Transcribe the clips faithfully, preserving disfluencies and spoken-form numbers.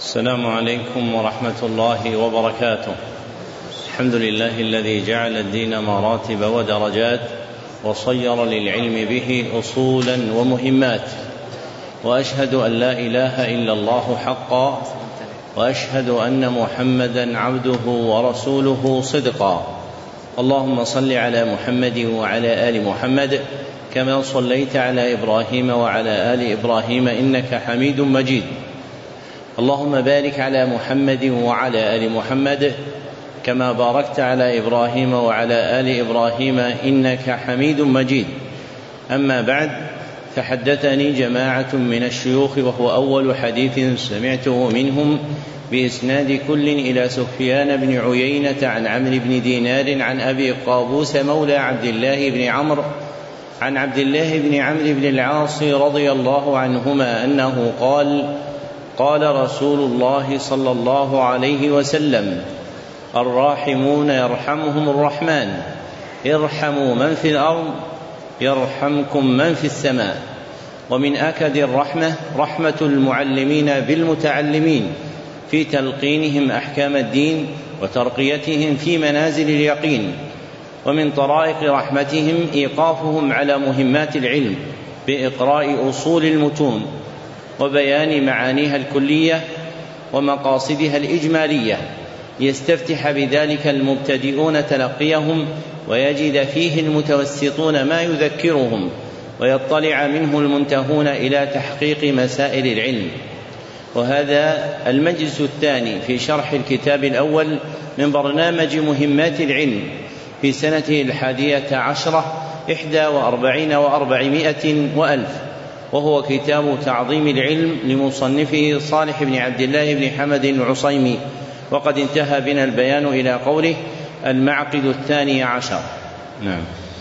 السلام عليكم ورحمة الله وبركاته. الحمد لله الذي جعل الدين مراتب ودرجات وصير للعلم به أصولا ومهمات، وأشهد أن لا إله إلا الله حقا، وأشهد أن محمدا عبده ورسوله صدقا. اللهم صل على محمد وعلى آل محمد كما صليت على إبراهيم وعلى آل إبراهيم إنك حميد مجيد. اللهم بارك على محمد وعلى آل محمد كما باركت على إبراهيم وعلى آل إبراهيم إنك حميد مجيد. أما بعد، فحدثني جماعة من الشيوخ، وهو أول حديث سمعته منهم بإسناد كل إلى سفيان بن عيينة عن عمرو بن دينار عن أبي قابوس مولى عبد الله بن عمرو عن عبد الله بن عمرو بن العاص رضي الله عنهما أنه قال: قال رسول الله صلى الله عليه وسلم: الراحمون يرحمهم الرحمن، ارحموا من في الأرض يرحمكم من في السماء. ومن أكد الرحمة رحمة المعلمين بالمتعلمين في تلقينهم أحكام الدين وترقيتهم في منازل اليقين. ومن طرائق رحمتهم إيقافهم على مهمات العلم بإقراء أصول المتون وبيان معانيها الكلية ومقاصدها الإجمالية، يستفتح بذلك المبتدئون تلقيهم، ويجد فيه المتوسطون ما يذكرهم، ويطلع منه المنتهون إلى تحقيق مسائل العلم. وهذا المجلس الثاني في شرح الكتاب الأول من برنامج مهمات العلم في سنته الحادية عشرة إحدى وأربعين وأربعمائة وألف، وهو كتاب تعظيم العلم لمصنفه صالح بن عبد الله بن حمد العصيمي. وقد انتهى بنا البيان إلى قوله: المعقد الثاني عشر. نعم.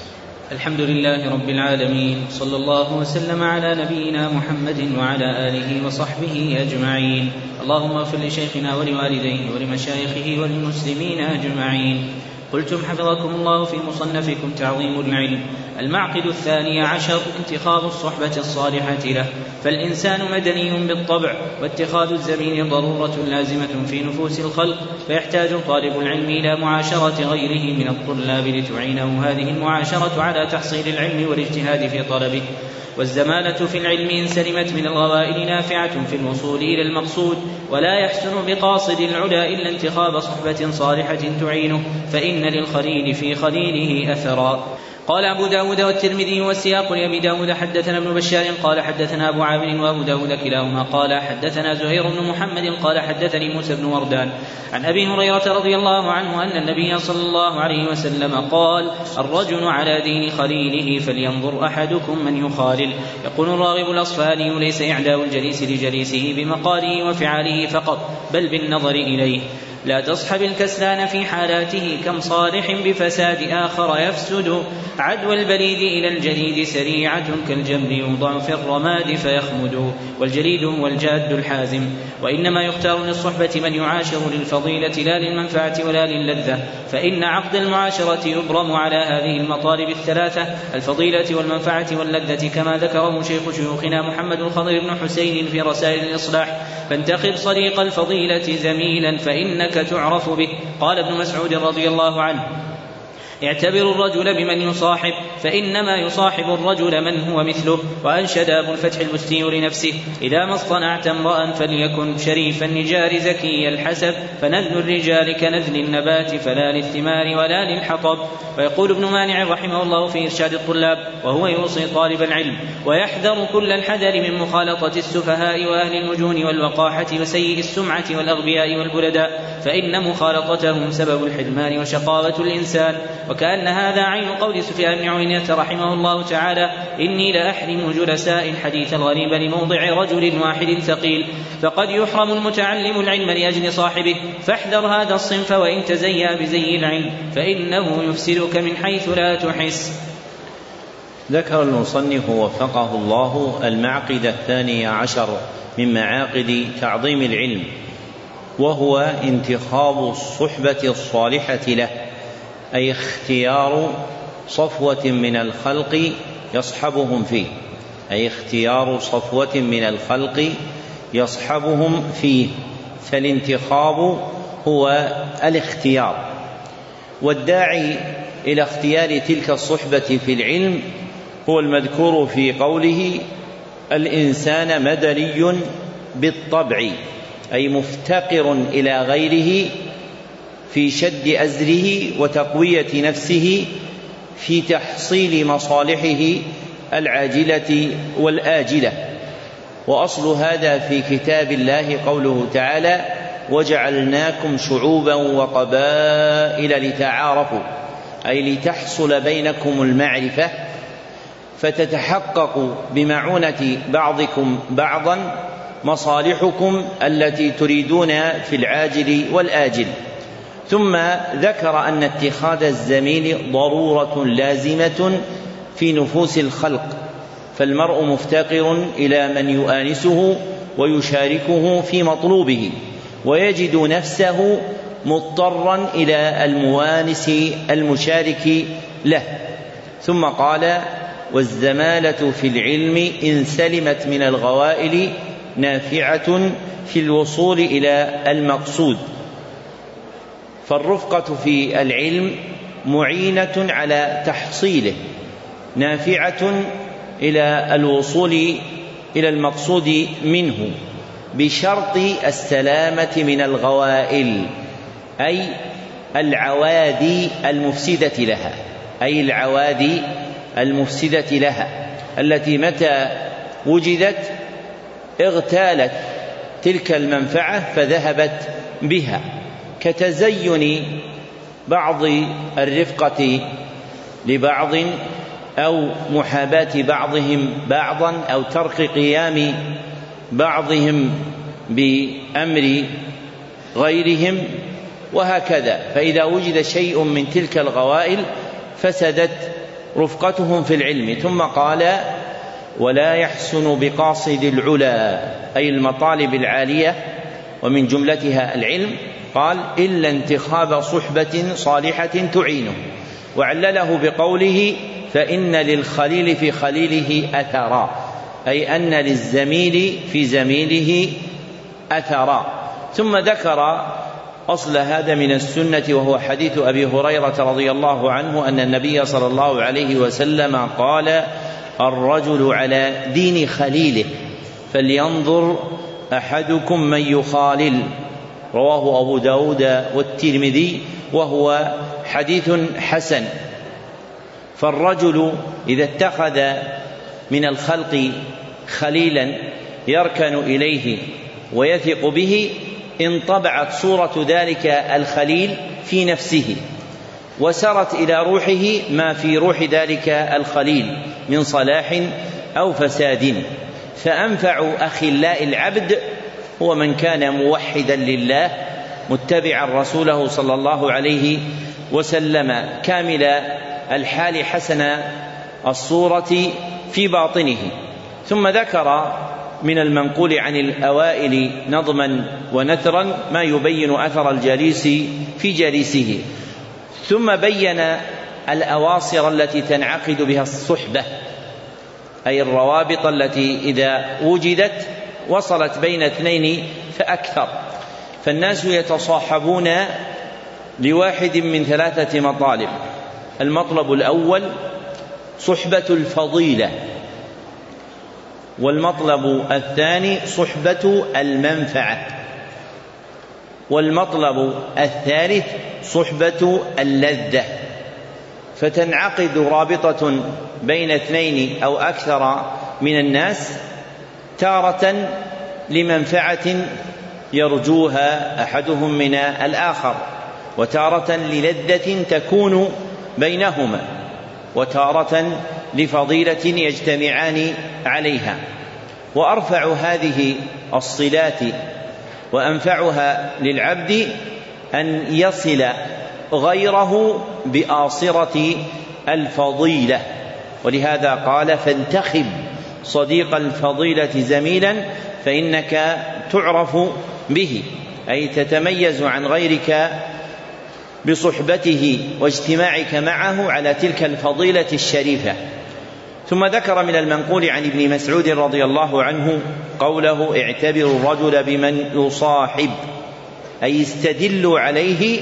الحمد لله رب العالمين، صلى الله وسلم على نبينا محمد وعلى آله وصحبه أجمعين. اللهم اغفر لشيخنا ولوالديه ولمشايخه وللمسلمين أجمعين. قلتم حفظكم الله في مصنفكم تعظيم العلم. المعقد الثاني عشر اتخاذ الصحبة الصالحة له. فالإنسان مدني بالطبع، واتخاذ الزميل ضرورة لازمة في نفوس الخلق، فيحتاج طالب العلم إلى معاشرة غيره من الطلاب لتعينه هذه المعاشرة على تحصيل العلم والاجتهاد في طلبه. والزمالة في العلم إن سلمت من الغوائل نافعة في الوصول إلى المقصود، ولا يحسن بقاصد العلا إلا انتخاب صحبة صالحة تعينه، فإن للخليل في خليله أثرا. قال أبو داود والترمذي والسياق لأبي داود: حدثنا ابن بشار قال حدثنا أبو عامر وأبو داود كلاهما قال حدثنا زهير بن محمد قال حدثني موسى بن وردان عن أبي هريرة رضي الله عنه أن النبي صلى الله عليه وسلم قال: الرجل على دين خليله فلينظر أحدكم من يخالل. يقول الراغب الأصفهاني: ليس إعداء الجليس لجليسه بمقاله وفعاله فقط، بل بالنظر إليه. لا تصحب الكسلان في حالاته، كم صالح بفساد آخر يفسد. عدوى البليد إلى الجليد سريعة، كالجمر يوضع في الرماد فيخمد. والجليد هو الجاد الحازم. وإنما يختار للصحبة من يعاشر للفضيلة لا للمنفعة ولا للذة، فإن عقد المعاشرة يبرم على هذه المطالب الثلاثة: الفضيلة والمنفعة واللذة، كما ذكره شيخ شيوخنا محمد الخضر بن حسين في رسائل الإصلاح: فانتخب صديق الفضيلة زميلا فإنك تعرف به. قال ابن مسعود رضي الله عنه: اعتبر الرجل بمن يصاحب، فإنما يصاحب الرجل من هو مثله. وأنشد أبو الفتح البستي لنفسه: إذا ما اصطنعت امرأ فليكن شريف النجار زكي الحسب، فنذل الرجال كنذل النبات، فلا للثمار ولا للحطب. ويقول ابن مانع رحمه الله في إرشاد الطلاب وهو يوصي طالب العلم: ويحذر كل الحذر من مخالطة السفهاء وأهل المجون والوقاحة وسيء السمعة والأغبياء والبلداء، فإن مخالطتهم سبب الحرمان وشقاوة الإنسان. وكأن هذا عين قول سفيان بن عيينة رحمه الله تعالى: إني لأحرم جلساء الحديث الغريب لموضع رجل واحد ثقيل. فقد يحرم المتعلم العلم لأجل صاحبه، فاحذر هذا الصنف وإن تزيا بزي العلم، فإنه يفسدك من حيث لا تحس. ذكر المصنف وفقه الله المعقد الثاني عشر من معاقد تعظيم العلم، وهو انتخاب الصحبة الصالحة له، أي اختيار صفوة من الخلق يصحبهم فيه أي اختيار صفوة من الخلق يصحبهم فيه فالانتخاب هو الاختيار، والداعي إلى اختيار تلك الصحبة في العلم هو المذكور في قوله: الإنسان مدني بالطبع، أي مفتقر إلى غيره في شد أزره وتقوية نفسه في تحصيل مصالحه العاجلة والآجلة. وأصل هذا في كتاب الله قوله تعالى: وجعلناكم شعوبا وقبائل لتعارفوا، أي لتحصل بينكم المعرفة فتتحقق بمعونة بعضكم بعضا مصالحكم التي تريدون في العاجل والآجل. ثم ذكر أن اتخاذ الزميل ضرورة لازمة في نفوس الخلق، فالمرء مفتقر إلى من يؤانسه ويشاركه في مطلوبه، ويجد نفسه مضطرا إلى الموانس المشارك له. ثم قال: والزمالة في العلم إن سلمت من الغوائل نافعة في الوصول إلى المقصود. فالرفقة في العلم معينة على تحصيله، نافعة إلى الوصول إلى المقصود منه، بشرط السلامة من الغوائل، أي العوادي المفسدة لها، أي العوادي المفسدة لها التي متى وجدت اغتالت تلك المنفعة فذهبت بها، كتزين بعض الرفقة لبعض، أو محاباة بعضهم بعضا، أو ترك قيام بعضهم بأمر غيرهم، وهكذا. فإذا وجد شيء من تلك الغوائل فسدت رفقتهم في العلم. ثم قال: ولا يحسن بقاصد العلا، أي المطالب العالية ومن جملتها العلم، قال: إلا انتخاب صحبة صالحة تعينه. وعلله بقوله: فإن للخليل في خليله أثرا، أي أن للزميل في زميله أثرا. ثم ذكر أصل هذا من السنة، وهو حديث أبي هريرة رضي الله عنه أن النبي صلى الله عليه وسلم قال: الرجل على دين خليله فلينظر أحدكم من يخالل. رواه أبو داود والترمذي، وهو حديث حسن. فالرجل إذا اتخذ من الخلق خليلا يركن إليه ويثق به انطبعت صورة ذلك الخليل في نفسه، وسرت إلى روحه ما في روح ذلك الخليل من صلاح أو فساد. فأنفع أخلاء العبد هو من كان موحدا لله متبعا رسوله صلى الله عليه وسلم، كامل الحال حسن الصورة في باطنه. ثم ذكر من المنقول عن الأوائل نظما ونثرا ما يبين أثر الجليس في جليسه. ثم بين الأواصر التي تنعقد بها الصحبة، أي الروابط التي إذا وجدت وصلت بين اثنين فأكثر. فالناس يتصاحبون لواحد من ثلاثة مطالب: المطلب الأول صحبة الفضيلة، والمطلب الثاني صحبة المنفعة، والمطلب الثالث صحبة اللذة. فتنعقد رابطة بين اثنين أو أكثر من الناس، تارة لمنفعة يرجوها أحدهم من الآخر، وتارة للذة تكون بينهما، وتارة لفضيلة يجتمعان عليها. وأرفع هذه الصلات وأنفعها للعبد أن يصل غيره بآصرة الفضيلة، ولهذا قال: فانتخب صديق الفضيلة زميلا فإنك تعرف به، أي تتميز عن غيرك بصحبته واجتماعك معه على تلك الفضيلة الشريفة. ثم ذكر من المنقول عن ابن مسعود رضي الله عنه قوله: اعتبروا الرجل بمن يصاحب، أي استدلوا عليه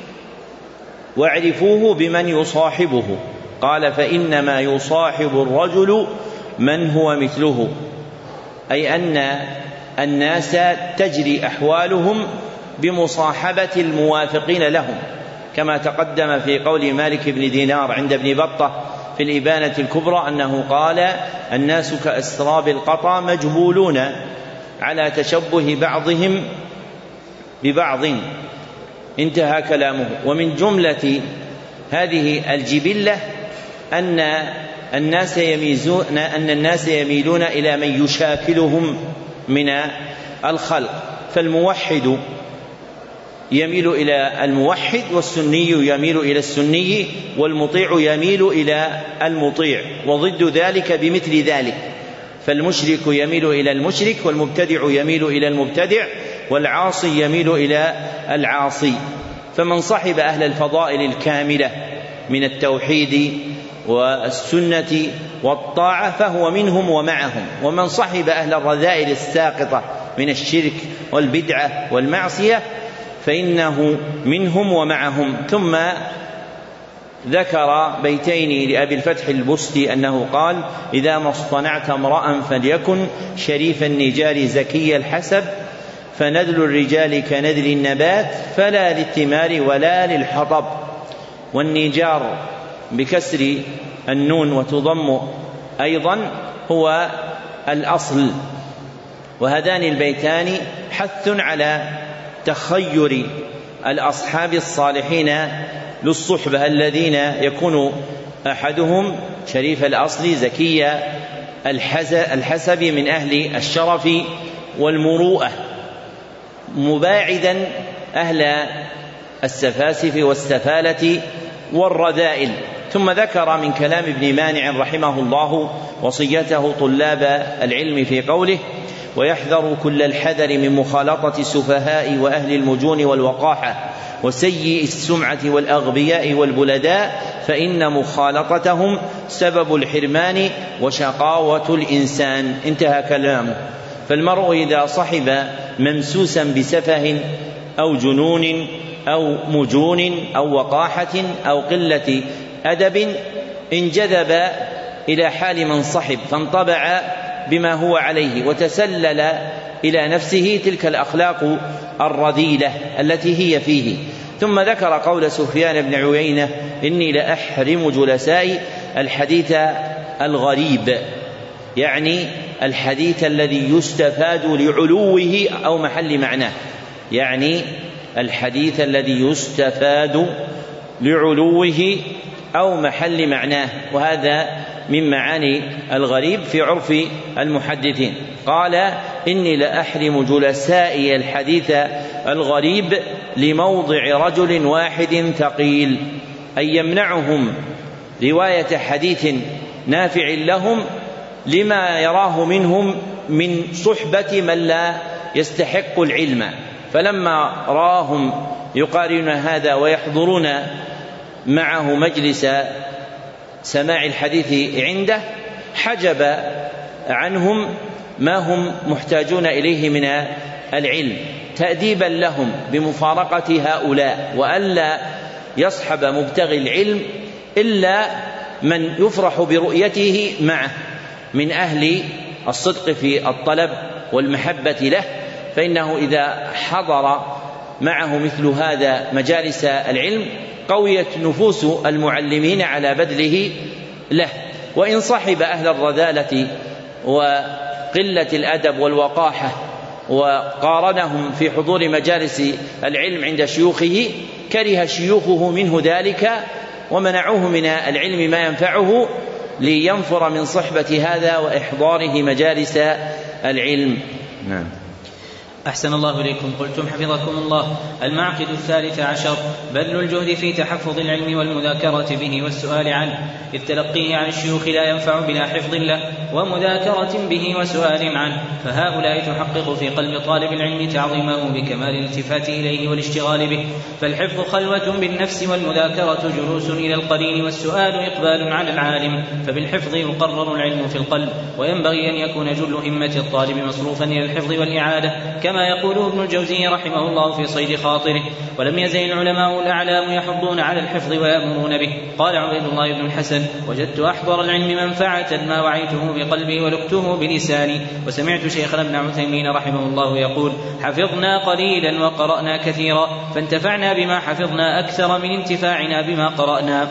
واعرفوه بمن يصاحبه. قال: فإنما يصاحب الرجل من هو مثله، أي أن الناس تجري أحوالهم بمصاحبة الموافقين لهم، كما تقدم في قول مالك بن دينار عند ابن بطة في الإبانة الكبرى أنه قال: الناس كأسراب القطا مجبولون على تشبه بعضهم ببعض، انتهى كلامه. ومن جملة هذه الجبلة أن الناس يميزون أن الناس يميلون إلى من يشاكلهم من الخلق، فالموحد يميل إلى الموحد، والسني يميل إلى السني، والمطيع يميل إلى المطيع، وضد ذلك بمثل ذلك، فالمشرك يميل إلى المشرك، والمبتدع يميل إلى المبتدع، والعاصي يميل إلى العاصي. فمن صحب أهل الفضائل الكاملة من التوحيد والسنة والطاعة فهو منهم ومعهم، ومن صحب أهل الرذائل الساقطة من الشرك والبدعة والمعصية فإنه منهم ومعهم. ثم ذكر بيتين لأبي الفتح البستي أنه قال: إذا ما اصطنعت امرأ فليكن شريف النجار زكي الحسب، فنذل الرجال كنذل النبات، فلا للثمار ولا للحطب. والنجار بكسر النون وتضم أيضا هو الأصل. وهذان البيتان حث على تخير الأصحاب الصالحين للصحبة، الذين يكون أحدهم شريف الأصل زكي الحسب من أهل الشرف والمروءة، مباعدا أهل السفاسف والسفالة والرذائل. ثم ذكر من كلام ابن مانع رحمه الله وصيته طلاب العلم في قوله: ويحذر كل الحذر من مخالطة السفهاء وأهل المجون والوقاحة وسيء السمعة والأغبياء والبلداء، فإن مخالطتهم سبب الحرمان وشقاوة الإنسان، انتهى كلامه. فالمرء إذا صحب ممسوسا بسفه أو جنون أو مجون أو وقاحة أو قلة أدب انجذب إلى حال من صحب، فانطبع بما هو عليه وتسلل إلى نفسه تلك الأخلاق الرذيلة التي هي فيه. ثم ذكر قول سفيان بن عيينة: إني لأحرم جلسائي الحديث الغريب، يعني الحديث الذي يستفاد لعلوه أو محل معناه، يعني الحديث الذي يستفاد لعلوه أو محل معناه، وهذا من معاني الغريب في عرف المحدثين. قال: إني لأحرم جلسائي الحديث الغريب لموضع رجل واحد ثقيل، أي يمنعهم رواية حديث نافع لهم لما يراه منهم من صحبة من لا يستحق العلم. فلما راهم يقارنون هذا ويحضرون معه مجلس سماع الحديث عنده، حجب عنهم ما هم محتاجون إليه من العلم، تأديبا لهم بمفارقة هؤلاء، وألا يصحب مبتغي العلم إلا من يفرح برؤيته معه من أهل الصدق في الطلب والمحبة له، فإنه إذا حضر معه مثل هذا مجالس العلم قويت نفوس المعلمين على بذله له. وإن صحب أهل الرذالة وقلة الأدب والوقاحة وقارنهم في حضور مجالس العلم عند شيوخه، كره شيوخه منه ذلك ومنعوه من العلم ما ينفعه لينفر من صحبة هذا وإحضاره مجالس العلم. نعم. أحسن الله إليكم. قلتم حفظكم الله: المعقد الثالث عشر بذل الجهد في تحفظ العلم والمذاكرة به والسؤال عنه، إذ تلقيه عن الشيوخ لا ينفع بلا حفظ له ومذاكرة به وسؤال عنه، فهؤلاء تحقق في قلب طالب العلم تعظيمه بكمال الالتفات إليه والاشتغال به. فالحفظ خلوة بالنفس، والمذاكرة جلوس إلى القرين، والسؤال إقبال على العالم. فبالحفظ يقرر العلم في القلب، وينبغي أن يكون جل همة الطالب مصروفا إلى الحفظ والإعادة، كما يقول ابن الجوزي رحمه الله في صيد خاطره: ولم يزل العلماء الأعلام يحضون على الحفظ ويأمرون به. قال عبيد الله بن الحسن: وجدت أحضر العلم منفعة ما وعيته بقلبي ولقته بلساني. وسمعت شيخنا ابن عثيمين رحمه الله يقول: حفظنا قليلا وقرأنا كثيرا، فانتفعنا بما حفظنا أكثر من انتفاعنا بما قرأنا.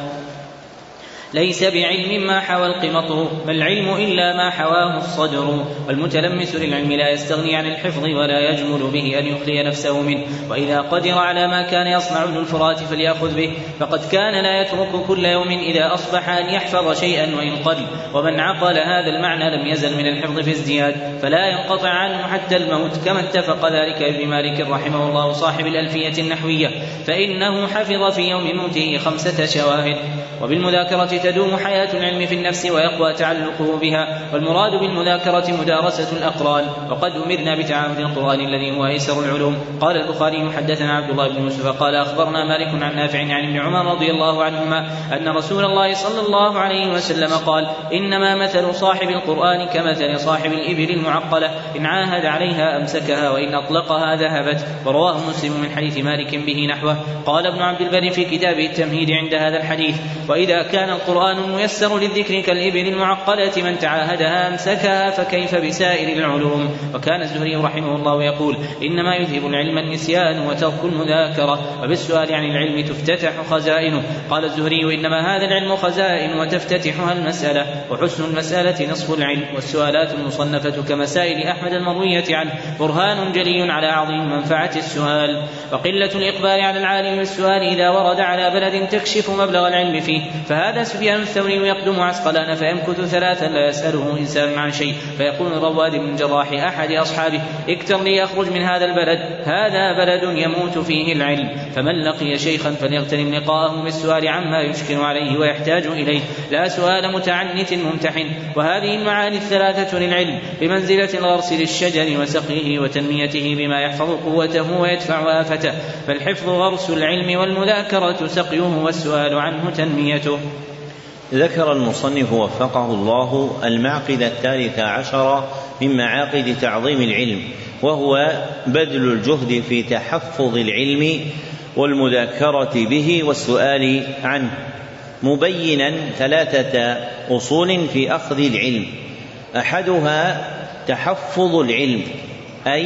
ليس بعلم ما حوى القمطر، ما العلم إلا ما حواه الصدر. والمتلمس للعلم لا يستغني عن الحفظ ولا يجمل به أن يخلي نفسه منه، وإذا قدر على ما كان يصنع ابن الفرات فليأخذ به، فقد كان لا يترك كل يوم إذا أصبح أن يحفظ شيئا وإن قل. ومن عقل هذا المعنى لم يزل من الحفظ في ازدياد، فلا ينقطع عنه حتى الموت، كما اتفق ذلك ابن مالك رحمه الله صاحب الألفية النحوية، فإنه حفظ في يوم موته خمسة شواهد. وبالمذاكرة تدوم حياة العلم في النفس ويقوى تعلقه بها، والمراد بالمذاكرة مدارسة الأقران. وقد أمرنا بتعاهد القرآن الذي هو أيسر العلوم. قال البخاري: حدثنا عبد الله بن يوسف قال أخبرنا مالك عن نافع عن ابن عمر رضي الله عنهما أن رسول الله صلى الله عليه وسلم قال: إنما مثل صاحب القرآن كمثل صاحب الإبل المعقلة، إن عاهد عليها أمسكها وإن أطلقها ذهبت. ورواه مسلم من حديث مالك به نحوه. قال ابن عبد البر في كتابه التمهيد عند هذا الحديث: وإذا كان القرآن ميسر للذكر كالإبل المعقلة من تعاهدها أمسكها، فكيف بسائر العلوم. وكان الزهري رحمه الله يقول: إنما يذهب العلم النسيان وترك المذاكرة، وبالسؤال عن العلم تفتتح خزائنه. قال الزهري: إنما هذا العلم خزائن وتفتتحها المسألة، وحسن المسألة نصف العلم، والسؤالات المصنفة كمسائل أحمد المروية عنه برهان جلي على عظيم منفعة السؤال. وقلة الإقبال على العالم بالسؤال إذا ورد على بلد تكشف مبلغ العلم فيه، فهذا سفيان الثوري يقدم عسقلان فيمكث ثلاثا لا يسأله إنسان عن شيء، فيقول رواد بن جراح أحد أصحابه: اكتر لي أخرج من هذا البلد، هذا بلد يموت فيه العلم. فمن لقي شيخا فليغتنم لقاءه بالسؤال عما يشكل عليه ويحتاج إليه، لا سؤال متعنت ممتحن. وهذه المعاني الثلاثة للعلم بمنزلة الغرس للشجر وسقيه وتنميته بما يحفظ قوته ويدفع آفته. فالحفظ غرس العلم، والمذاكرة سقيه، والسؤال عنه تنميته. ذكر المصنف وفقه الله المعقد الثالث عشر من معاقد تعظيم العلم، وهو بذل الجهد في تحفظ العلم والمذاكرة به والسؤال عنه، مبينا ثلاثة أصول في أخذ العلم. أحدها تحفظ العلم، أي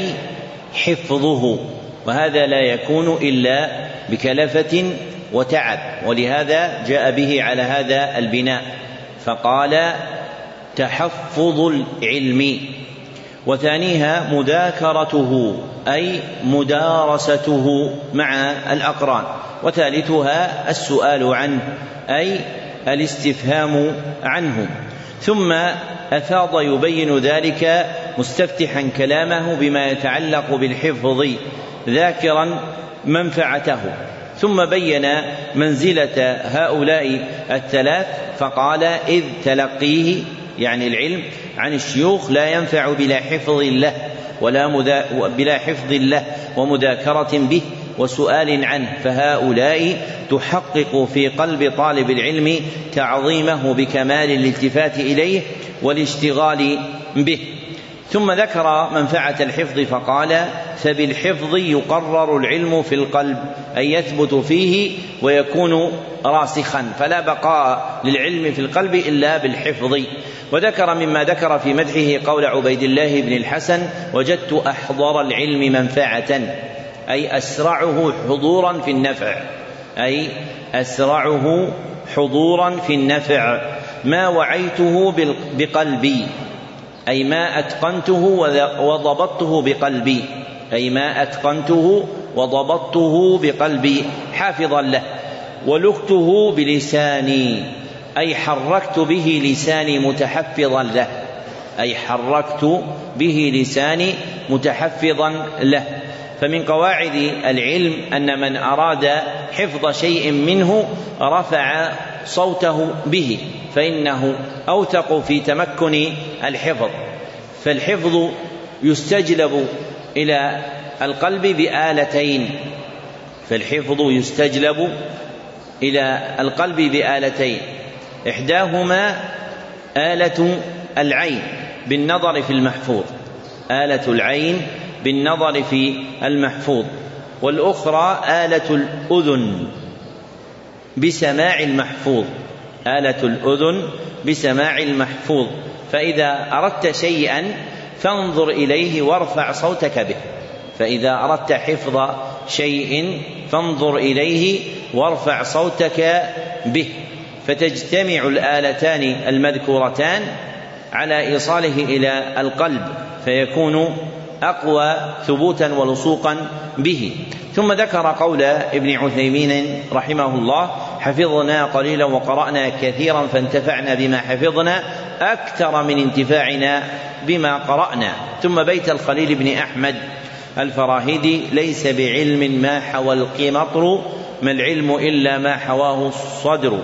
حفظه، وهذا لا يكون إلا بكلفة وتعب، ولهذا جاء به على هذا البناء فقال تحفظ العلم. وثانيها مذاكرته، أي مدارسته مع الأقران. وثالثها السؤال عنه، أي الاستفهام عنه. ثم أفاض يبين ذلك مستفتحا كلامه بما يتعلق بالحفظ، ذاكرا منفعته، ثم بين منزلة هؤلاء الثلاث فقال: إذ تلقيه، يعني العلم عن الشيوخ، لا ينفع بلا حفظ له ولا مذا... بلا حفظ له ومذاكرة به وسؤال عنه، فهؤلاء تحقق في قلب طالب العلم تعظيمه بكمال الالتفات إليه والاشتغال به. ثم ذكر منفعة الحفظ فقال: فبالحفظ يقرر العلم في القلب، أي يثبت فيه ويكون راسخا، فلا بقاء للعلم في القلب إلا بالحفظ. وذكر مما ذكر في مدحه قول عبيد الله بن الحسن: وجدت أحضر العلم منفعة، أي أسرعه حضورا في النفع، أي أسرعه حضورا في النفع، ما وعيته بقلبي، أي ما أتقنته وضبطته بقلبي، أي ما أتقنته وضبطته بقلبي حافظا له. ولقته بلساني، أي حركت به لساني متحفظا له. أي حركت به لساني متحفظا له. فمن قواعد العلم أن من أراد حفظ شيء منه رفع صوته به، فإنه أوثق في تمكن الحفظ. فالحفظ يستجلب إلى القلب بآلتين فالحفظ يستجلب إلى القلب بآلتين إحداهما آلة العين بالنظر في المحفوظ آلة العين بالنظر في المحفوظ والأخرى آلة الأذن بسماع المحفوظ آلة الأذن بسماع المحفوظ. فإذا أردت شيئا فانظر إليه وارفع صوتك به فإذا أردت حفظ شيء فانظر إليه وارفع صوتك به، فتجتمع الآلتان المذكورتان على إيصاله إلى القلب فيكون أقوى ثبوتا ولصوقا به. ثم ذكر قول ابن عثيمين رحمه الله: حفظنا قليلا وقرأنا كثيرا فانتفعنا بما حفظنا أكثر من انتفاعنا بما قرأنا. ثم بيت الخليل بن أحمد الفراهيدي: ليس بعلم ما حوى القمطر ما العلم إلا ما حواه الصدر.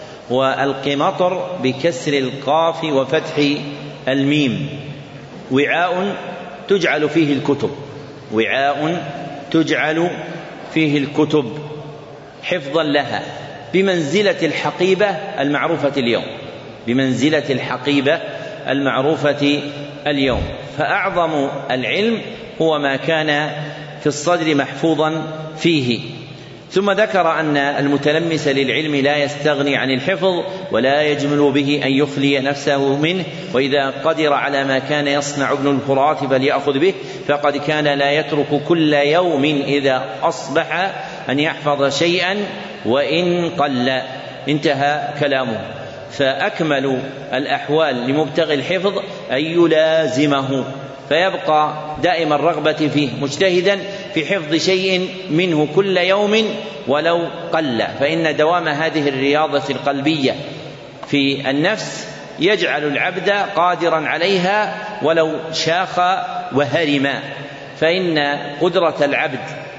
والقمطر بكسر القاف وفتح الميم وعاء تجعل فيه الكتب وعاء تجعل فيه الكتب حفظا لها بمنزلة الحقيبة المعروفة اليوم بمنزلة الحقيبة المعروفة اليوم. فأعظم العلم هو ما كان في الصدر محفوظا فيه. ثم ذكر أن المتلمس للعلم لا يستغني عن الحفظ ولا يجمل به أن يخلي نفسه منه، وإذا قدر على ما كان يصنع ابن الفرات فليأخذ به، فقد كان لا يترك كل يوم إذا أصبح أن يحفظ شيئا وإن قل. انتهى كلامه. فأكمل الأحوال لمبتغي الحفظ أن يلازمه فيبقى دائما الرغبة فيه مجتهدا في حفظ شيء منه كل يوم ولو قل، فإن دوام هذه الرياضة القلبية في النفس يجعل العبد قادرا عليها ولو شاخ وهرما. فإن قدرة العبد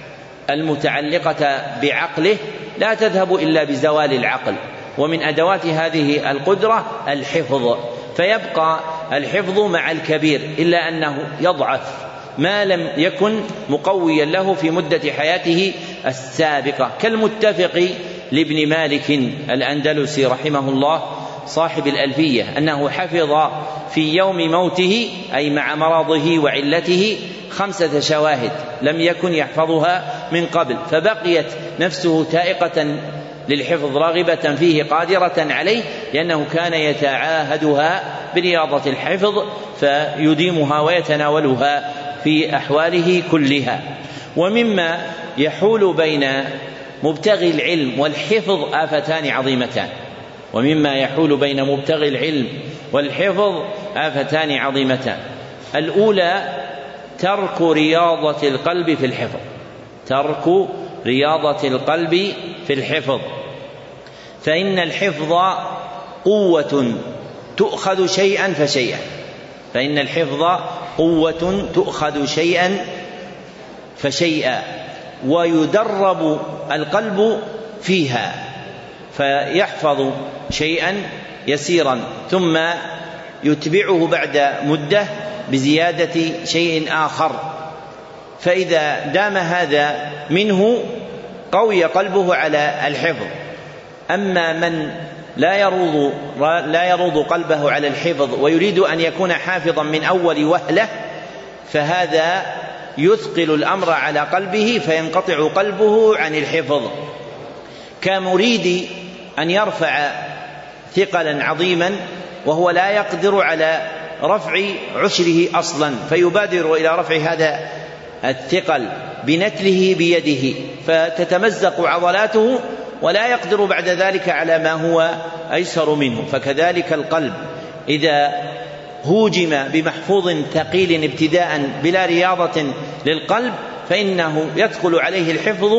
المتعلقة بعقله لا تذهب إلا بزوال العقل، ومن أدوات هذه القدرة الحفظ، فيبقى الحفظ مع الكبير إلا أنه يضعف ما لم يكن مقويا له في مدة حياته السابقة، كالمتفق لابن مالك الأندلسي رحمه الله صاحب الألفية أنه حفظ في يوم موته أي مع مرضه وعلته خمسة شواهد لم يكن يحفظها من قبل، فبقيت نفسه تائقة للحفظ راغبة فيه قادرة عليه، لأنه كان يتعاهدها برياضة الحفظ فيديمها ويتناولها في أحواله كلها. ومما يحول بين مبتغي العلم والحفظ آفتان عظيمتان ومما يحول بين مبتغي العلم والحفظ آفتان عظيمتان الأولى ترك رياضة القلب في الحفظ ترك رياضة القلب في الحفظ فإن الحفظ قوة تؤخذ شيئا فشيئا فإن الحفظ قوة تؤخذ شيئا فشيئا ويدرب القلب فيها، فيحفظ شيئا يسيرا ثم يتبعه بعد مدة بزيادة شيء آخر، فإذا دام هذا منه قوي قلبه على الحفظ. أما من لا يروض لا يروض قلبه على الحفظ ويريد أن يكون حافظا من أول وهلة فهذا يثقل الأمر على قلبه فينقطع قلبه عن الحفظ، كمريد أن يرفع ثقلا عظيما وهو لا يقدر على رفع عشره أصلا فيبادر إلى رفع هذا الثقل بنتله بيده فتتمزق عضلاته ولا يقدر بعد ذلك على ما هو أيسر منه. فكذلك القلب إذا هوجم بمحفوظ ثقيل ابتداء بلا رياضة للقلب فإنه يثقل عليه الحفظ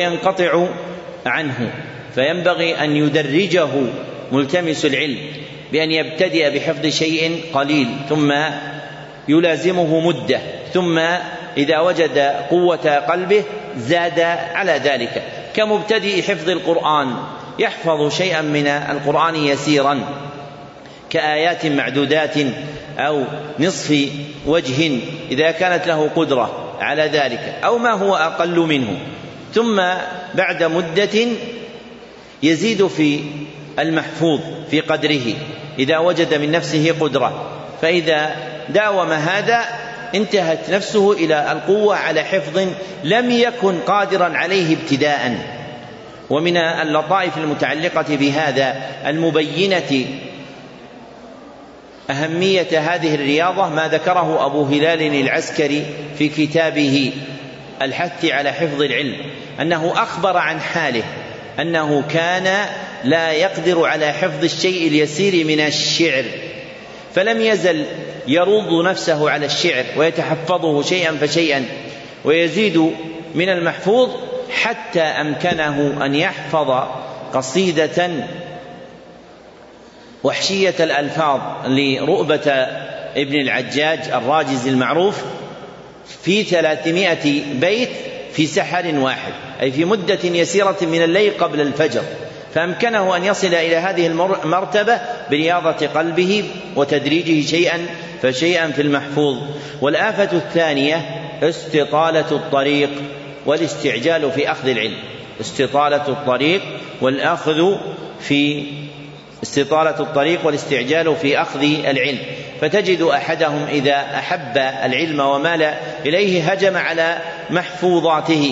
وينقطع عنه، فينبغي أن يدرجه ملتمس العلم بأن يبتدئ بحفظ شيء قليل ثم يلازمه مدة، ثم إذا وجد قوة قلبه زاد على ذلك، كمبتدئ حفظ القرآن يحفظ شيئا من القرآن يسيرا كآيات معدودات أو نصف وجه إذا كانت له قدرة على ذلك، أو ما هو أقل منه، ثم بعد مدة يزيد في المحفوظ في قدره إذا وجد من نفسه قدرة، فإذا داوم هذا انتهت نفسه إلى القوة على حفظ لم يكن قادرا عليه ابتداء. ومن اللطائف المتعلقة بهذا المبينة أهمية هذه الرياضة ما ذكره أبو هلال العسكري في كتابه الحث على حفظ العلم، أنه أخبر عن حاله أنه كان لا يقدر على حفظ الشيء اليسير من الشعر، فلم يزل يروض نفسه على الشعر ويتحفظه شيئا فشيئا ويزيد من المحفوظ حتى أمكنه أن يحفظ قصيدة وحشية الألفاظ لرؤبة ابن العجاج الراجز المعروف في ثلاثمائة بيت في سحر واحد، أي في مدة يسيرة من الليل قبل الفجر، فأمكنه أن يصل إلى هذه المرتبة برياضة قلبه وتدريجه شيئا فشيئا في المحفوظ. والآفة الثانية استطالة الطريق والاستعجال في أخذ العلم، استطالة الطريق والأخذ في استطالة الطريق والاستعجال في أخذ العلم، فتجد أحدهم إذا أحب العلم ومال إليه هجم على محفوظاته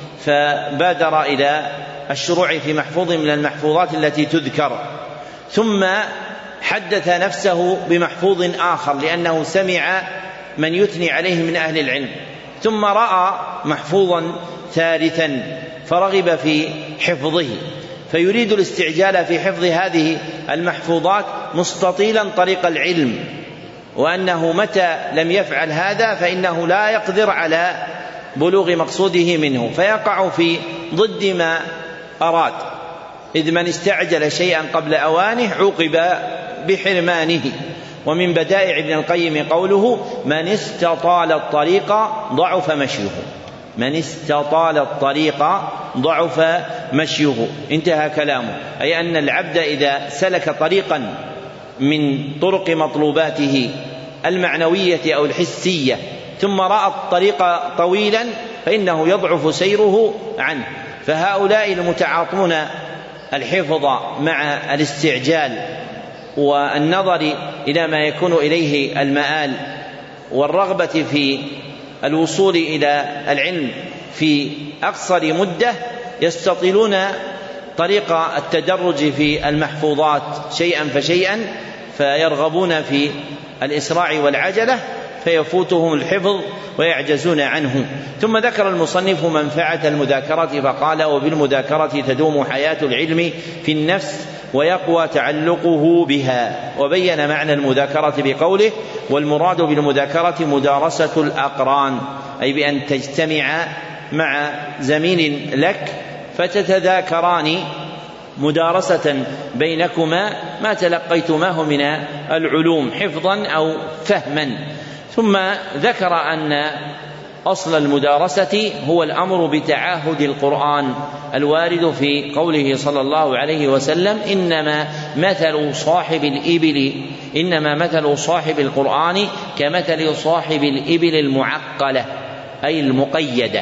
فبادر إلى الشروع في محفوظ من المحفوظات التي تذكر، ثم حدث نفسه بمحفوظ آخر لأنه سمع من يثني عليه من أهل العلم، ثم رأى محفوظا ثالثا فرغب في حفظه، فيريد الاستعجال في حفظ هذه المحفوظات مستطيلا طريق العلم، وأنه متى لم يفعل هذا فإنه لا يقدر على بلوغ مقصوده منه، فيقع في ضد ما أراد، إذ من استعجل شيئا قبل أوانه عوقب بحرمانه. ومن بدائع ابن القيم قوله من استطال الطريق ضعف مشيه، من استطال الطريق ضعف مشيه، انتهى كلامه، أي أن العبد إذا سلك طريقا من طرق مطلوباته المعنوية أو الحسية ثم رأى الطريق طويلا فإنه يضعف سيره عنه. فهؤلاء المتعاطون الحفظ مع الاستعجال والنظر إلى ما يكون إليه المآل والرغبة في الوصول إلى العلم في أقصر مدة يستطيلون طريق التدرج في المحفوظات شيئا فشيئا، فيرغبون في الإسراع والعجلة فيفوتهم الحفظ ويعجزون عنه. ثم ذكر المصنف منفعة المذاكرة فقال وبالمذاكرة تدوم حياة العلم في النفس ويقوى تعلقه بها، وبين معنى المذاكرة بقوله والمراد بالمذاكرة مدارسة الأقران، أي بأن تجتمع مع زميل لك فتتذاكران مدارسة بينكما ما تلقيتماه من العلوم حفظا أو فهما. ثم ذكر أن أصل المدارسة هو الأمر بتعاهد القرآن الوارد في قوله صلى الله عليه وسلم إنما مثل صاحب الإبل إنما مثل صاحب القرآن كمثل صاحب الإبل المعقلة، أي المقيدة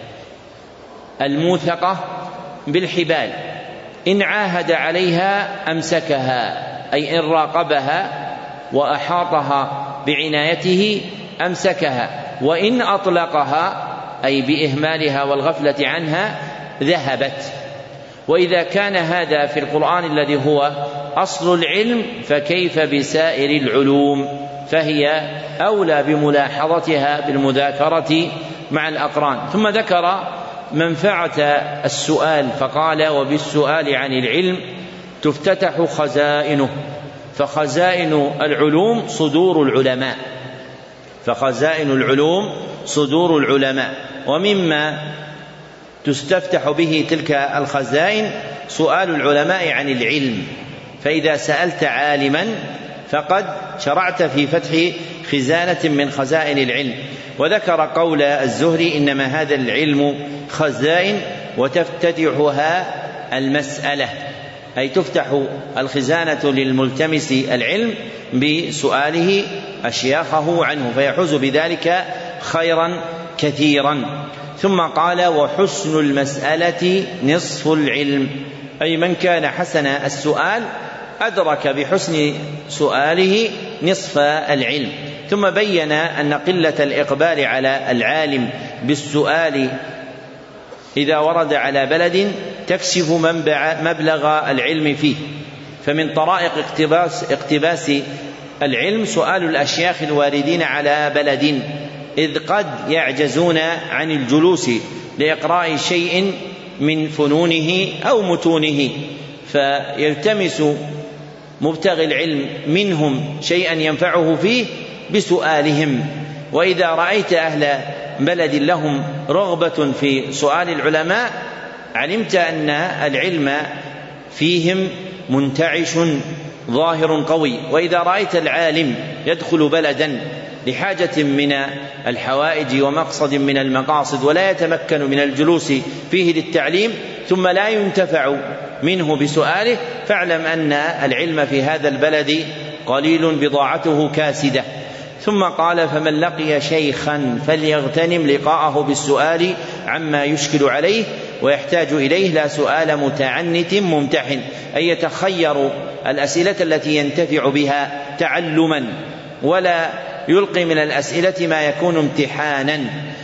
الموثقة بالحبال، إن عاهد عليها أمسكها، أي إن راقبها وأحاطها بعنايته أمسكها، وإن أطلقها أي بإهمالها والغفلة عنها ذهبت. وإذا كان هذا في القرآن الذي هو أصل العلم فكيف بسائر العلوم، فهي أولى بملاحظتها بالمذاكرة مع الأقران. ثم ذكر منفعة السؤال فقال وبالسؤال عن العلم تفتتح خزائنه، فخزائن العلوم صدور العلماء فخزائن العلوم صدور العلماء ومما تستفتح به تلك الخزائن سؤال العلماء عن العلم، فإذا سألت عالما فقد شرعت في فتح خزانة من خزائن العلم. وذكر قول الزهري: إنما هذا العلم خزائن وتفتتحها المسألة، أي تفتح الخزانة للملتمس العلم بسؤاله أشياخه عنه، فيحوز بذلك خيرا كثيرا. ثم قال: وحسن المسألة نصف العلم، أي من كان حسن السؤال أدرك بحسن سؤاله نصف العلم. ثم بين أن قلة الإقبال على العالم بالسؤال إذا ورد على بلد تكشف مبلغ العلم فيه، فمن طرائق اقتباس, اقتباس العلم سؤال الأشياخ الواردين على بلد، إذ قد يعجزون عن الجلوس لإقراء شيء من فنونه أو متونه، فيلتمس مبتغي العلم منهم شيئا ينفعه فيه بسؤالهم. وإذا رأيت أهل بلد لهم رغبة في سؤال العلماء علمت أن العلم فيهم منتعش ظاهر قوي. وإذا رأيت العالم يدخل بلدا لحاجة من الحوائج ومقصد من المقاصد ولا يتمكن من الجلوس فيه للتعليم ثم لا ينتفع منه بسؤاله، فاعلم أن العلم في هذا البلد قليل، بضاعته كاسدة. ثم قال: فمن لقي شيخا فليغتنم لقاءه بالسؤال عما يشكل عليه ويحتاج إليه، لا سؤال متعنت ممتحن، أي يتخير الأسئلة التي ينتفع بها تعلما ولا يلقي من الأسئلة ما يكون امتحانا.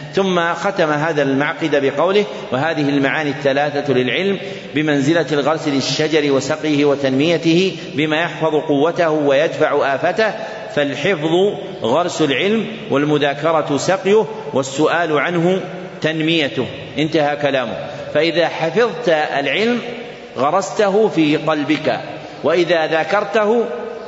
ثم ختم هذا المعقد بقوله: وهذه المعاني الثلاثة للعلم بمنزلة الغرس للشجر وسقيه وتنميته بما يحفظ قوته ويدفع آفته، فالحفظ غرس العلم، والمذاكرة سقيه، والسؤال عنه تنميته. انتهى كلامه. فإذا حفظت العلم غرسته في قلبك، وإذا ذاكرته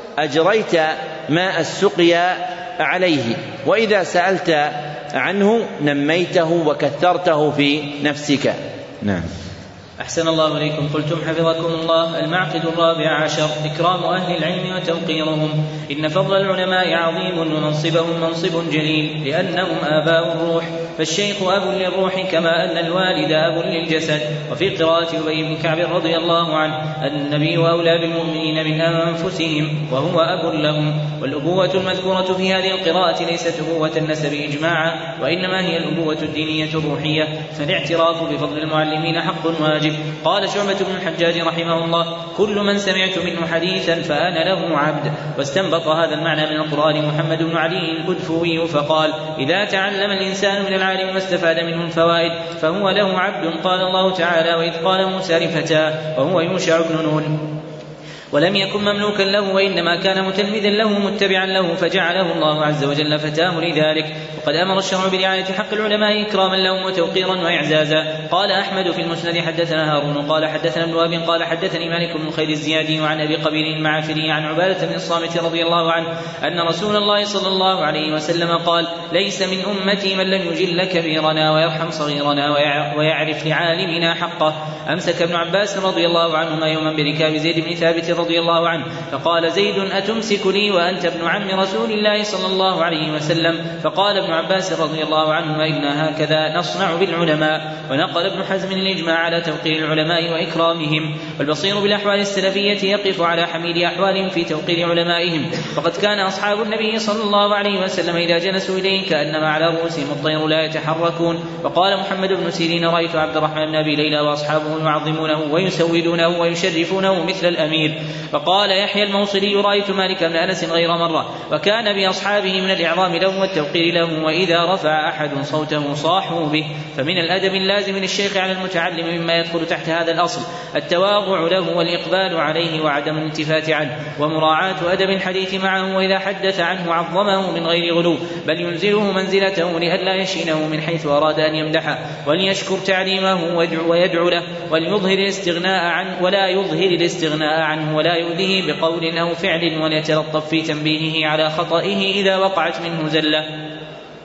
أجريت ماء السقيا عليه، وإذا سألت عنه نميته وكثرته في نفسك. نعم. أحسن الله إليكم. قلتم حفظكم الله: المعقد الرابع عشر: إكرام أهل العلم وتوقيرهم. إن فضل العلماء عظيم ومنصبهم منصب جليل، لأنهم آباء الروح، فالشيخ أب للروح كما أن الوالد أب للجسد. وفي قراءة أبي بن كعب رضي الله عنه: النبي أولى بالمؤمنين من أنفسهم وهو أب لهم. والأبوة المذكورة في هذه القراءة ليست أبوة النسب إجماعا، وإنما هي الأبوة الدينية الروحية، فالاعتراف بفضل المعلمين حق واجب. قال شعبة بن الحجاج رحمه الله: كل من سمعت منه حديثا فأنا له عبد. واستنبط هذا المعنى من القرآن محمد بن علي الكدفوي فقال: إذا تعلم الإنسان من العالم ما استفاد منه الفوائد فهو له عبد. قال الله تعالى: وإذ قال موسى لفتاه وهو يوشع بن نون، ولم يكن مملوكا له وإنما كان متلمذا له متبعا له، فجعله الله عز وجل فتاه لذلك. وقد أمر الشرع برعاية حق العلماء إكراما لهم وتوقيرا وإعزازا. قال أحمد في المسند: حدثنا هارون قال حدثنا ابن وهب قال حدثني مالك بن خير الزيادي وعن أبي قبيل المعافري عن عبادة بن الصامت رضي الله عنه أن رسول الله صلى الله عليه وسلم قال: ليس من أمتي من لم يجل كبيرنا ويرحم صغيرنا ويعرف لعالمنا حقه. أمسك ابن عباس رضي الله عنهما يوما بركاب زيد بن ثابت رضي الله عنه، فقال زيد: أتمسك لي وأنت ابن عم رسول الله صلى الله عليه وسلم؟ فقال ابن عباس رضي الله عنهما: إنا هكذا نصنع بالعلماء. ونقل ابن حزم الإجماع على توقير العلماء وإكرامهم. والبصير بالأحوال السلفية يقف على حميد أحوالهم في توقير علمائهم، وقد كان أصحاب النبي صلى الله عليه وسلم إذا جلسوا إليه كأنما على رؤوسهم الطير لا يتحركون. وقال محمد بن سيرين: رأيت عبد الرحمن بن أبي ليلى وأصحابه يعظمونه ويسودونه ويشرفونه مثل الأمير. وقال يحيى الموصلي: رأيت مالك بن أنس غير مرة، وكان بأصحابه من الإعظام له والتوقير له، وإذا رفع أحد صوته صاحوا به. فمن الأدب اللازم للشيخ على المتعلم مما يدخل تحت هذا الأصل التواضع له والإقبال عليه وعدم الالتفات عنه، ومراعاة أدب الحديث معه، وإذا حدث عنه عظمه من غير غلو، بل ينزله منزلته لئلا يشينه من حيث أراد أن يمدحه، وليشكر تعليمه ويدعو له، وليظهر الاستغناء عنه ولا يظهر الاستغناء عنه ولا يؤذيه بقول أو فعل، وليتلطف في تنبيهه على خطئه إذا وقعت منه زلة.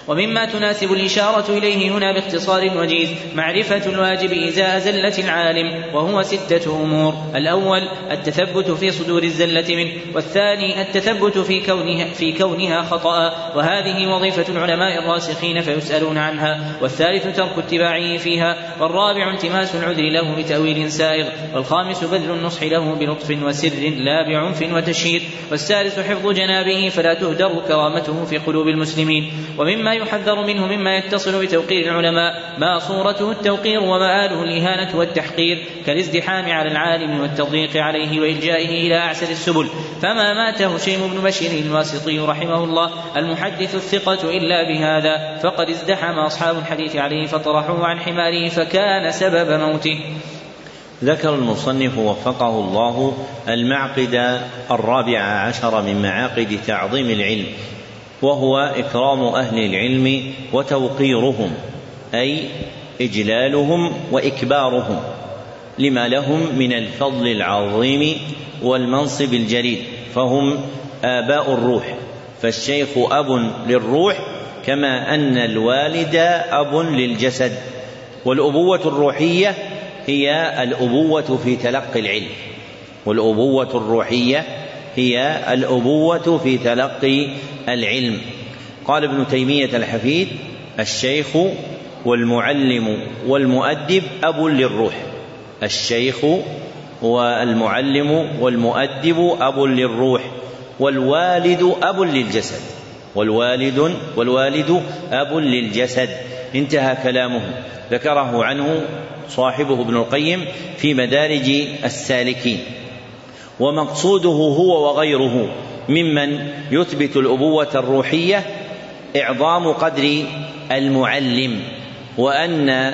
ومما تناسب الإشارة إليه هنا باختصار وجيز معرفة الواجب إزاء زلة العالم، وهو ستة أمور: الأول التثبت في صدور الزلة منه، والثاني التثبت في كونها, في كونها خطأ، وهذه وظيفة العلماء الراسخين فيسألون عنها، والثالث ترك اتباعه فيها، والرابع التماس العذر له بتأويل سائغ، والخامس بذل النصح له بلطف وسر لا بعنف وتشهير، والسادس حفظ جنابه فلا تهدر كرامته في قلوب المسلمين. ومما يحذر منه مما يتصل بتوقير العلماء ما صورته التوقير ومآله الإهانة والتحقير، كالازدحام على العالم والتضييق عليه وإلجائه إلى أعسر السبل. فما مات هشيم بن بشير الواسطي رحمه الله المحدث الثقة إلا بهذا، فقد ازدحم أصحاب الحديث عليه فطرحوه عن حماره فكان سبب موته. ذكر المصنف وفقه الله المعقد الرابع عشر من معاقد تعظيم العلم، وهو إكرام أهل العلم وتوقيرهم، أي إجلالهم وإكبارهم لما لهم من الفضل العظيم والمنصب الجليل، فهم آباء الروح، فالشيخ أب للروح كما أن الوالد أب للجسد. والأبوة الروحية هي الأبوة في تلقي العلم، والأبوة الروحية هي الأبوة في تلقي العلم. قال ابن تيمية الحفيد: الشيخ والمعلم والمؤدب أب للروح. الشيخ والمعلم والمؤدب أب للروح، والوالد أب للجسد، والوالد والوالد أب للجسد. انتهى كلامه. ذكره عنه صاحبه ابن القيم في مدارج السالكين. ومقصوده هو وغيره ممن يثبت الأبوة الروحية إعظام قدر المعلم، وأن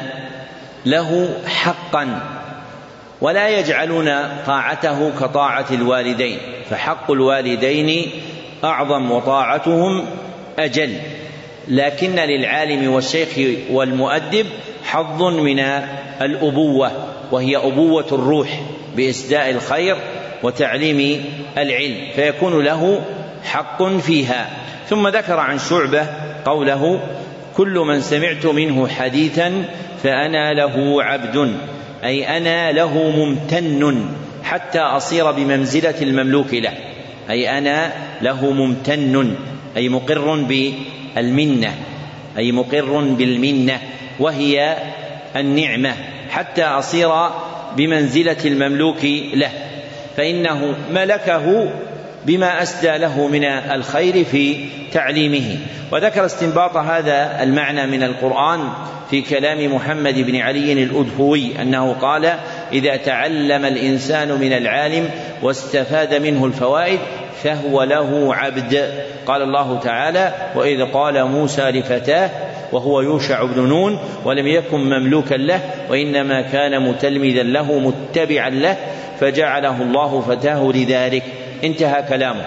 له حقا، ولا يجعلون طاعته كطاعة الوالدين، فحق الوالدين أعظم وطاعتهم أجل، لكن للعالم والشيخ والمؤدب حظ من الأبوة، وهي أبوة الروح بإسداء الخير وتعليم العلم، فيكون له حق فيها. ثم ذكر عن شعبة قوله: كل من سمعت منه حديثا فأنا له عبد، أي أنا له ممتن حتى أصير بمنزلة المملوك له، أي أنا له ممتن، أي مقر بالمنة، أي مقر بالمنة وهي النعمة، حتى أصير بمنزلة المملوك له، فإنه ملكه بما أسدى له من الخير في تعليمه. وذكر استنباط هذا المعنى من القرآن في كلام محمد بن علي الأدهوي أنه قال: إذا تعلم الإنسان من العالم واستفاد منه الفوائد فهو له عبد. قال الله تعالى: وإذ قال موسى لفتاه وهو يوشع بن نون ولم يكن مملوكا له وإنما كان متلمذا له متبعا له فجعله الله فتاه لذلك. انتهى كلامه.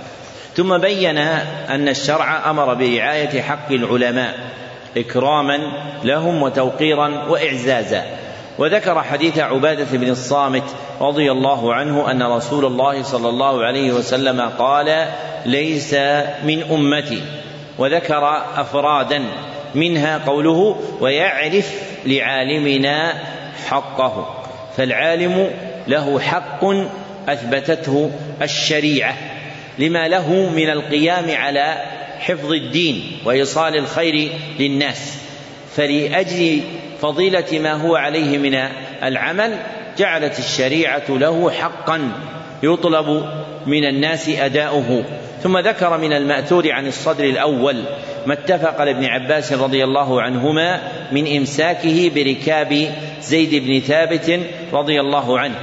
ثم بين أن الشرع أمر برعاية حق العلماء إكراما لهم وتوقيرا وإعزازا. وذكر حديث عبادة بن الصامت رضي الله عنه أن رسول الله صلى الله عليه وسلم قال: ليس من أمتي، وذكر أفرادا منها قوله: ويعرف لعالمنا حقه. فالعالم له حق أثبتته الشريعة لما له من القيام على حفظ الدين وإيصال الخير للناس، فلأجل فضيلة ما هو عليه من العمل جعلت الشريعة له حقا يطلب من الناس أداؤه. ثم ذكر من المأثور عن الصدر الأول ما اتفق لابن عباس رضي الله عنهما من إمساكه بركاب زيد بن ثابت رضي الله عنه.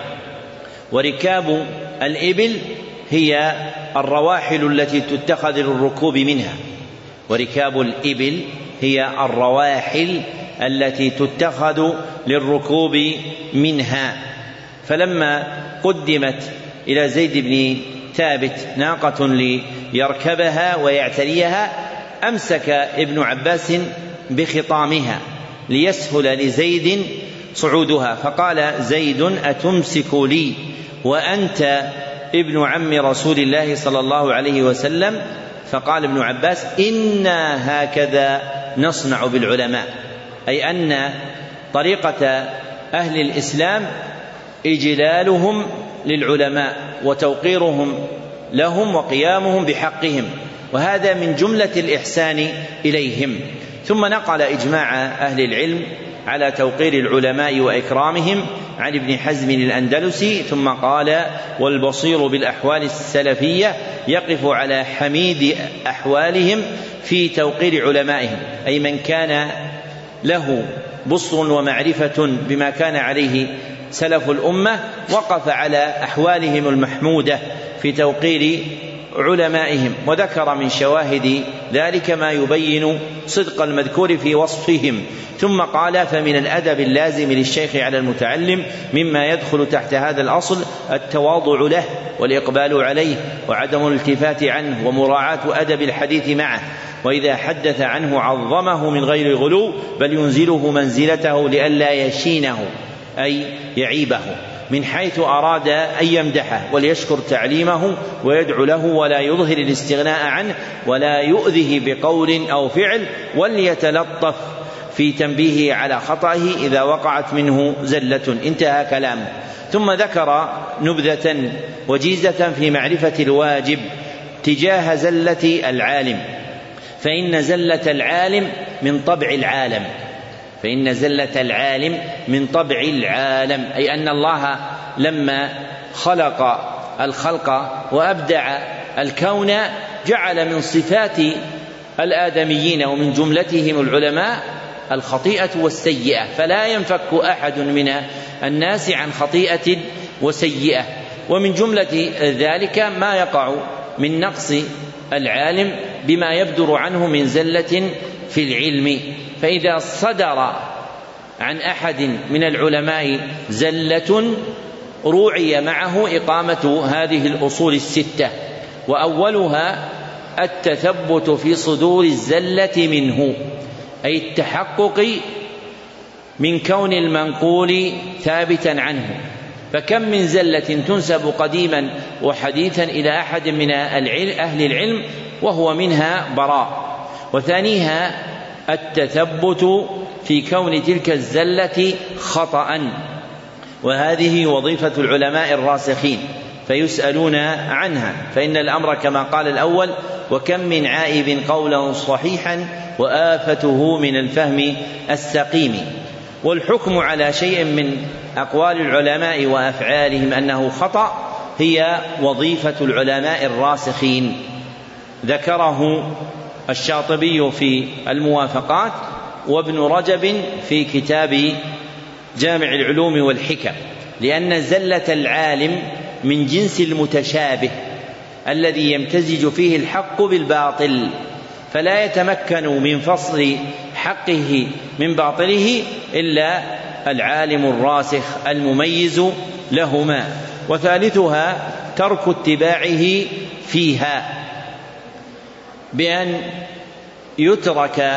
وركاب الإبل هي الرواحل التي تتخذ للركوب منها، وركاب الإبل هي الرواحل التي تتخذ للركوب منها. فلما قدمت إلى زيد بن ثابت ناقة ليركبها ويعتريها أمسك ابن عباس بخطامها ليسهل لزيد صعودها، فقال زيد: أتمسك لي وأنت ابن عم رسول الله صلى الله عليه وسلم؟ فقال ابن عباس: إنا هكذا نصنع بالعلماء، أي أن طريقة أهل الإسلام إجلالهم للعلماء وتوقيرهم لهم وقيامهم بحقهم، وهذا من جملة الإحسان إليهم. ثم نقل إجماع أهل العلم على توقير العلماء وإكرامهم عن ابن حزم الأندلسي، ثم قال: والبصير بالأحوال السلفية يقف على حميد أحوالهم في توقير علمائهم، أي من كان له بصر ومعرفة بما كان عليه سلف الأمة وقف على أحوالهم المحمودة في توقير علمائهم. وذكر من شواهد ذلك ما يبين صدق المذكور في وصفهم. ثم قال: فمن الأدب اللازم للشيخ على المتعلم مما يدخل تحت هذا الأصل التواضع له والإقبال عليه وعدم الالتفات عنه ومراعاة أدب الحديث معه، وإذا حدث عنه عظمه من غير غلو، بل ينزله منزلته لئلا يشينه أي يعيبه من حيث أراد أن يمدحه، وليشكر تعليمه ويدعو له ولا يظهر الاستغناء عنه ولا يؤذه بقول أو فعل، وليتلطف في تنبيهه على خطأه إذا وقعت منه زلة. انتهى كلامه. ثم ذكر نبذة وجيزة في معرفة الواجب تجاه زلة العالم، فإن زلة العالم من طبع العالم فإن زلة العالم من طبع العالم أي أن الله لما خلق الخلق وأبدع الكون جعل من صفات الآدميين ومن جملتهم العلماء الخطيئة والسيئة، فلا ينفك أحد من الناس عن خطيئة وسيئة. ومن جملة ذلك ما يقع من نقص العالم بما يبدر عنه من زلة في العلم، فإذا صدر عن أحد من العلماء زلة روعي معه إقامة هذه الأصول الستة، وأولها التثبت في صدور الزلة منه، أي التحقق من كون المنقول ثابتا عنه. فكم من زلة تنسب قديما وحديثا إلى أحد من أهل العلم وهو منها براء. وثانيها التثبت في كون تلك الزلة خطأ، وهذه وظيفة العلماء الراسخين فيسألون عنها، فإن الأمر كما قال الأول: وكم من عائب قولا صحيحا وآفته من الفهم السقيم. والحكم على شيء من أقوال العلماء وأفعالهم أنه خطأ هي وظيفة العلماء الراسخين. ذكره الشاطبي في الموافقات، وابن رجب في كتاب جامع العلوم والحكم، لأن زلة العالم من جنس المتشابه الذي يمتزج فيه الحق بالباطل، فلا يتمكن من فصل حقه من باطله إلا العالم الراسخ المميز لهما. وثالثها ترك اتباعه فيها، بأن يترك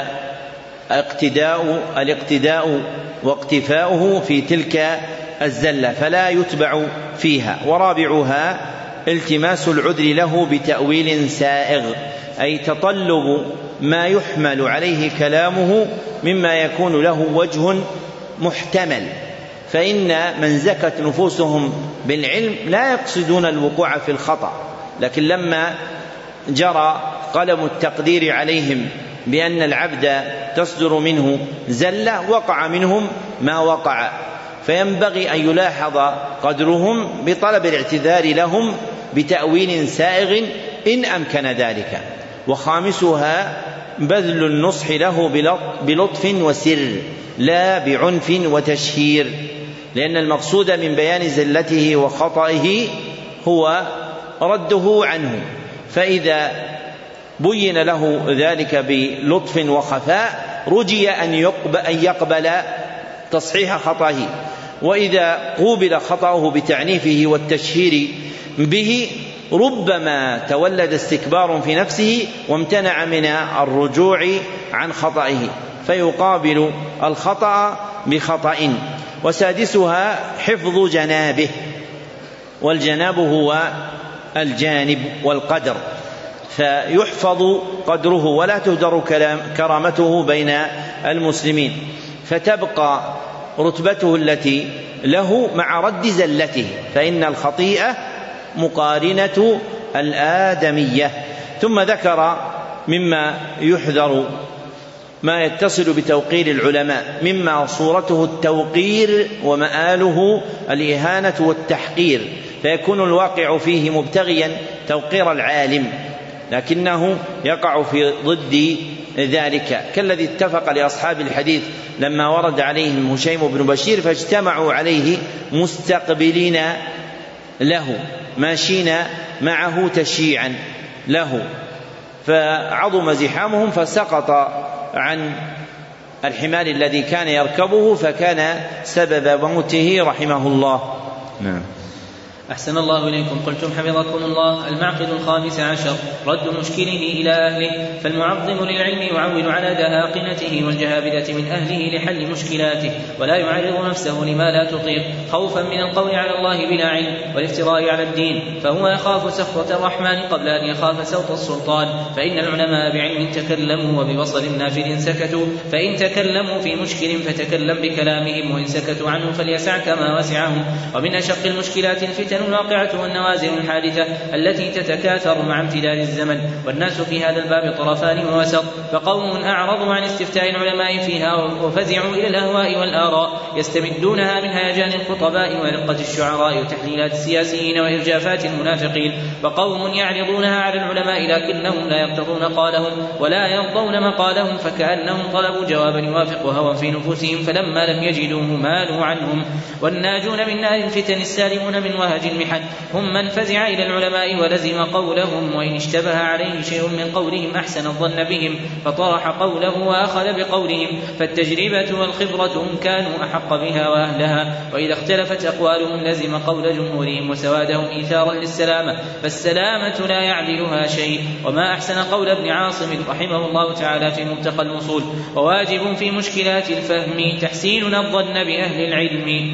اقتداء الاقتداء واقتفاؤه في تلك الزلة فلا يتبع فيها. ورابعها التماس العذر له بتأويل سائغ، أي تطلب ما يحمل عليه كلامه مما يكون له وجه محتمل، فإن من زكت نفوسهم بالعلم لا يقصدون الوقوع في الخطأ، لكن لما جرى قلم التقدير عليهم بأن العبد تصدر منه زلة وقع منهم ما وقع، فينبغي أن يلاحظ قدرهم بطلب الاعتذار لهم بتأويل سائغ إن أمكن ذلك. وخامسها بذل النصح له بلطف وسر لا بعنف وتشهير، لأن المقصود من بيان زلته وخطئه هو رده عنه، فإذا بين له ذلك بلطف وخفاء رجي أن يقبل تصحيح خطئه، وإذا قوبل خطأه بتعنيفه والتشهير به ربما تولد استكبار في نفسه وامتنع من الرجوع عن خطئه، فيقابل الخطأ بخطأ. وسادسها حفظ جنابه، والجناب هو الجانب والقدر، فيحفظ قدره ولا تهدر كرامته بين المسلمين، فتبقى رتبته التي له مع رد زلته، فإن الخطيئة مقارنة الآدمية. ثم ذكر مما يحذر ما يتصل بتوقير العلماء، مما صورته التوقير ومآله الإهانة والتحقير، فيكون الواقع فيه مبتغيا توقير العالم لكنه يقع في ضد ذلك، كالذي اتفق لأصحاب الحديث لما ورد عليهم هشيم بن بشير فاجتمعوا عليه مستقبلين له ماشين معه تشيعا له، فعظم زحامهم فسقط عن الحمار الذي كان يركبه فكان سبب موته رحمه الله. نعم. أحسن الله إليكم. قلتم حفظكم الله: المعقد الخامس عشر رد مشكله إلى أهله، فالمعظم للعلم يعول على دهاقنته والجهابذة من أهله لحل مشكلاته، ولا يعرض نفسه لما لا تطيق خوفا من القول على الله بلا علم والافتراء على الدين، فهو يخاف سخطة الرحمن قبل أن يخاف سوط السلطان. فإن العلماء بعلم تكلموا وببصر نافذ سكتوا، فإن تكلموا في مشكل فتكلم بكلامهم، وإن سكتوا عنه فليسعك ما وسعهم. ومن أشق المشكلات الفتن الواقعة والنوازل الحادثة التي تتكاثر مع امتداد الزمن، والناس في هذا الباب طرفان ووسط، فقوم أعرضوا عن استفتاء العلماء فيها وفزعوا إلى الأهواء والآراء يستمدونها من هيجان الخطباء ورقة الشعراء وتحليلات السياسيين وإرجافات المنافقين، وقوم يعرضونها على العلماء لكنهم لا يقتضون قالهم ولا يرضون مقالهم، فكأنهم طلبوا جوابا يوافق هوى في نفوسهم فلما لم يجدوه مالوا عنهم. والناجون من نار الفتن السالمون من وهج المحن هم من فزع إلى العلماء ولزم قولهم، وإن اشتبه عليه شيء من قولهم أحسن الظن بهم فطرح قوله وأخذ بقولهم، فالتجربة والخبرة هم كانوا أحق بها وأهلها، وإذا اختلفت أقوالهم لزم قول جمهورهم وسوادهم إيثارا للسلامة، فالسلامة لا يعدلها شيء. وما أحسن قول ابن عاصم رحمه الله تعالى في ملتقى الوصول: وواجب في مشكلات الفهم تحسين الظن بأهل العلم.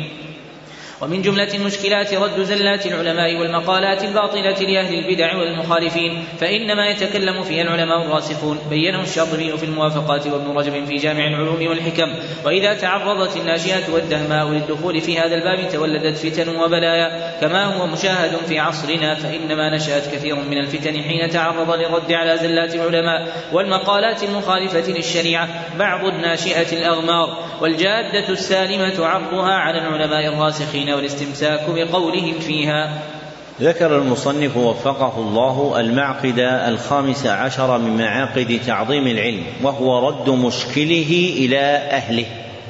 ومن جملة المشكلات رد زلات العلماء والمقالات الباطلة لأهل البدع والمخالفين، فإنما يتكلم فيها العلماء الراسخون، بينه الشاطبي في الموافقات وابن رجب في جامع العلوم والحكم. وإذا تعرضت الناشئة والدهماء للدخول في هذا الباب تولدت فتن وبلايا كما هو مشاهد في عصرنا، فإنما نشأت كثير من الفتن حين تعرض للرد على زلات العلماء والمقالات المخالفة للشريعة بعض الناشئة الأغمار، والجادة السالمة عرضها على العلماء الراسخين والاستمساك بقولهم فيها. ذكر المصنف وفقه الله المعقد الخامس عشر من معاقد تعظيم العلم، وهو رد مشكله إلى أهله.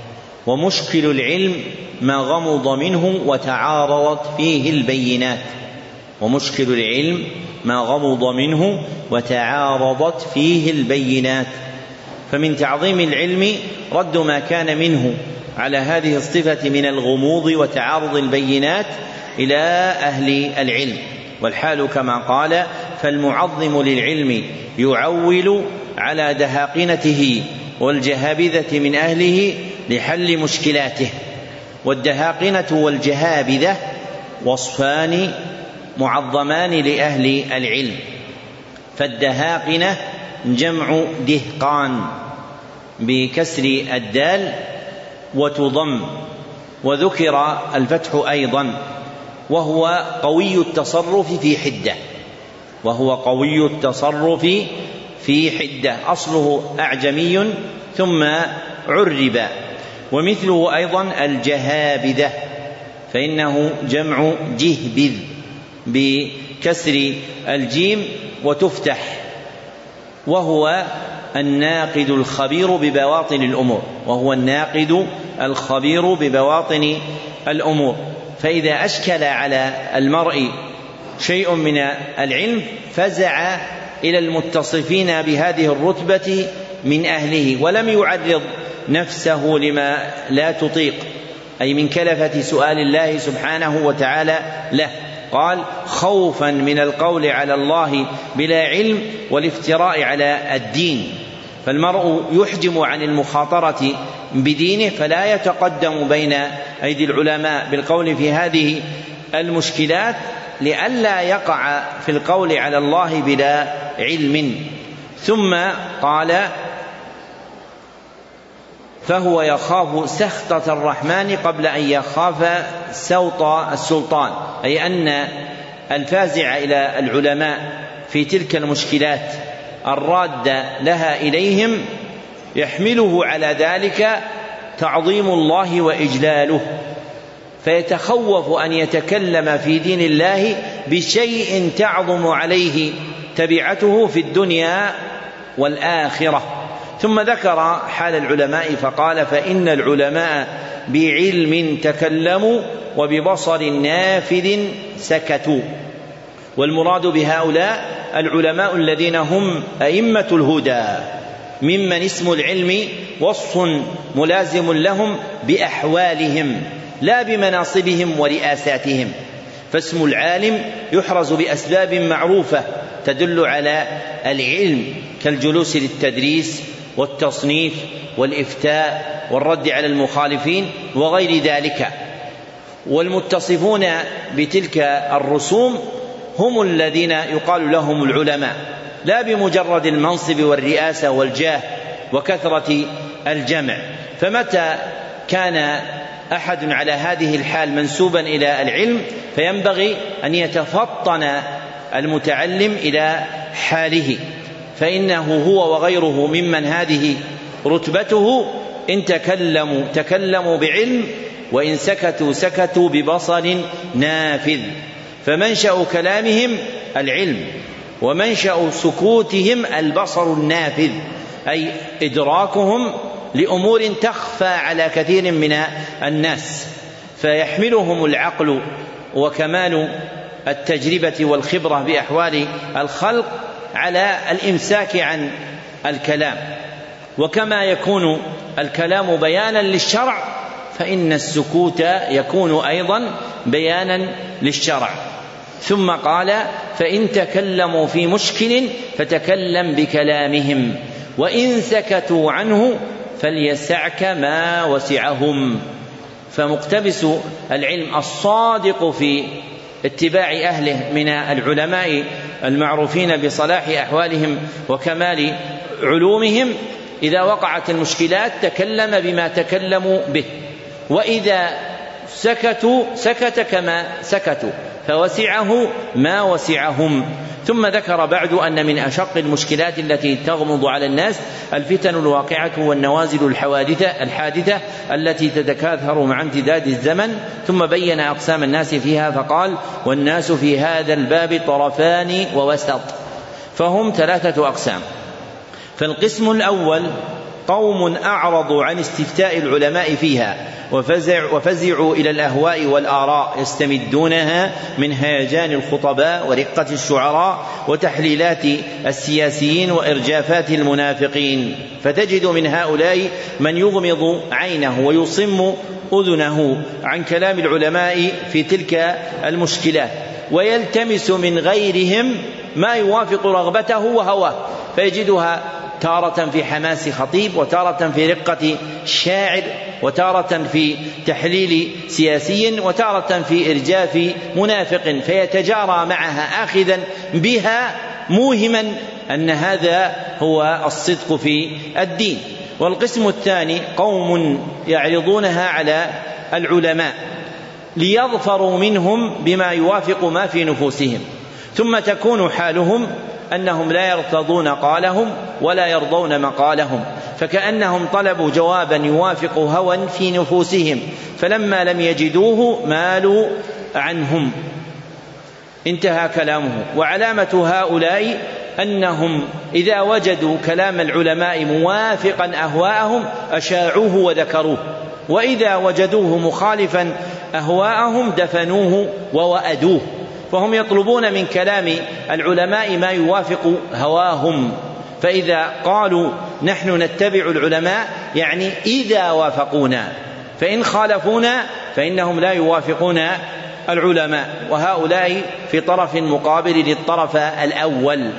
ومشكل العلم ما غمض منه وتعارضت فيه البينات، ومشكل العلم ما غمض منه وتعارضت فيه البينات. فمن تعظيم العلم رد ما كان منه على هذه الصفة من الغموض وتعارض البينات إلى أهل العلم، والحال كما قال: فالمعظم للعلم يعول على دهاقنته والجهابذة من أهله لحل مشكلاته. والدهاقنة والجهابذة وصفان معظمان لأهل العلم، فالدهاقنة جمع دهقان بكسر الدال وتضم، وذكر الفتح أيضا، وهو قوي التصرف في حدة، وهو قوي التصرف في حدة أصله أعجمي ثم عرب. ومثله أيضا الجهابذة فإنه جمع جهبذ بكسر الجيم وتفتح، وهو الناقد الخبير ببواطن الأمور، وهو الناقد الخبير ببواطن الأمور. فإذا أشكل على المرء شيء من العلم فزع إلى المتصفين بهذه الرتبة من أهله، ولم يعرض نفسه لما لا تطيق، أي من كلفة سؤال الله سبحانه وتعالى له. قال: خوفا من القول على الله بلا علم والافتراء على الدين. فالمرء يحجم عن المخاطرة بدينه، فلا يتقدم بين أيدي العلماء بالقول في هذه المشكلات لئلا يقع في القول على الله بلا علم. ثم قال فهو يخاف سخطة الرحمن قبل أن يخاف سوط السلطان، أي أن الفازع إلى العلماء في تلك المشكلات الرادة لها إليهم يحمله على ذلك تعظيم الله وإجلاله، فيتخوف أن يتكلم في دين الله بشيء تعظم عليه تبعته في الدنيا والآخرة. ثم ذكر حال العلماء فقال فإن العلماء بعلم تكلموا وببصر نافذ سكتوا. والمراد بهؤلاء العلماء الذين هم أئمة الهدى، ممن اسم العلم وصف ملازم لهم بأحوالهم لا بمناصبهم ورئاساتهم، فاسم العالم يحرز بأسباب معروفة تدل على العلم كالجلوس للتدريس والتصنيف والإفتاء والرد على المخالفين وغير ذلك. والمتصفون بتلك الرسوم هم الذين يقال لهم العلماء، لا بمجرد المنصب والرئاسة والجاه وكثرة الجمع. فمتى كان أحد على هذه الحال منسوبا إلى العلم فينبغي أن يتفطن المتعلم إلى حاله، فإنه هو وغيره ممن هذه رتبته إن تكلموا تكلموا بعلم وإن سكتوا سكتوا ببصر نافذ. فمنشأ كلامهم العلم ومنشأ سكوتهم البصر النافذ، أي إدراكهم لأمور تخفى على كثير من الناس، فيحملهم العقل وكمال التجربة والخبرة بأحوال الخلق على الإمساك عن الكلام. وكما يكون الكلام بيانا للشرع فإن السكوت يكون أيضا بيانا للشرع. ثم قال فإن تكلموا في مشكل فتكلم بكلامهم وإن سكتوا عنه فليسعك ما وسعهم. فمقتبس العلم الصادق في اتباع أهله من العلماء المعروفين بصلاح أحوالهم وكمال علومهم إذا وقعت المشكلات تكلم بما تكلموا به، وإذا سكتوا سكت كما سكتوا، فوسعه ما وسعهم. ثم ذكر بعد أن من أشق المشكلات التي تغمض على الناس الفتن الواقعة والنوازل الحوادثة الحادثة التي تتكاثر مع امتداد الزمن. ثم بين أقسام الناس فيها فقال والناس في هذا الباب طرفان ووسط، فهم ثلاثة أقسام. فالقسم الأول قوم أعرضوا عن استفتاء العلماء فيها وفزع وفزعوا إلى الأهواء والآراء يستمدونها من هيجان الخطباء ورقة الشعراء وتحليلات السياسيين وإرجافات المنافقين. فتجد من هؤلاء من يغمض عينه ويصم أذنه عن كلام العلماء في تلك المشكلات ويلتمس من غيرهم ما يوافق رغبته وهواه، فيجدها تارة في حماس خطيب وتارة في رقة شاعر وتارة في تحليل سياسي وتارة في إرجاف منافق، فيتجارى معها آخذا بها موهما أن هذا هو الصدق في الدين. والقسم الثاني قوم يعرضونها على العلماء ليظفروا منهم بما يوافق ما في نفوسهم، ثم تكون حالهم أنهم لا يرتضون قالهم ولا يرضون مقالهم، فكأنهم طلبوا جوابا يوافق هوى في نفوسهم، فلما لم يجدوه مالوا عنهم. انتهى كلامه. وعلامة هؤلاء أنهم إذا وجدوا كلام العلماء موافقا أهواءهم أشاعوه وذكروه، وإذا وجدوه مخالفا أهواءهم دفنوه ووأدوه. فهم يطلبون من كلام العلماء ما يوافق هواهم، فإذا قالوا نحن نتبع العلماء يعني إذا وافقونا، فإن خالفونا فإنهم لا يوافقون العلماء. وهؤلاء في طرف مقابل للطرف الأول.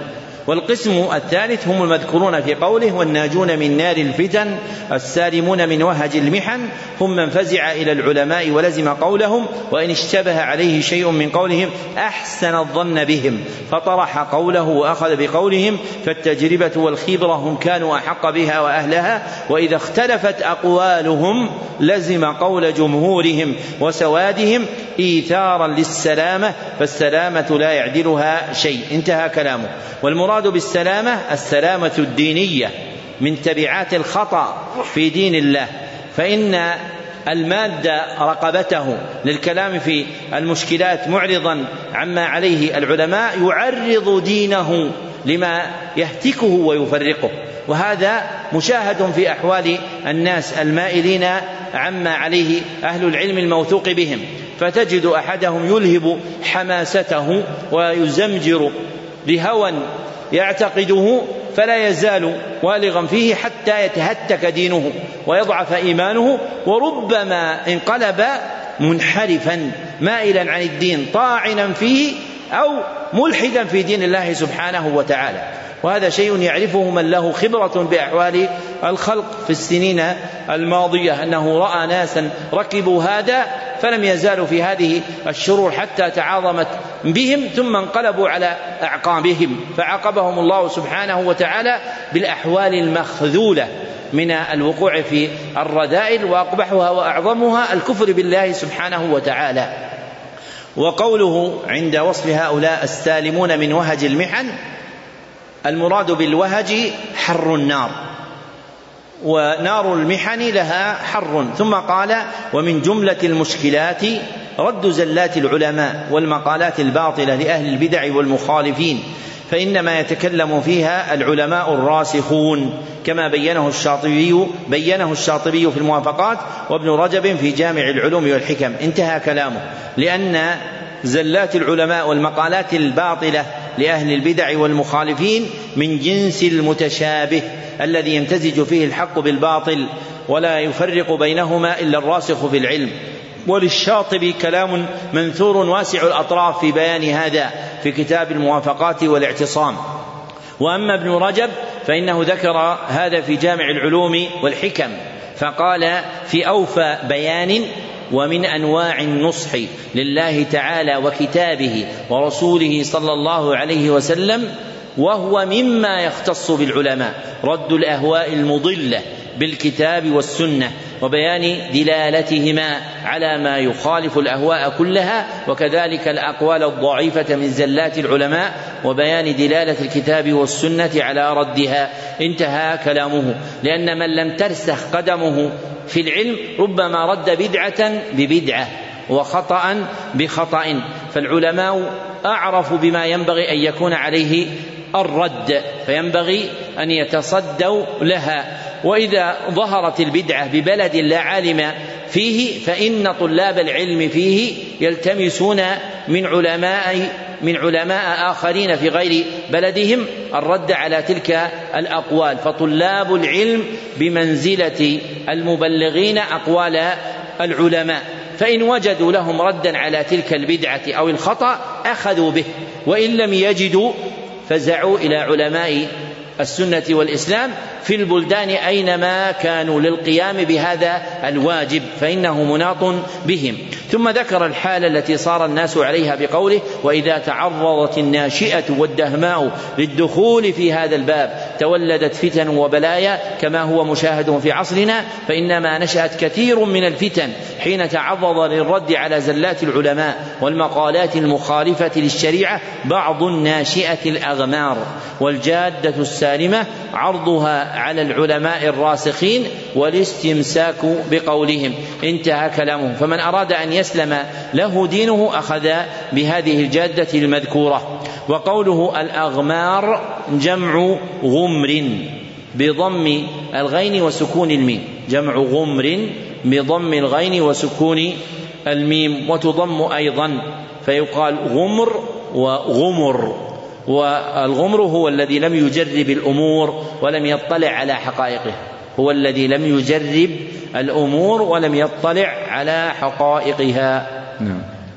والقسم الثالث هم المذكورون في قوله والناجون من نار الفتن السالمون من وهج المحن هم من فزع إلى العلماء ولزم قولهم وإن اشتبه عليه شيء من قولهم أحسن الظن بهم فطرح قوله وأخذ بقولهم فالتجربة والخبرة هم كانوا أحق بها وأهلها وإذا اختلفت أقوالهم لزم قول جمهورهم وسوادهم إيثارا للسلامة فالسلامة لا يعدلها شيء. انتهى كلامه. والمراد بالسلامة السلامة الدينية من تبعات الخطأ في دين الله، فإن المادة رقبته للكلام في المشكلات معرضا عما عليه العلماء يعرض دينه لما يهتكه ويفرقه، وهذا مشاهد في أحوال الناس المائلين عما عليه أهل العلم الموثوق بهم، فتجد أحدهم يلهب حماسته ويزمجر لهوى يعتقده فلا يزال والغا فيه حتى يتهتك دينه ويضعف إيمانه، وربما انقلب منحرفا مائلا عن الدين طاعنا فيه أو ملحدا في دين الله سبحانه وتعالى. وهذا شيء يعرفه من له خبرة بأحوال الخلق في السنين الماضية، أنه رأى ناسا ركبوا هذا فلم يزالوا في هذه الشرور حتى تعاظمت بهم ثم انقلبوا على أعقابهم، فعاقبهم الله سبحانه وتعالى بالأحوال المخذولة من الوقوع في الرذائل، وأقبحها وأعظمها الكفر بالله سبحانه وتعالى. وقوله عند وصف هؤلاء السالمون من وهج المحن المراد بالوهج حر النار، ونار المحن لها حر. ثم قال ومن جملة المشكلات رد زلات العلماء والمقالات الباطلة لأهل البدع والمخالفين، فإنما يتكلم فيها العلماء الراسخون كما بينه الشاطبي بينه الشاطبي في الموافقات وابن رجب في جامع العلوم والحكم. انتهى كلامه. لأن زلات العلماء والمقالات الباطلة لأهل البدع والمخالفين من جنس المتشابه الذي يمتزج فيه الحق بالباطل ولا يفرق بينهما إلا الراسخ في العلم. وللشاطبي كلام منثور واسع الأطراف في بيان هذا في كتاب الموافقات والاعتصام. وأما ابن رجب فإنه ذكر هذا في جامع العلوم والحكم، فقال في أوفى بيان ومن أنواع النصح لله تعالى وكتابه ورسوله صلى الله عليه وسلم، وهو مما يختص بالعلماء، رد الأهواء المضلة بالكتاب والسنة وبيان دلالتهما على ما يخالف الأهواء كلها، وكذلك الأقوال الضعيفة من زلات العلماء وبيان دلالة الكتاب والسنة على ردها. انتهى كلامه. لأن من لم ترسخ قدمه في العلم ربما رد بدعة ببدعة وخطأ بخطأ، فالعلماء أعرف بما ينبغي أن يكون عليه الرد، فينبغي أن يتصدوا لها. وإذا ظهرت البدعة ببلد لا عالم فيه فإن طلاب العلم فيه يلتمسون من علماء من علماء آخرين في غير بلدهم الرد على تلك الأقوال، فطلاب العلم بمنزلة المبلغين أقوال العلماء، فإن وجدوا لهم ردا على تلك البدعة أو الخطأ أخذوا به، وإن لم يجدوا فزعوا إلى علماء السنة والإسلام في البلدان أينما كانوا للقيام بهذا الواجب، فإنه مناط بهم. ثم ذكر الحالة التي صار الناس عليها بقوله وإذا تعرضت الناشئة والدهماء للدخول في هذا الباب تولدت فتن وبلايا كما هو مشاهد في عصرنا، فإنما نشأت كثير من الفتن حين تعرض للرد على زلات العلماء والمقالات المخالفة للشريعة بعض الناشئة الأغمار، والجادة السالمة عرضها على العلماء الراسخين والاستمساك بقولهم. انتهى كلامه. فمن أراد أن يسلم له دينه أخذ بهذه الجادة المذكورة. وقوله الأغمار جمع غمر بضم الغين وسكون الميم، جمع غمر بضم الغين وسكون الميم، وتضم أيضا فيقال غمر وغمر. والغمر هو الذي لم يجرب الأمور ولم يطلع على حقائقه، هو الذي لم يجرب الأمور ولم يطلع على حقائقها. نعم.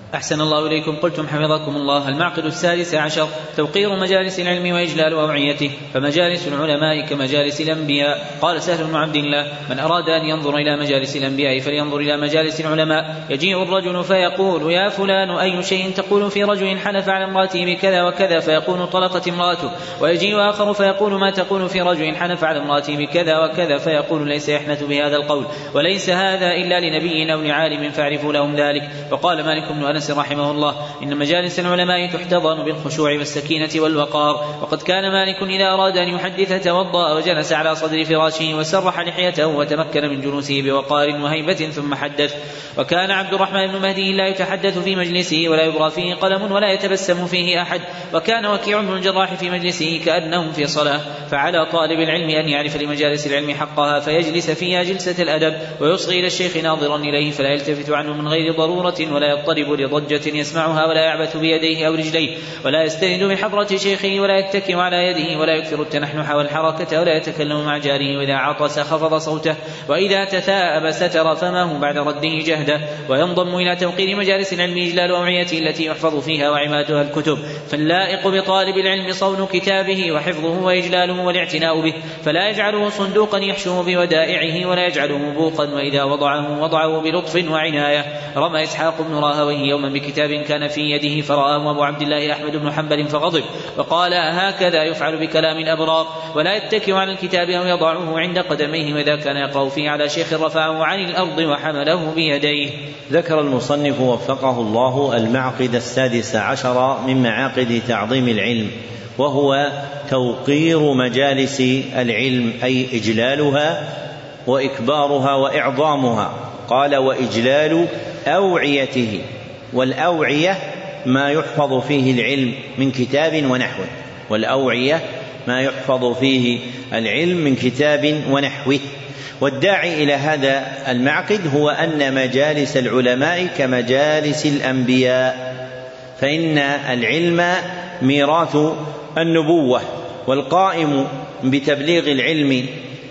أحسن الله إليكم. قلتم حفظكم الله: المعقد السادس عشر توقير مجالس العلم وإجلال أوعيته، فمجالس العلماء كمجالس الأنبياء. قال سهل بن عبد الله: من أراد أن ينظر إلى مجالس الأنبياء فلينظر إلى مجالس العلماء. يجيء الرجل فيقول: يا فلان أي شيء تقول في رجل حلف على امرأته بكذا وكذا، فيقول: طلقت امرأته. ويجيء آخر فيقول: ما تقول في رجل حلف على امرأته بكذا وكذا، فيقول: ليس يحنث بهذا القول، وليس هذا إلا لنبي أو لعالم فاعرفوا لهم ذلك. وقال مالك بن أنس رحمه الله: إن مجالس العلماء تحتضن بالخشوع والسكينة والوقار. وقد كان مالك إذا أراد أن يحدث توضأ وجلس على صدر فراشه وسرح لحيته وتمكن من جلوسه بوقار وهيبة ثم حدث. وكان عبد الرحمن بن مهدي لا يتحدث في مجلسه ولا يبرى فيه قلم ولا يتبسم فيه أحد. وكان وكيع بن الجراح في مجلسه كأنهم في صلاة. فعلى طالب العلم أن يعرف لمجالس العلم حقها فيجلس فيها جلسة الأدب، ويصغي إلى الشيخ ناظرا إليه فلا يلتفت عنه من غير ضرورة، ولا يضطرب لضجة يسمعها، ولا يعبث بيديه أو رجليه، ولا يستند من حضرة شيخه، ولا يتكئ على يده، ولا يكثر التنحنح والحركة، ولا يتكلم مع جاره، وإذا عطس خفض صوته، وإذا تثاءب ستر فمه بعد رده جهده. وينضم إلى توقير مجالس العلم إجلال أوعيته التي يحفظ فيها وعمادها الكتب، فاللائق بطالب العلم صون كتابه وحفظه وإجلاله والاعتناء به، فلا يجعله صندوقا يحشوه بودائعه، ولا يجعله بوقا، وإذا وضعه وضعه بلطف وعناية. رمى إسحاق بن راهويه يوما بكتاب كان في يده فرآه أبو عبد الله أحمد بن حنبل فغضب وقال: هكذا يفعل بكلام الأبرار. ولا يتكئ على الكتاب أو يضعه عند قدميه، وإذا كان يقرأ فيه على شيخ رفعه عن الأرض وحمله بيديه. ذكر المصنف وفقه الله المعقد السادس عشر من معاقد تعظيم العلم، وهو توقير مجالس العلم، أي إجلالها وإكبارها وإعظامها. قال: وإجلال أوعيته. والأوعية ما يحفظ فيه العلم من كتاب ونحوه، والأوعية ما يحفظ فيه العلم من كتاب ونحوه. والداعي إلى هذا المعقد هو أن مجالس العلماء كمجالس الأنبياء، فإن العلم ميراث النبوة، والقائم بتبليغ العلم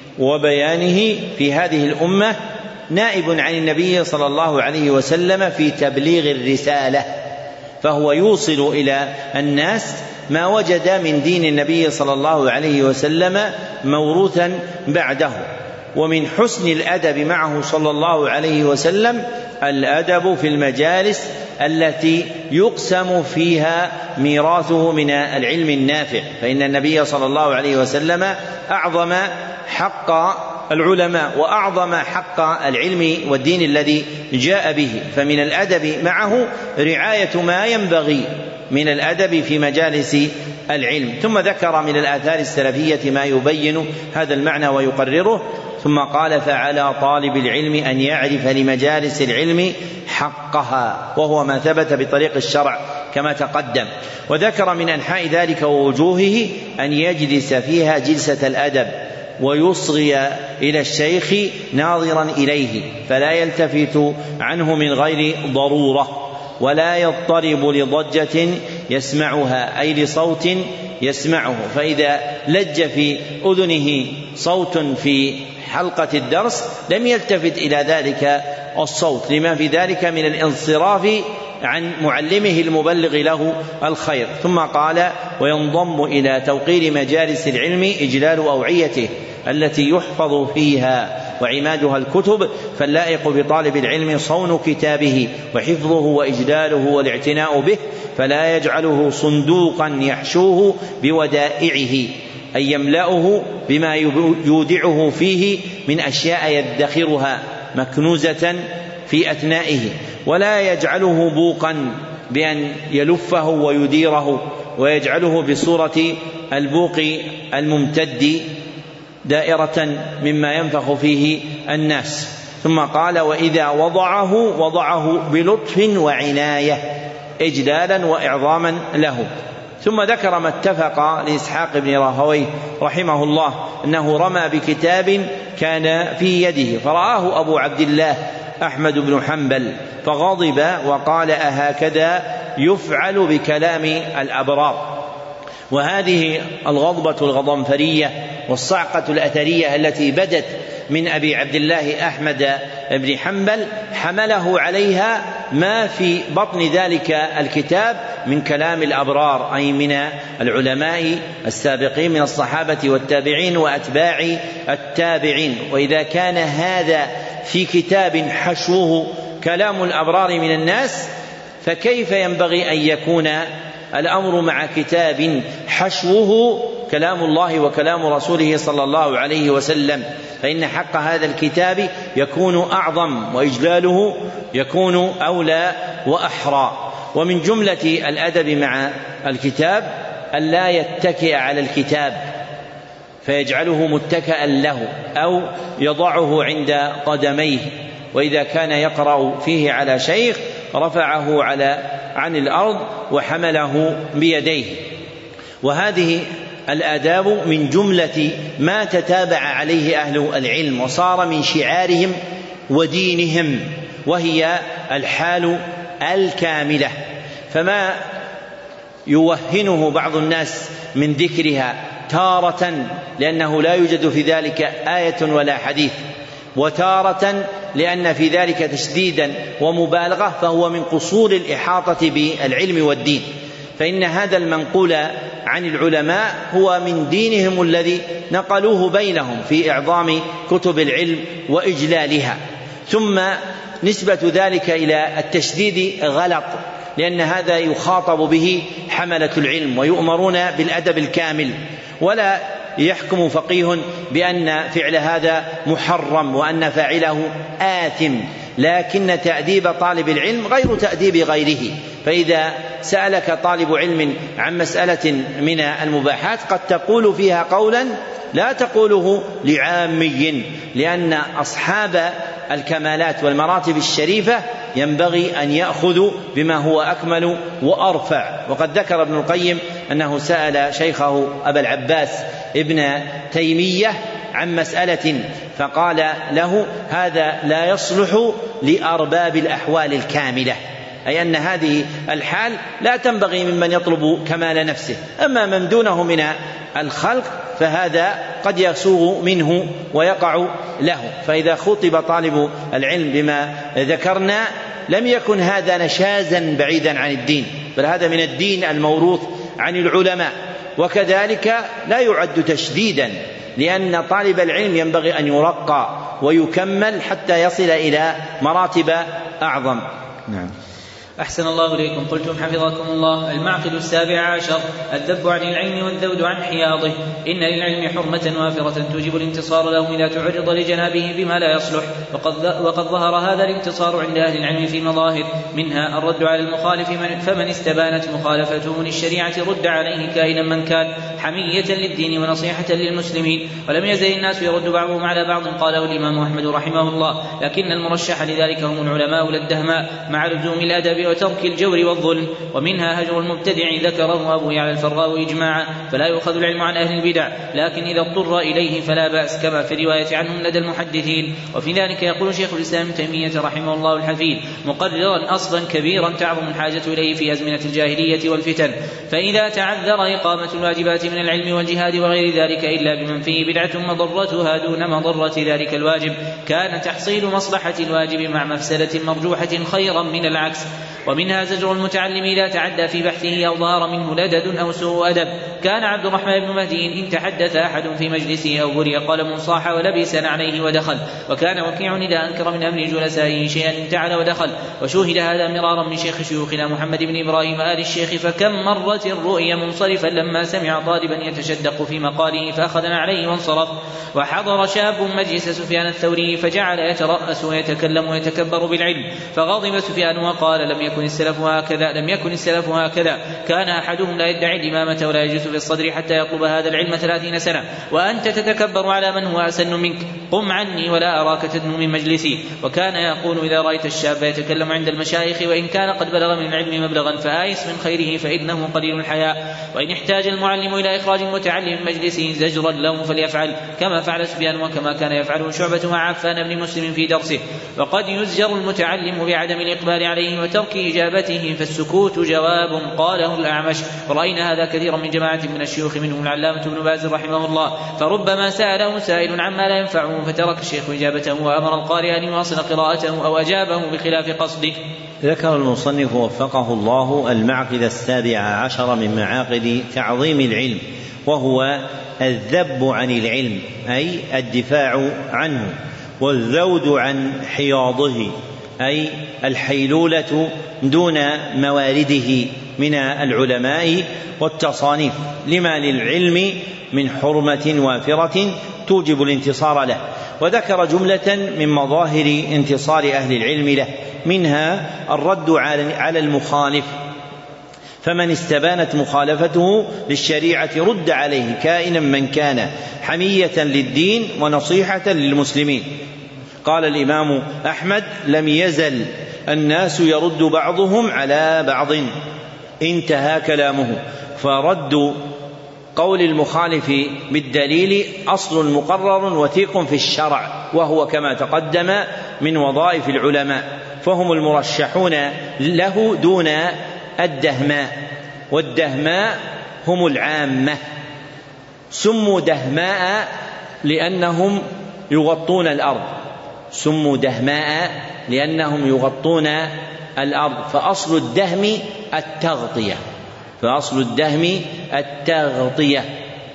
وبيانه في هذه الأمة نائب عن النبي صلى الله عليه وسلم في تبليغ الرسالة، فهو يوصل إلى الناس ما وجد من دين النبي صلى الله عليه وسلم موروثا بعده. ومن حسن الأدب معه صلى الله عليه وسلم الأدب في المجالس التي يقسم فيها ميراثه من العلم النافع، فإن النبي صلى الله عليه وسلم أعظم حق العلماء وأعظم حق العلم والدين الذي جاء به، فمن الأدب معه رعاية ما ينبغي من الأدب في مجالس العلم. ثم ذكر من الآثار السلفية ما يبين هذا المعنى ويقرره، ثم قال: فعلى طالب العلم أن يعرف لمجالس العلم حقها، وهو ما ثبت بطريق الشرع كما تقدم. وذكر من أنحاء ذلك ووجوهه أن يجلس فيها جلسة الأدب، ويصغي إلى الشيخ ناظرا إليه، فلا يلتفت عنه من غير ضرورة، ولا يضطرب لضجة يسمعها، أي لصوت يسمعه، فإذا لج في أذنه صوت في حلقة الدرس لم يلتفت إلى ذلك الصوت، لما في ذلك من الانصراف عن معلمه المبلغ له الخير. ثم قال: وينضم إلى توقير مجالس العلم إجلال أوعيته التي يحفظ فيها وعمادها الكتب، فاللائق بطالب العلم صون كتابه وحفظه وإجلاله والاعتناء به، فلا يجعله صندوقا يحشوه بودائعه، أي يملأه بما يودعه فيه من أشياء يدخرها مكنوزة في أثنائه، ولا يجعله بوقا بأن يلفه ويديره ويجعله بصورة البوق الممتد دائرة مما ينفخ فيه الناس. ثم قال: وإذا وضعه وضعه بلطف وعناية إجلالا وإعظاما له. ثم ذكر ما اتفق لإسحاق بن راهويه رحمه الله أنه رمى بكتاب كان في يده فرآه أبو عبد الله أحمد بن حنبل فغضب وقال: أهكذا يفعل بكلام الأبرار. وهذه الغضبة الغضنفرية والصعقة الأثرية التي بدت من أبي عبد الله أحمد بن حنبل حمله عليها ما في بطن ذلك الكتاب من كلام الأبرار، أي من العلماء السابقين من الصحابة والتابعين وأتباع التابعين. وإذا كان هذا في كتاب حشوه كلام الأبرار من الناس، فكيف ينبغي أن يكون الأمر مع كتاب حشوه كلام الله وكلام رسوله صلى الله عليه وسلم؟ فإن حق هذا الكتاب يكون أعظم، وإجلاله يكون أولى وأحرى. ومن جملة الأدب مع الكتاب ألا يتكئ على الكتاب فيجعله متكئا له أو يضعه عند قدميه، وإذا كان يقرأ فيه على شيخ رفعه على عن الأرض وحمله بيديه. وهذه الآداب من جملة ما تتابع عليه أهل العلم وصار من شعارهم ودينهم، وهي الحال الكاملة. فما يوهنه بعض الناس من ذكرها تارة لأنه لا يوجد في ذلك آية ولا حديث، وتارة لأن في ذلك تشديدا ومبالغة، فهو من قصور الإحاطة بالعلم والدين. فإن هذا المنقول عن العلماء هو من دينهم الذي نقلوه بينهم في إعظام كتب العلم وإجلالها. ثم نسبة ذلك إلى التشديد غلط، لأن هذا يخاطب به حملة العلم ويؤمرون بالأدب الكامل، ولا يحكم فقيه بأن فعل هذا محرم وأن فاعله آثم، لكن تأديب طالب العلم غير تأديب غيره. فإذا سألك طالب علم عن مسألة من المباحات قد تقول فيها قولا لا تقوله لعامي، لأن أصحاب الكمالات والمراتب الشريفة ينبغي أن يأخذوا بما هو أكمل وأرفع. وقد ذكر ابن القيم أنه سأل شيخه أبا العباس ابن تيمية عن مسألة فقال له: هذا لا يصلح لأرباب الأحوال الكاملة، أي أن هذه الحال لا تنبغي ممن يطلب كمال نفسه، أما من دونه من الخلق فهذا قد يسوغ منه ويقع له. فإذا خطب طالب العلم بما ذكرنا لم يكن هذا نشازا بعيدا عن الدين، بل هذا من الدين الموروث عن العلماء. وكذلك لا يعد تشديدا، لأن طالب العلم ينبغي أن يرقى ويكمل حتى يصل إلى مراتب أعظم. نعم. أحسن الله إليكم. قلتم حفظكم الله: المعقد السابع عشر الذب عن العلم والذود عن حياضه. إن للعلم حرمة وافرة توجب الانتصار له إذا تعرض لجنابه بما لا يصلح، وقد, وقد ظهر هذا الانتصار عند أهل العلم في مظاهر، منها الرد على المخالف فمن استبانت مخالفته للشريعة رد عليه كائنا من كان، حمية للدين ونصيحة للمسلمين. ولم يزل الناس يرد بعضهم على بعض، قاله الإمام أحمد رحمه الله، لكن المرشح لذلك هم العلماء للدهماء مع لزوم الأدب وترك الجور والظلم. ومنها هجر المبتدع ذكره أبو يعلى الفراء إجماعا، فلا يؤخذ العلم عن أهل البدع، لكن إذا اضطر إليه فلا بأس، كما في رواية عنهم لدى المحدثين. وفي ذلك يقول شيخ الإسلام ابن تيمية رحمه الله الحفيد مقررا أصلا كبيرا تعظم الحاجة إليه في أزمنة الجاهلية والفتن، فإذا تعذر إقامة الواجبات من العلم والجهاد وغير ذلك إلا بمن فيه بدعة مضرتها دون مضرة ذلك الواجب، كان تحصيل مصلحة الواجب مع مفسدة مرجوحة خيرا من العكس. ومنها زجر المتعلم إذا تعدى في بحثه أو ظهر منه لدد أو سوء أدب. كان عبد الرحمن بن مهدي إن تحدث أحد في مجلسه أو بري قلم صاح ولبس عليه ودخل. وكان وكيع إذا أنكر من أمر جلسائه شيئا انتعل ودخل. وشوهد هذا مرارا من شيخ شيوخنا محمد بن إبراهيم آل الشيخ، فكم مرة رؤي منصرفا لما سمع طالبا يتشدق في مقاله فأخذنا عليه وانصرف. وحضر شاب مجلس سفيان الثوري فجعل يترأس ويتكلم ويتكبر بالعلم، فغضب سفيان وقال: لم يكن السلف هكذا لم يكن السلف هكذا كان أحدهم لا يدعي الإمامة ولا يجلس في الصدر حتى يطلب هذا العلم ثلاثين سنة، وأنت تتكبر على من هو أسن منك، قم عني ولا أراك تدنو من مجلسي. وكان يقول: إذا رأيت الشاب يتكلم عند المشايخ وإن كان قد بلغ من العلم مبلغا فآيس من خيره فإنه قليل الحياء. وإن احتاج المعلم إلى إخراج المتعلم من مجلسه زجرا له فليفعل، كما فعل سفيان وكما كان يفعله شعبة مع عفان بن مسلم في درسه. وقد يزجر المتعلم بعدم الإقبال عليه وترك ترك إجابته فالسكوت جواب. قاله الأعمش. ورأينا هذا كثيرا من جماعة من الشيوخ منهم العلامة ابن باز رحمه الله، فربما سأله سائل عما لا ينفعه فترك الشيخ إجابته وأمر القارئ أن يواصل قراءته أو أجابه بخلاف قصده. ذكر المصنف وفقه الله المعقد السابع عشر من معاقد تعظيم العلم، وهو الذب عن العلم أي الدفاع عنه، والذود عن حياضه أي الحيلولة دون موارده من العلماء والتصانيف، لما للعلم من حرمة وافرة توجب الانتصار له. وذكر جملة من مظاهر انتصار أهل العلم له، منها الرد على المخالف، فمن استبانت مخالفته للشريعة رد عليه كائنا من كان، حمية للدين ونصيحة للمسلمين. قال الإمام أحمد: لم يزل الناس يرد بعضهم على بعض، انتهى كلامه. فرد قول المخالف بالدليل أصل مقرر وثيق في الشرع، وهو كما تقدم من وظائف العلماء، فهم المرشحون له دون الدهماء، والدهماء هم العامة. سموا دهماء لأنهم يغطون الأرض، سموا دهماء لأنهم يغطون الأرض، فأصل الدهم التغطية، فأصل الدهم التغطية.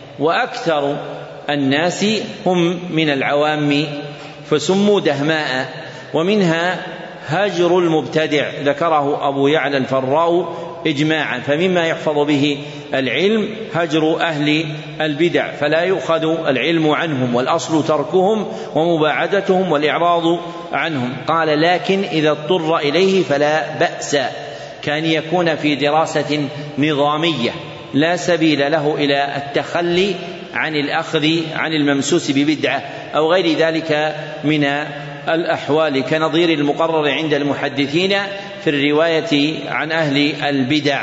وأكثر الناس هم من العوام فسموا دهماء. ومنها هجر المبتدع، ذكره أبو يعلى الفراء إجماعا، فمما يحفظ به العلم هجر أهل البدع، فلا يؤخذ العلم عنهم، والأصل تركهم ومباعدتهم والإعراض عنهم. قال: لكن إذا اضطر إليه فلا بأس، كان يكون في دراسة نظامية لا سبيل له إلى التخلي عن الأخذ عن الممسوس ببدعة أو غير ذلك من الأحوال، كنظير المقرر عند المحدثين في الرواية عن أهل البدع.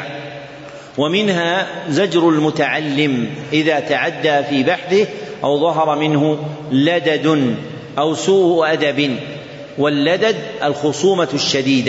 ومنها زجر المتعلم إذا تعدى في بحثه أو ظهر منه لدد أو سوء أدب. واللدد الخصومة الشديدة،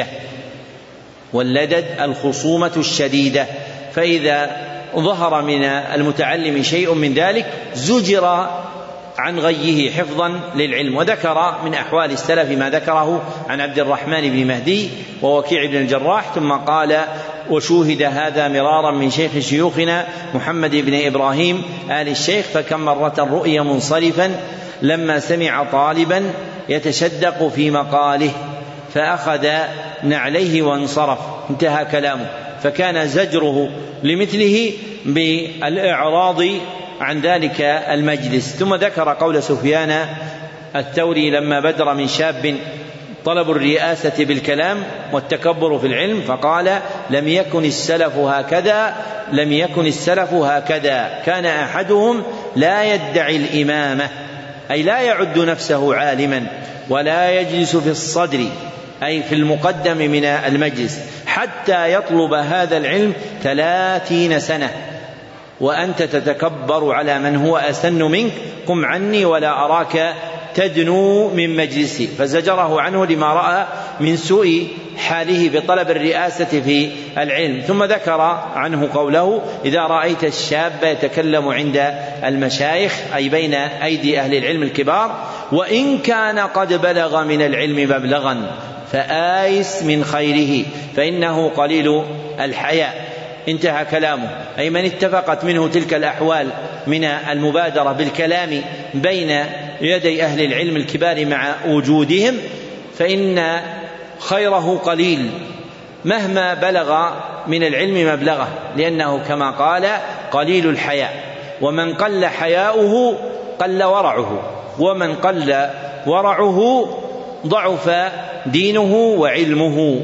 واللدد الخصومة الشديدة، فإذا ظهر من المتعلم شيء من ذلك زجر عن غيه حفظا للعلم. وذكر من أحوال السلف ما ذكره عن عبد الرحمن بن مهدي ووكيع بن الجراح، ثم قال: وشوهد هذا مرارا من شيخ شيوخنا محمد بن إبراهيم آل الشيخ، فكم مرة رؤي منصرفا لما سمع طالبا يتشدق في مقاله فأخذ نعليه وانصرف، انتهى كلامه. فكان زجره لمثله بالإعراض عن ذلك المجلس. ثم ذكر قول سفيان الثوري لما بدر من شاب طلب الرئاسة بالكلام والتكبر في العلم، فقال: لم يكن السلف هكذا، لم يكن السلف هكذا، كان أحدهم لا يدعي الإمامة، أي لا يعد نفسه عالما، ولا يجلس في الصدر أي في المقدم من المجلس، حتى يطلب هذا العلم ثلاثين سنة، وأنت تتكبر على من هو أسن منك، قم عني ولا أراك تدنو من مجلسي. فزجره عنه لما رأى من سوء حاله بطلب الرئاسة في العلم. ثم ذكر عنه قوله: إذا رأيت الشاب يتكلم عند المشايخ أي بين أيدي أهل العلم الكبار، وإن كان قد بلغ من العلم مبلغا فآيس من خيره فإنه قليل الحياء، انتهى كلامه. أي من اتفقت منه تلك الأحوال من المبادرة بالكلام بين يدي أهل العلم الكبار مع وجودهم، فإن خيره قليل مهما بلغ من العلم مبلغه، لأنه كما قال: قليل الحياء، ومن قل حياؤه قل ورعه، ومن قل ورعه ضعف دينه وعلمه.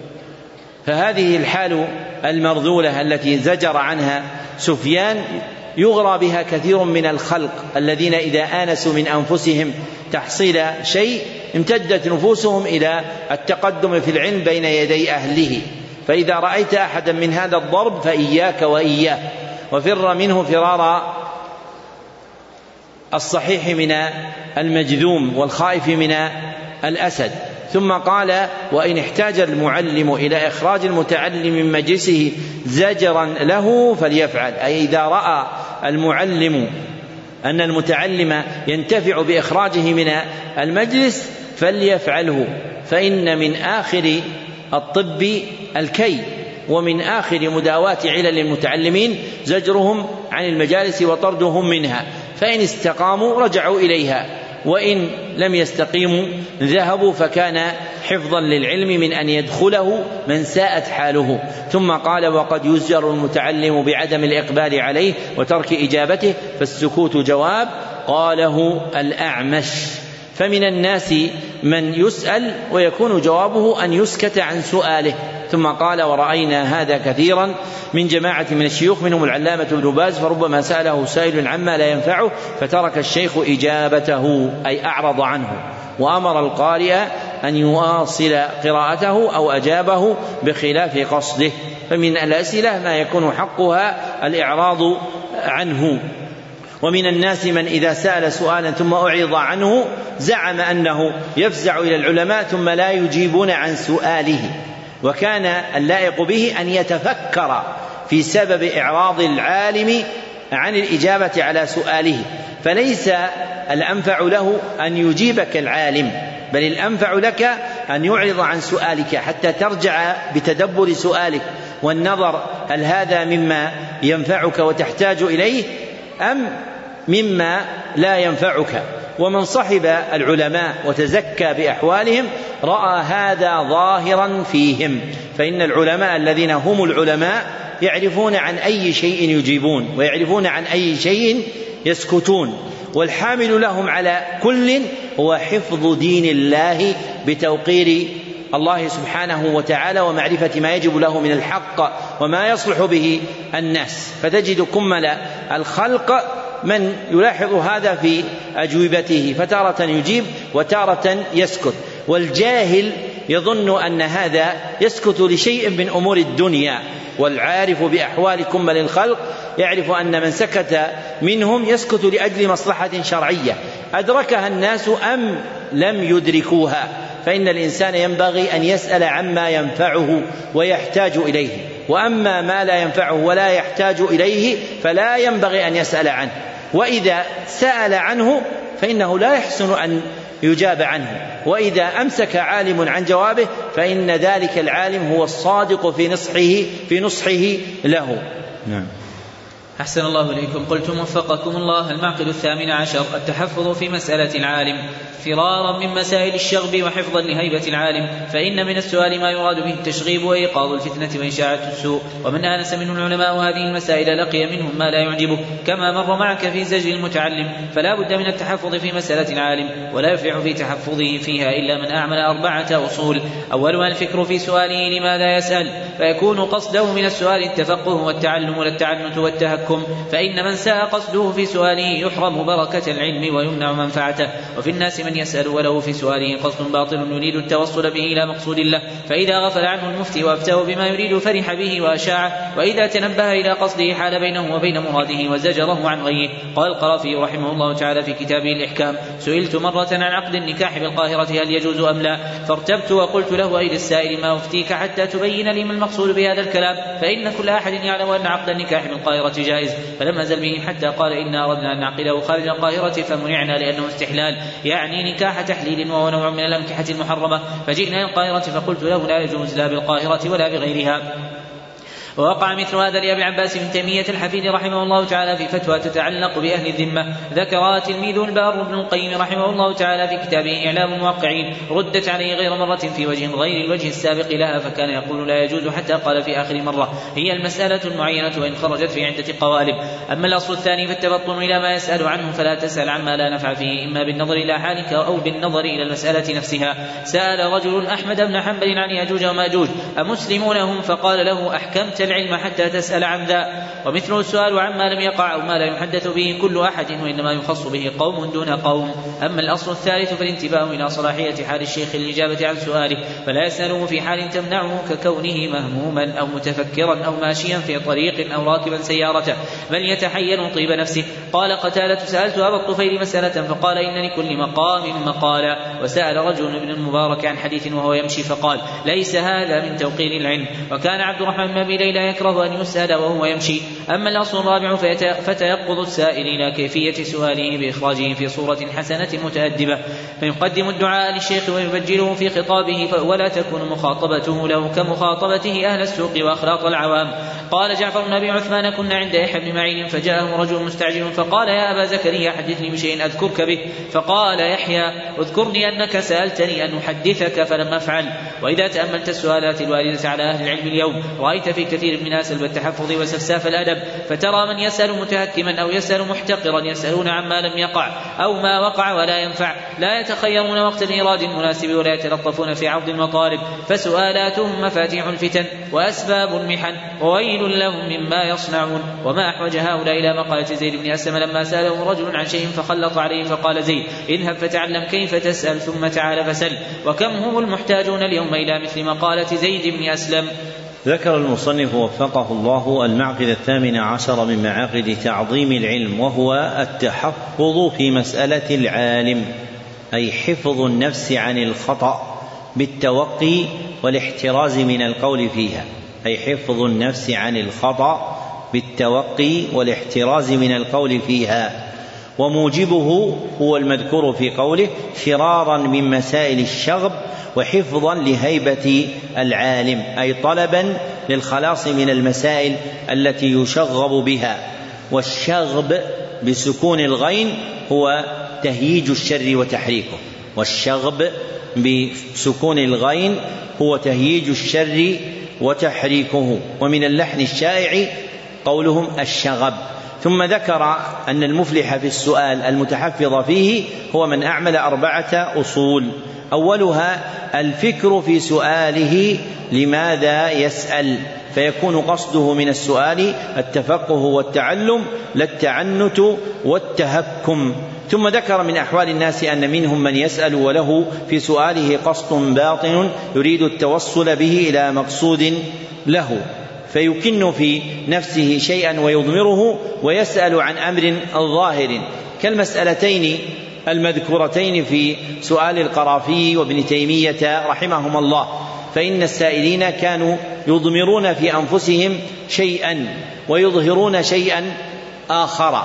فهذه الحال المرذولة التي زجر عنها سفيان يغرى بها كثير من الخلق الذين إذا آنسوا من أنفسهم تحصيل شيء امتدت نفوسهم إلى التقدم في العلم بين يدي أهله. فإذا رأيت أحدا من هذا الضرب فإياك وإياه، وفر منه فرار الصحيح من المجذوم والخائف من الأسد. ثم قال: وإن احتاج المعلم إلى إخراج المتعلم من مجلسه زجرا له فليفعل. أي إذا رأى المعلم أن المتعلم ينتفع بإخراجه من المجلس فليفعله، فإن من آخر الطب الكي، ومن آخر مداواة علل المتعلمين زجرهم عن المجالس وطردهم منها، فإن استقاموا رجعوا إليها، وإن لم يستقيموا ذهبوا، فكان حفظا للعلم من أن يدخله من ساءت حاله. ثم قال: وقد يزجر المتعلم بعدم الإقبال عليه وترك إجابته، فالسكوت جواب. قاله الأعمش. فمن الناس من يسأل ويكون جوابه أن يسكت عن سؤاله. ثم قال: ورأينا هذا كثيرا من جماعة من الشيوخ منهم العلامة ابن باز، فربما سأله سائل عما لا ينفعه فترك الشيخ إجابته، أي أعرض عنه، وأمر القارئ أن يواصل قراءته أو أجابه بخلاف قصده. فمن الأسئلة ما يكون حقها الإعراض عنه. ومن الناس من إذا سأل سؤالا ثم أعرض عنه زعم أنه يفزع إلى العلماء ثم لا يجيبون عن سؤاله، وكان اللائق به أن يتفكر في سبب إعراض العالم عن الإجابة على سؤاله، فليس الأنفع له أن يجيبك العالم، بل الأنفع لك أن يعرض عن سؤالك حتى ترجع بتدبر سؤالك والنظر هل هذا مما ينفعك وتحتاج إليه أم مما لا ينفعك. ومن صحب العلماء وتزكى بأحوالهم رأى هذا ظاهرا فيهم، فإن العلماء الذين هم العلماء يعرفون عن أي شيء يجيبون ويعرفون عن أي شيء يسكتون، والحامل لهم على كل هو حفظ دين الله بتوقير الله سبحانه وتعالى ومعرفة ما يجب له من الحق وما يصلح به الناس. فتجد كمل الخلق من يلاحظ هذا في أجوبته، فتارة يجيب وتارة يسكت، والجاهل يظن أن هذا يسكت لشيء من أمور الدنيا، والعارف بأحوال كمل الخلق يعرف أن من سكت منهم يسكت لأجل مصلحة شرعية أدركها الناس أم لم يدركوها. فإن الإنسان ينبغي أن يسأل عما ينفعه ويحتاج إليه، وأما ما لا ينفعه ولا يحتاج إليه فلا ينبغي أن يسأل عنه، وإذا سأل عنه فإنه لا يحسن أن يجاب عنه، وإذا أمسك عالم عن جوابه فإن ذلك العالم هو الصادق في نصحه في نصحه له. نعم. أحسن الله إليكم. قلتم وفقكم الله: المعقد الثامن عشر التحفظ في مسألة العالم، فرارا من مسائل الشغب وحفظا لهيبة العالم، فإن من السؤال ما يراد به التشغيب وإيقاظ الفتنة وإشاعة السوء، ومن آنس منه العلماء هذه المسائل لقي منهم ما لا يعجبه، كما مر معك في زجر المتعلم. فلا بد من التحفظ في مسألة العالم، ولا يفلح في تحفظه فيها إلا من أعمل أربعة أصول: أولها الفكر في سؤاله لماذا يسأل، فيكون قصده من السؤال التفقه والتعلم ولا التعنت والتهكم، فإن من ساء قصده في سؤاله يحرم بركة العلم ويمنع منفعته. وفي الناس من يسأل وله في سؤاله قصد باطل يريد التوصل به إلى مقصود الله، فإذا غفل عنه المفتي وأفتاه بما يريد فرح به وأشاعه، وإذا تنبه إلى قصده حال بينه وبين مراده وزجره عن غيه. قال القرافي رحمه الله تعالى في كتابه الإحكام: سئلت مرة عن عقد النكاح بالقاهرة هل يجوز أم لا، فارتبت وقلت له: أي للسائل ما أفتيك حتى تبين لي ما المقصود بهذا الكلام، فإن كل أحد يعلم أن عقد النكاح بالقاهرة جائز. فلم أزل به حتى قال: إنا أردنا أن نعقده خارج القاهرة فمنعنا لأنه استحلال، يعني نكاح تحليل وهو نوع من الأنكحة المحرمة، فجئنا إلى القاهرة فقلت له: لا يجوز لا بالقاهرة ولا بغيرها. ووقع مثل هذا لأبي العباس بن تيمية الحفيد رحمه الله تعالى في فتوى تتعلق بأهل الذمة، ذكرها تلميذه البار بن القيم رحمه الله تعالى في كتابه إعلام الموقعين، ردت عليه غير مرة في وجه غير الوجه السابق لها، فكان يقول: لا يجوز، حتى قال في آخر مرة: هي المسألة المعينة وإن خرجت في عدة قوالب. أما الأصل الثاني فالتبطن إلى ما يسأل عنه، فلا تسأل عما لا نفع فيه، إما بالنظر إلى حالك أو بالنظر إلى المسألة نفسها. سأل رجل أحمد بن حنبل عن يأجوج وماجوج: أمسلمون هم؟ فقال له: أحكمت العلم حتى تسأل عن ذا. ومثله السؤال عما لم يقع أو ما لا يحدث به كل أحد، وإنما يخص به قوم دون قوم. أما الأصل الثالث فالانتباه إلى صلاحية حال الشيخ الإجابة عن سؤاله، فلا يسأله في حال تمنعه ككونه مهموما أو متفكرا أو ماشيا في طريق أو راكبا سيارته، بل يتحين طيب نفسه. قال قتادة: سألت أبا الطفيل مسألة فقال: إن لكل مقام مقالا. وسأل رجل ابن المبارك عن حديث وهو يمشي فقال: ليس هذا من توقير العلم. وكان عبد الرحمن بن أبي ليلى يكره أن يسأل وهو يمشي. أما الأصل الرابع فتيقظ السائل إلى كيفية سؤاله بإخراجه في صورة حسنة متأدبة، فيقدم الدعاء للشيخ ويبجله في خطابه، ولا تكون مخاطبته له كمخاطبته أهل السوق وأخلاق العوام. قال جعفر بن أبي عثمان: كنا عند يحيى بن معين فجاءه رجل مستعجل فقال: يا أبا زكريا حدثني بشيء أذكرك به. فقال يحيى: اذكرني أنك سألتني أن أحدثك فلم أفعل. وإذا تأملت السؤالات الواردة على أهل العلم اليوم رأيت في كثير من الناس التحفظ وسفساف الأدب، فترى من يسأل متهكما أو يسأل محتقرا، يسألون عما لم يقع أو ما وقع ولا ينفع، لا يتخيرون وقت الإيراد المناسب ولا يتلطفون في عرض المطالب، فسؤالاتهم مفاتيح الفتن وأسباب المحن، وويل لهم مما يصنعون. وما أحوج هؤلاء إلى مقالة زيد بن أسلم لما سأله رجل عن شيء فخلط عليه فقال زيد: اذهب فتعلم كيف تسأل ثم تعال فسل. وكم هم المحتاجون اليوم إلى مثل مقالة زيد بن أسلم. ذكر المصنف وفقه الله المعقد الثامن عشر من معاقد تعظيم العلم، وهو التحفظ في مسألة العالم، أي حفظ النفس عن الخطأ بالتوقي والاحتراز من القول فيها، أي حفظ النفس عن الخطأ بالتوقي والاحتراز من القول فيها. وموجبه هو المذكور في قوله: فرارا من مسائل الشغب وحفظا لهيبة العالم، أي طلبا للخلاص من المسائل التي يشغب بها. والشغب بسكون الغين هو تهييج الشر وتحريكه، والشغب بسكون الغين هو تهييج الشر وتحريكه. ومن اللحن الشائع قولهم الشغب. ثم ذكر أن المفلح في السؤال المتحفظ فيه هو من أعمل أربعة أصول: أولها الفكر في سؤاله لماذا يسأل، فيكون قصده من السؤال التفقه والتعلم لا التعنت والتهكم. ثم ذكر من أحوال الناس أن منهم من يسأل وله في سؤاله قصد باطن يريد التوصل به إلى مقصود له، فيكن في نفسه شيئا ويضمره ويسأل عن أمر ظاهر، كالمسألتين المذكورتين في سؤال القرافي وابن تيمية رحمهم الله. فإن السائلين كانوا يضمرون في أنفسهم شيئا ويظهرون شيئا آخر،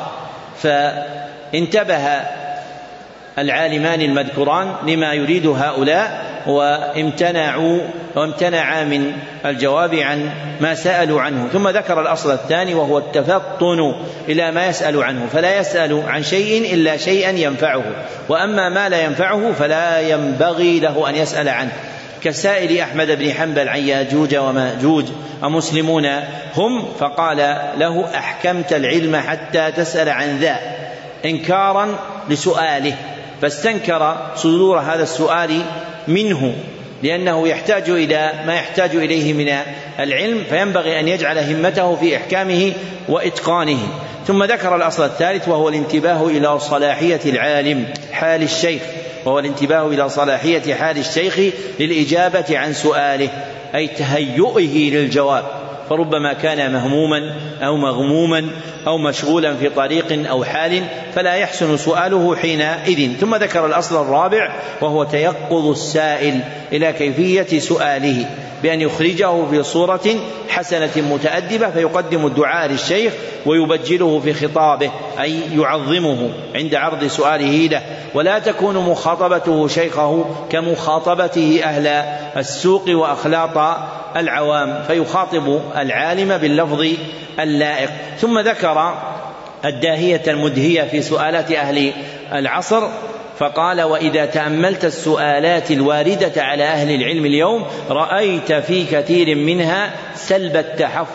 فانتبه العالمان المذكوران لما يريد هؤلاء وامتنعوا وامتنعا من الجواب عن ما سألوا عنه. ثم ذكر الأصل الثاني وهو التفطن إلى ما يسأل عنه، فلا يسأل عن شيء إلا شيئا ينفعه، وأما ما لا ينفعه فلا ينبغي له أن يسأل عنه، كسائل أحمد بن حنبل عن ياجوج وماجوج أمسلمون هم، فقال له: أحكمت العلم حتى تسأل عن ذا، إنكارا لسؤاله، فاستنكر صدور هذا السؤال منه لأنه يحتاج إلى ما يحتاج إليه من العلم، فينبغي أن يجعل همته في إحكامه وإتقانه. ثم ذكر الأصل الثالث وهو الانتباه إلى صلاحية العالم حال الشيخ، وهو الانتباه إلى صلاحية حال الشيخ للإجابة عن سؤاله، أي تهيئه للجواب، فربما كان مهموما أو مغموما أو مشغولا في طريق أو حال فلا يحسن سؤاله حينئذ. ثم ذكر الأصل الرابع وهو تيقظ السائل إلى كيفية سؤاله بأن يخرجه في صورة حسنة متأدبة، فيقدم الدعاء للشيخ ويبجله في خطابه، أي يعظمه عند عرض سؤاله له، ولا تكون مخاطبته شيخه كمخاطبته أهل السوق وأخلاط العوام، فيخاطب العالم باللفظ اللائق. ثم ذكر الداهية المدهية في سؤالات أهل العصر فقال: وإذا تأملت السؤالات الواردة على أهل العلم اليوم رأيت في كثير منها سلب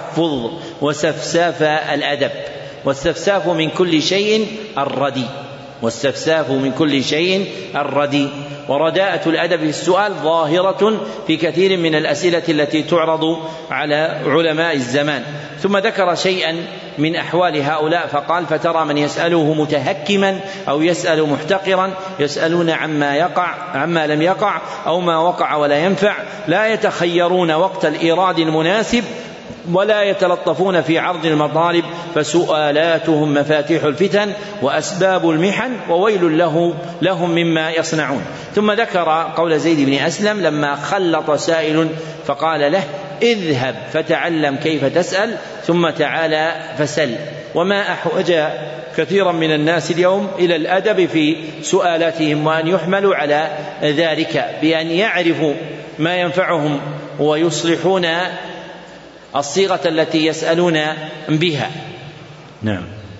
التحفظ وسفساف الأدب، والسفساف من كل شيء الردي، واستفساف من كل شيء الرديء. ورداءة الأدب في السؤال ظاهرة في كثير من الأسئلة التي تعرض على علماء الزمان. ثم ذكر شيئا من أحوال هؤلاء فقال: فترى من يسأله متهكما أو يسأل محتقرا، يسألون عما يقع عما لم يقع أو ما وقع ولا ينفع، لا يتخيرون وقت الإيراد المناسب ولا يتلطفون في عرض المطالب، فسؤالاتهم مفاتيح الفتن وأسباب المحن وويل له لهم مما يصنعون. ثم ذكر قول زيد بن أسلم لما خلط سائل فقال له: اذهب فتعلم كيف تسأل ثم تعالى فسل. وما أحوج كثيرا من الناس اليوم إلى الأدب في سؤالاتهم، وأن يحملوا على ذلك بأن يعرفوا ما ينفعهم ويصلحون الصيغة التي يسألون بها. نعم.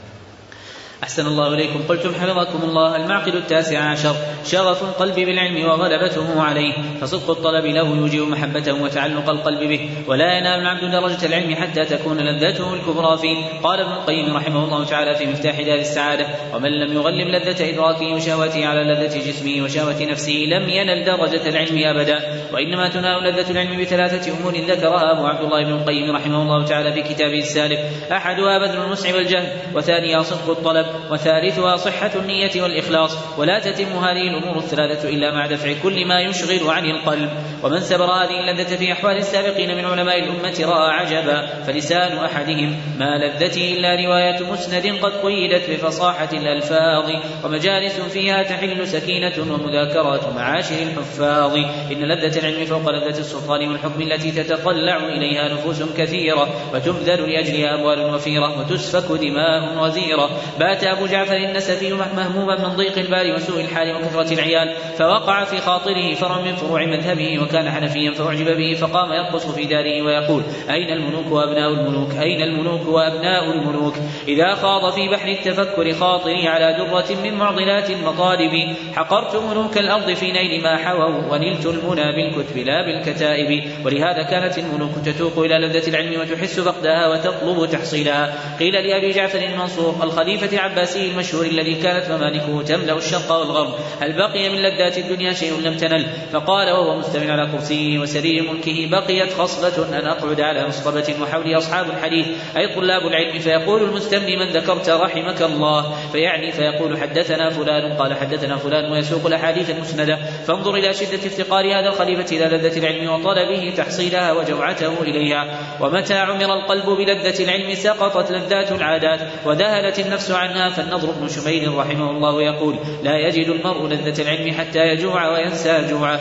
أحسن الله إليكم. قلتم حفظكم الله: المعقد التاسع عشر شغف القلب بالعلم وغلبته عليه، فصدق الطلب له يوجب محبته وتعلق القلب به، ولا ينال العبد درجة العلم حتى تكون لذته الكبرى فيه. قال ابن القيم رحمه الله تعالى في مفتاح دار السعادة: ومن لم يغلب لذة إدراكه وشهوته على لذة جسمه وشهوة نفسه لم ينل درجة العلم أبدا. وإنما تنال لذة العلم بثلاثة أمور ذكرها أبو عبد الله بن القيم رحمه الله تعالى في كتابه السالف: أحدها بذل النصح والجهد، وثانيها صدق الطلب، وثالثها صحة النية والإخلاص. ولا تتم هذه الأمور الثلاثة إلا مع دفع كل ما يشغل عن القلب. ومن سبر هذه اللذة في أحوال السابقين من علماء الأمة رأى عجبا، فلسان أحدهم ما لذته إلا رواية مسند قد قيدت بفصاحة الألفاظ، ومجالس فيها تحل سكينة ومذاكرات معاشر الحفاظ. إن لذة العلم فوق لذة السلطان والحكم التي تتطلع إليها نفوس كثيرة، وتبذل لأجلها أموال وفيرة، وتسفك دماء غزيرة. بات أبو جعفر النسفي مهموما من ضيق البال وسوء الحال وكثرة العيال، فوقع في خاطره فرع من فروع مذهبه، وكان حنفيا فأعجب به، فقام يرقص في داره ويقول: أين الملوك وأبناء الملوك؟ أين الملوك وأبناء الملوك؟ إذا خاض في بحر التفكر خاطري على درة من معضلات المطالب، حقرت ملوك الأرض في نيل ما حووا، ونلت المنى بالكتب لا بالكتائب. ولهذا كانت الملوك تتوق إلى لذة العلم وتحس فقدها وتطلب تحصيلها. قيل لأبي جعفر المنصور الخليفة العباسي المشهور الذي كانت ممالكه تملأ الشرق والغرب: هل بقي من لذات الدنيا شيء لم تنل؟ فقال وهو مستمع على كرسيه وسرير ملكه: بقيت خصلة أن أقعد على مصطبة وحولي أصحاب الحديث، أي طلاب العلم، فيقول المستملي: من ذكرت رحمك الله؟ فيعني فيقول: حدثنا فلان قال حدثنا فلان، ويسوق الأحاديث المسندة. فانظر إلى شدة افتقار هذا الخليفة إلى لذة العلم وطلبه تحصيلها وجوعته إليها. ومتى عمر القلب بلذة العلم سقطت لذات العادات وذهلت النفس عنها. فالنضر بن شميل رحمه الله يقول: لا يجد المرء لذة العلم حتى يجوع وينسى جوعه،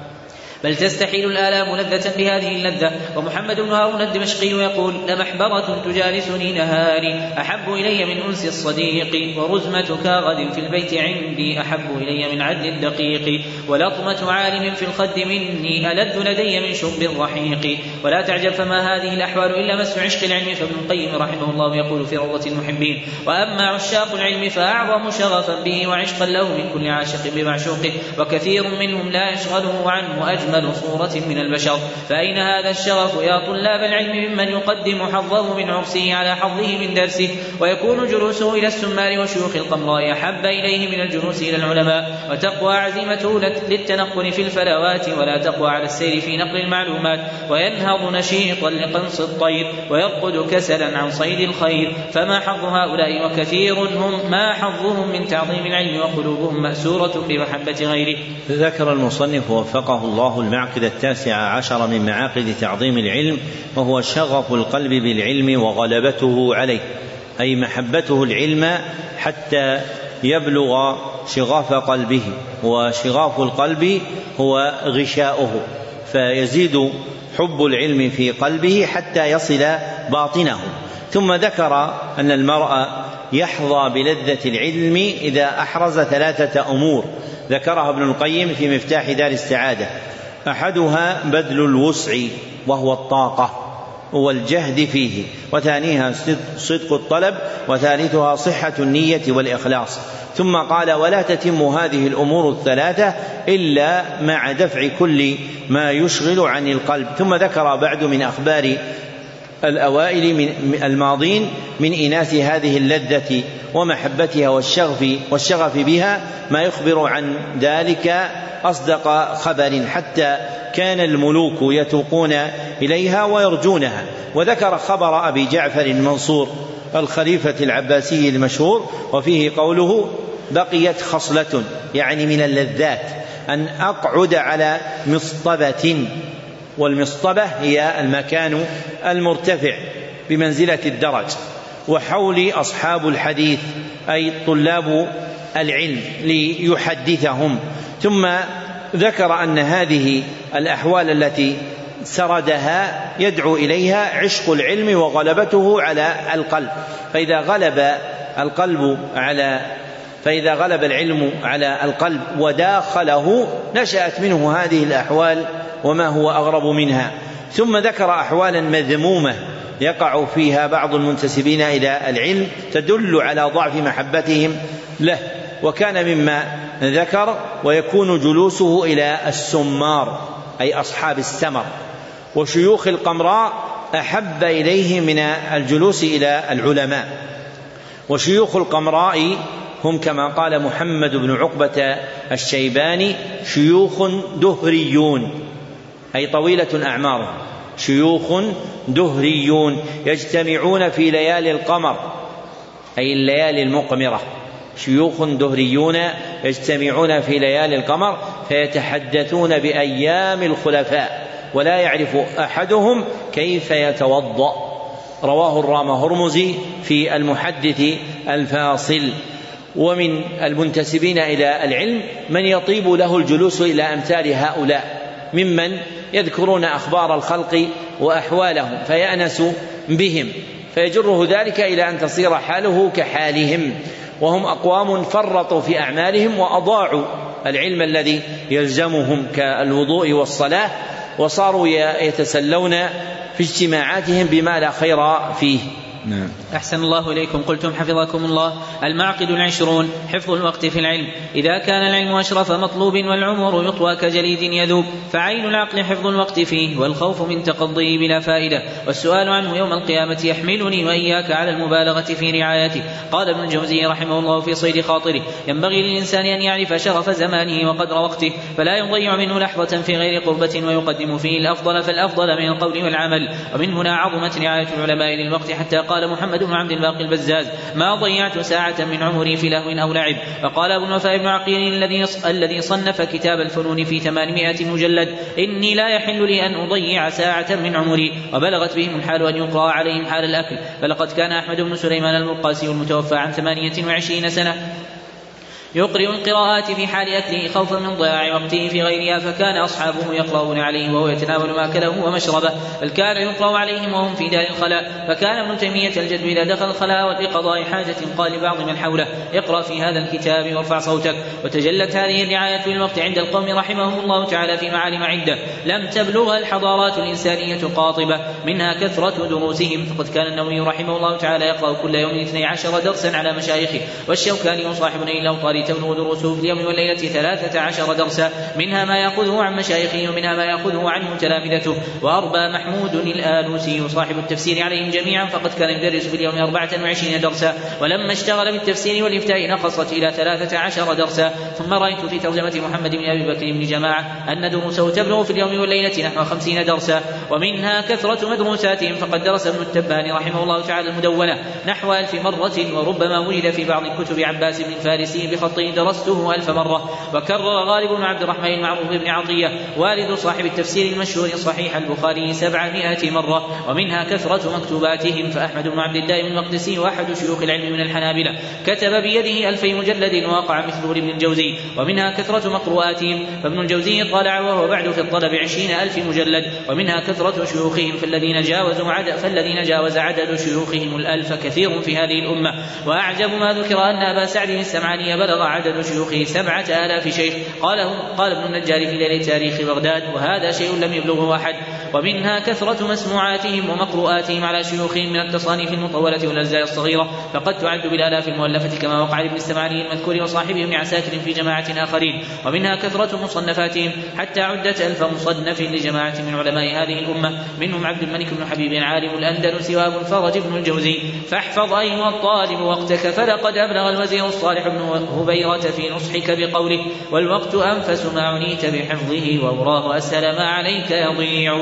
بل تستحيل الآلام لذة بهذه اللذة. ومحمد بن هارون الدمشقي يقول: لمحبرة تجالسني نهاري أحب إلي من أنس الصديق، ورزمة كاغد في البيت عندي أحب إلي من عد الدقيق، ولطمة عالم في الخد مني ألذ لدي من شرب الرحيق. ولا تعجب فما هذه الأحوال إلا مس عشق العلم. فابن القيم رحمه الله يقول في روضة المحبين: وأما عشاق العلم فأعظم شغفا به وعشقا له من كل عاشق بمعشوقه، وكثير منهم لا يشغله عنه أجمل صورة من البشر. فأين هذا الشغف يا طلاب العلم ممن يقدم حظه من عرسه على حظه من درسه، ويكون جلوسه إلى السمار وشيوخ القمراء أحب إليه من الجلوس إلى العلماء، وتقوى عزيمته للتنقل في الفلوات ولا تقوى على السير في نقل المعلومات، وينهض نشيطا لقنص الطير ويرقد كسلا عن صيد الخير. فما حظ هؤلاء وكثير هم ما حظهم من تعظيم العلم وقلوبهم مأسورة بمحبة غيره. ذكر المصنف وفقه الله المعقد التاسع عشر من معاقد تعظيم العلم، وهو شغف القلب بالعلم وغلبته عليه، أي محبته العلم حتى يبلغ شغاف قلبه. وشغاف القلب هو غشاؤه، فيزيد حب العلم في قلبه حتى يصل باطنه. ثم ذكر أن المرء يحظى بلذة العلم إذا أحرز ثلاثة أمور ذكرها ابن القيم في مفتاح دار السعادة: أحدها بذل الوسع وهو الطاقة والجهد فيه، وثانيها صدق الطلب، وثالثها صحة النية والإخلاص. ثم قال: ولا تتم هذه الأمور الثلاثة إلا مع دفع كل ما يشغل عن القلب. ثم ذكر بعد من أخبار الأوائل من الماضين من إناث هذه اللذة ومحبتها والشغف, والشغف بها ما يخبر عن ذلك أصدق خبر، حتى كان الملوك يتوقون إليها ويرجونها. وذكر خبر أبي جعفر المنصور الخليفة العباسي المشهور وفيه قوله: بقيت خصلة، يعني من اللذات، أن أقعد على مصطبة، والمصطبة هي المكان المرتفع بمنزلة الدرج، وحولي أصحاب الحديث أي طلاب العلم ليحدثهم. ثم ذكر أن هذه الأحوال التي سردها يدعو إليها عشق العلم وغلبته على القلب، فإذا غلب القلب على فإذا غلب العلم على القلب وداخله نشأت منه هذه الأحوال وما هو أغرب منها. ثم ذكر أحوالا مذمومة يقع فيها بعض المنتسبين إلى العلم تدل على ضعف محبتهم له، وكان مما ذكر: ويكون جلوسه إلى السمار أي أصحاب السمر وشيوخ القمراء أحب إليه من الجلوس إلى العلماء. وشيوخ القمراء هم كما قال محمد بن عقبة الشيباني: شيوخ دهريون أي طويلة أعمارهم، شيوخ دهريون يجتمعون في ليالي القمر أي الليالي المقمرة، شيوخ دهريون يجتمعون في ليالي القمر فيتحدثون بأيام الخلفاء ولا يعرف أحدهم كيف يتوضأ. رواه الرام هرمزي في المحدث الفاصل. ومن المنتسبين إلى العلم من يطيب له الجلوس إلى أمثال هؤلاء ممن يذكرون أخبار الخلق وأحوالهم فيأنس بهم، فيجره ذلك إلى أن تصير حاله كحالهم، وهم أقوام فرطوا في أعمالهم وأضاعوا العلم الذي يلزمهم كالوضوء والصلاة، وصاروا يتسلون في اجتماعاتهم بما لا خير فيه. نعم. أحسن الله إليكم. قلتم حفظكم الله: المعقد العشرون حفظ الوقت في العلم. إذا كان العلم أشرف مطلوب والعمر يطوى كجليد يذوب، فعين العقل حفظ الوقت فيه، والخوف من تقضيه بلا فائدة، والسؤال عنه يوم القيامة يحملني وإياك على المبالغة في رعايته. قال ابن الجوزي رحمه الله في صيد خاطره: ينبغي للإنسان أن يعرف شرف زمانه وقدر وقته، فلا يضيع منه لحظة في غير قربة، ويقدم فيه الأفضل فالأفضل من القول والعمل. ومن هنا عظمت رعاية العلماء للوقت، حتى قال محمد بن عبد الباقي البزاز: ما ضيعت ساعة من عمري في لهو أو لعب. وقال أبو الوفاء بن عقيل الذي صنف كتاب الفنون في ثمانمائة مجلد: إني لا يحل لي أن أضيع ساعة من عمري. وبلغت بهم الحال أن يقرأ عليهم حال الأكل، فلقد كان أحمد بن سليمان المرقاسي المتوفى عن ثمانية وعشرين سنة يقرئ القراءات في حال أكله خوفا من ضياع وقته في غيرها، فكان أصحابه يقرؤون عليه وهو يتناول ماكله ومشربه، بل كان يقرأ عليهم وهم في دار الخلاء. فكان ابن تيمية الجد إذا دخل الخلاء لقضاء حاجة قال لبعض من حوله: اقرأ في هذا الكتاب وارفع صوتك. وتجلت هذه الرعاية للوقت عند القوم رحمهم الله تعالى في معالم عدة لم تبلغها الحضارات الإنسانية قاطبة، منها كثرة دروسهم، فقد كان النووي رحمه الله تعالى يقرأ كل يوم اثني عشر درسا على مشايخه، والشوكاني صاحب نيل الأوطار تبلغ دروسه في اليوم والليلة ثلاثة عشر درسا، منها ما يأخذه عن مشايخه ومنها ما يأخذه عنه تلامذته. وأربى محمود الآلوسي صاحب التفسير عليهم جميعا، فقد كان يدرس في اليوم أربعة وعشرين درسا، ولما اشتغل بالتفسير والإفتاء نقصت إلى ثلاثة عشر درسا. ثم رأيت في ترجمة محمد بن أبي بكر بن جماعة أن دروسه تبلغ في اليوم والليلة نحو خمسين درسا، ومنها كثرة مدروساتهم، فقد درس ابن التباني رحمه الله تعالى المدونة نحو ألف مرة، وربما ولد في بعض كتب عباس بن الفارسي بخطه درسته ألف مرة. وكرر غالب بن عبد الرحمن المعروف بن عطية والد صاحب التفسير المشهور صحيح البخاري سبعمائة مرة، ومنها كثرة مكتوباتهم. فأحمد بن عبد الله المقدسي وأحد شيوخ العلم من الحنابلة كتب بيده ألفي مجلد ووقع مثله لابن الجوزي، ومنها كثرة مقروءاتهم. فابن الجوزي طالع وهو بعد في الطلب عشرين ألف مجلد، ومنها كثرة شيوخهم فالذين جاوزوا عدد فالذين جاوز عدد شيوخهم الألف كثير في هذه الأمة. وأعجب ما ذكر أن أبا سعد السمعاني بلغ وبلغ عدد شيوخه سبعة آلاف شيخ. قاله قال ابن النجار في ليلة تاريخ بغداد: وهذا شيء لم يبلغه أحد. ومنها كثرة مسموعاتهم ومقروءاتهم على شيوخهم من التصانيف المطولة والأجزاء الصغيرة، فقد تعد بالآلاف المؤلفة كما وقع لابن السمعاني المذكور وصاحبه ابن عساكر في جماعة آخرين. ومنها كثرة مصنفاتهم حتى عدت ألف مصنف لجماعة من علماء هذه الأمة، منهم عبد الملك بن حبيب عالم الأندلس وأبو الفرج بن الجوزي. فاحفظ أيها الطالب وقتك، فلقد أبلغ الوزير الصالح بن هبيرة في نصحك بقوله: والوقت أنفس ما عنيت بحفظه وأوراه أسهل ما عليك يضيع.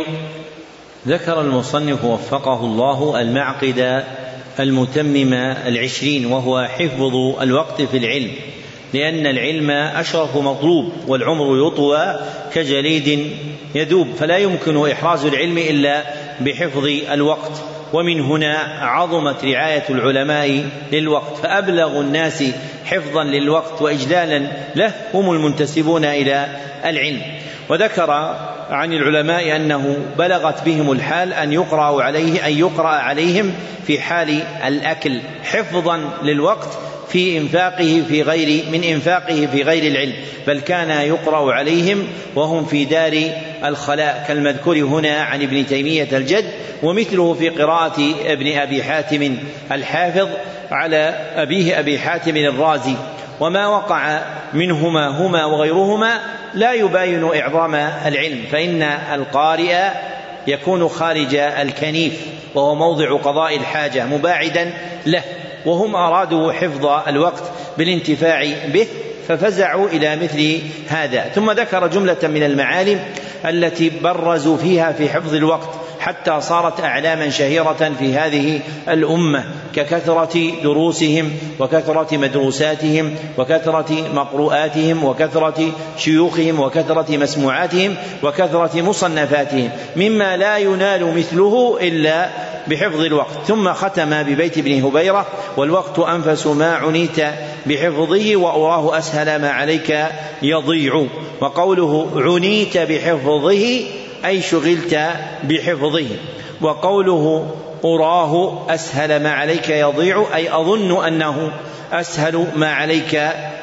ذكر المصنف وفقه الله المعقد المتمم العشرين، وهو حفظ الوقت في العلم، لأن العلم أشرف مطلوب، والعمر يطوى كجليد يذوب، فلا يمكن إحراز العلم إلا بحفظ الوقت. ومن هنا عظمت رعاية العلماء للوقت، فأبلغ الناس حفظا للوقت وإجلالا له هم المنتسبون إلى العلم. وذكر عن العلماء أنه بلغت بهم الحال أن يقرأ عليه أن يقرأ عليهم في حال الأكل حفظا للوقت في إنفاقه في غير من إنفاقه في غير العلم، بل كان يقرأ عليهم وهم في دار الخلاء كالمذكور هنا عن ابن تيمية الجد، ومثله في قراءة ابن أبي حاتم الحافظ على أبيه أبي حاتم الرازي. وما وقع منهما هما وغيرهما لا يباين إعظام العلم، فإن القارئ يكون خارج الكنيف وهو موضع قضاء الحاجة مباعدا له، وهم أرادوا حفظ الوقت بالانتفاع به ففزعوا إلى مثل هذا. ثم ذكر جملة من المعالم التي برزوا فيها في حفظ الوقت حتى صارت أعلاما شهيرة في هذه الأمة، ككثرة دروسهم وكثرة مدروساتهم وكثرة مقروءاتهم وكثرة شيوخهم وكثرة مسموعاتهم وكثرة مصنفاتهم، مما لا ينال مثله إلا بحفظ الوقت. ثم ختم ببيت ابن هبيرة: والوقت أنفس ما عنيت بحفظه وأراه أسهل ما عليك يضيع. وقوله عنيت بحفظه أي شغلت بحفظه، وقوله أراه أسهل ما عليك يضيع أي أظن أنه أسهل ما عليك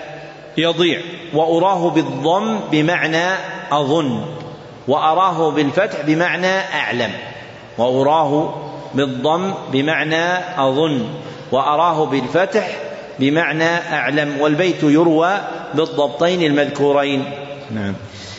يضيع. وأراه بالضم بمعنى أظن، وأراه بالفتح بمعنى أعلم. وأراه بالضم بمعنى أظن، وأراه بالفتح بمعنى أعلم. والبيت يروى بالضبطين المذكورين. نعم.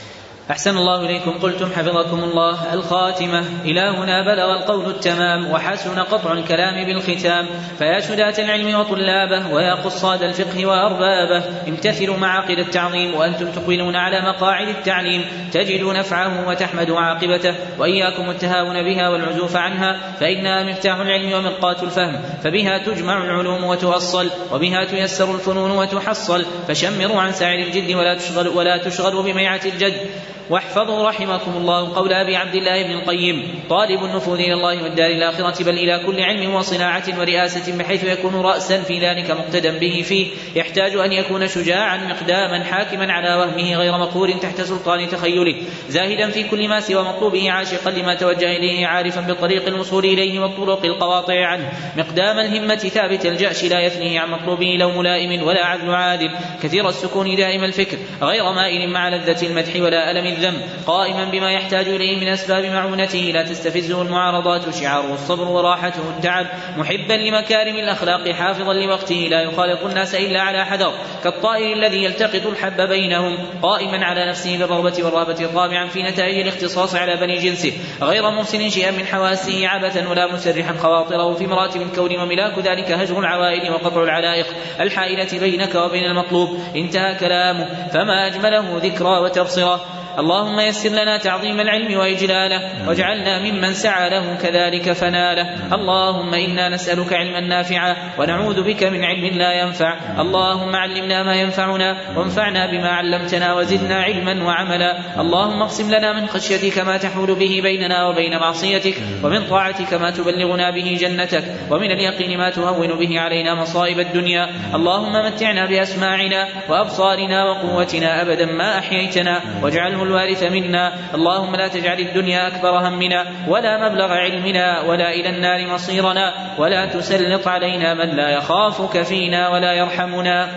أحسن الله إليكم. قلتم حفظكم الله الخاتمة. إلى هنا بلغ القول التمام، وحسن قطع الكلام بالختام. فيا شداة العلم وطلابه، ويا قصاد الفقه وأربابه، امتثلوا معاقد التعظيم وأنتم تقبلون على مقاعد التعليم، تجدوا نفعه وتحمدوا عاقبته. وإياكم التهاون بها والعزوف عنها، فإنها مفتاح العلم ومرقاة الفهم، فبها تجمع العلوم وتؤصل، وبها تيسر الفنون وتحصل. فشمروا عن ساعر الجد ولا تشغلوا, ولا تشغلوا بميعة الجد. واحفظوا رحمكم الله قول أبي عبد الله بن القيم: طالب النفوذ إلى الله والدار الآخرة، بل إلى كل علم وصناعة ورئاسة، بحيث يكون رأسا في ذلك مقتدى به فيه، يحتاج أن يكون شجاعا مقداما حاكما على وهمه غير مقهور تحت سلطان تخيله، زاهدا في كل ما سوى مطلوبه، عاشقا لما توجه إليه، عارفا بطريق الوصول إليه والطرق القواطع عنه، مقدام الهمة ثابت الجأش، لا يثنيه عن مطلوبه لو ملائم ولا عدل عادل، كثير السكون دائم الفكر، غير مائل مع لذة المدح ولا ألم الذم، قائما بما يحتاج إليه من أسباب معونته، لا تستفزه المعارضات، شعاره الصبر وراحته التعب، محبا لمكارم الأخلاق، حافظا لوقته، لا يخالط الناس إلا على حذر، كالطائر الذي يلتقط الحب بينهم، قائما على نفسه بالرغبة والرهبة، طامعا في نتائج الاختصاص على بني جنسه، غير محسن شيئا من حواسه عبثا، ولا مسرحا خواطره في مراتب الكون، وملاك ذلك هجر العوائد وقطع العلائق الحائلة بينك وبين المطلوب. انتهى كلامه. فما أجمله ذكرى وتبصرة. اللهم يسر لنا تعظيم العلم وإجلاله، واجعلنا ممن سعى له كذلك فناله. اللهم إنا نسألك علما نافعا، ونعوذ بك من علم لا ينفع. اللهم علمنا ما ينفعنا، وانفعنا بما علمتنا، وزدنا علما وعملا. اللهم اقسم لنا من خشيتك ما تحول به بيننا وبين معصيتك، ومن طاعتك ما تبلغنا به جنتك، ومن اليقين ما تهون به علينا مصائب الدنيا. اللهم متعنا بأسماعنا وأبصارنا وقوتنا أبدا ما أحييتنا، واجعله الوارث منا. اللهم لا تجعل الدنيا أكبر همنا، ولا مبلغ علمنا، ولا إلى النار مصيرنا، ولا تسلط علينا من لا يخافك فينا ولا يرحمنا.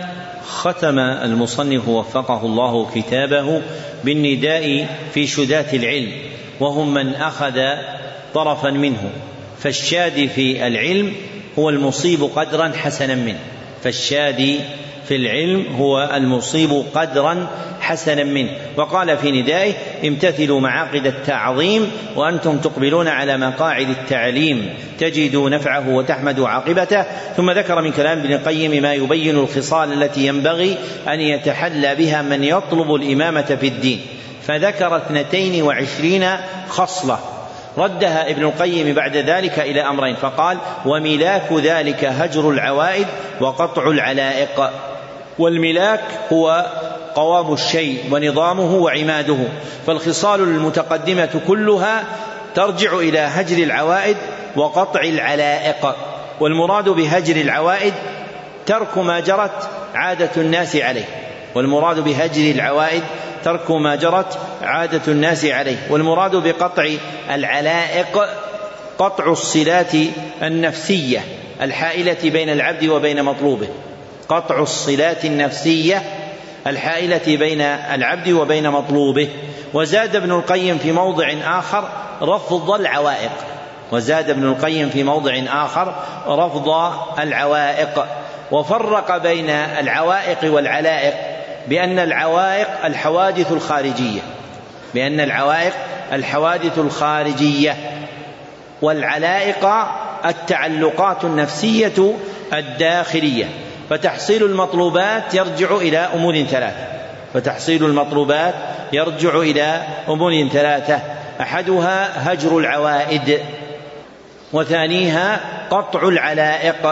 ختم المصنف وفقه الله كتابه بالنداء في شداة العلم، وهم من أخذ طرفا منه، فالشادي في العلم هو المصيب قدرا حسنا منه، فالشادي في العلم هو المصيب قدرا حسنا منه. وقال في ندائه: امتثلوا معاقد التعظيم وأنتم تقبلون على مقاعد التعليم تجدوا نفعه وتحمدوا عاقبته. ثم ذكر من كلام ابن القيم ما يبين الخصال التي ينبغي أن يتحلى بها من يطلب الإمامة في الدين، فذكر اثنتين وعشرين خصلة ردها ابن القيم بعد ذلك إلى أمرين، فقال: وملاك ذلك هجر العوائد وقطع العلائق. والملاك هو قوام الشيء ونظامه وعماده، فالخصال المتقدمة كلها ترجع إلى هجر العوائد وقطع العلائق. والمراد بهجر العوائد ترك ما جرت عادة الناس عليه، والمراد بهجر العوائد ترك ما جرت عادة الناس عليه. والمراد بقطع العلائق قطع الصلات النفسية الحائلة بين العبد وبين مطلوبه، قطع الصلات النفسية الحائلة بين العبد وبين مطلوبه. وزاد ابن القيم في موضع آخر رفض العوائق، وزاد ابن القيم في موضع آخر رفض العوائق، وفرق بين العوائق والعلائق بأن العوائق الحوادث الخارجية، بأن العوائق الحوادث الخارجية والعلائق التعلقات النفسية الداخلية. فتحصيل المطلوبات يرجع إلى أمور ثلاثة، فتحصيل المطلوبات يرجع إلى أمور ثلاثة: أحدها هجر العوائد، وثانيها قطع العلائق،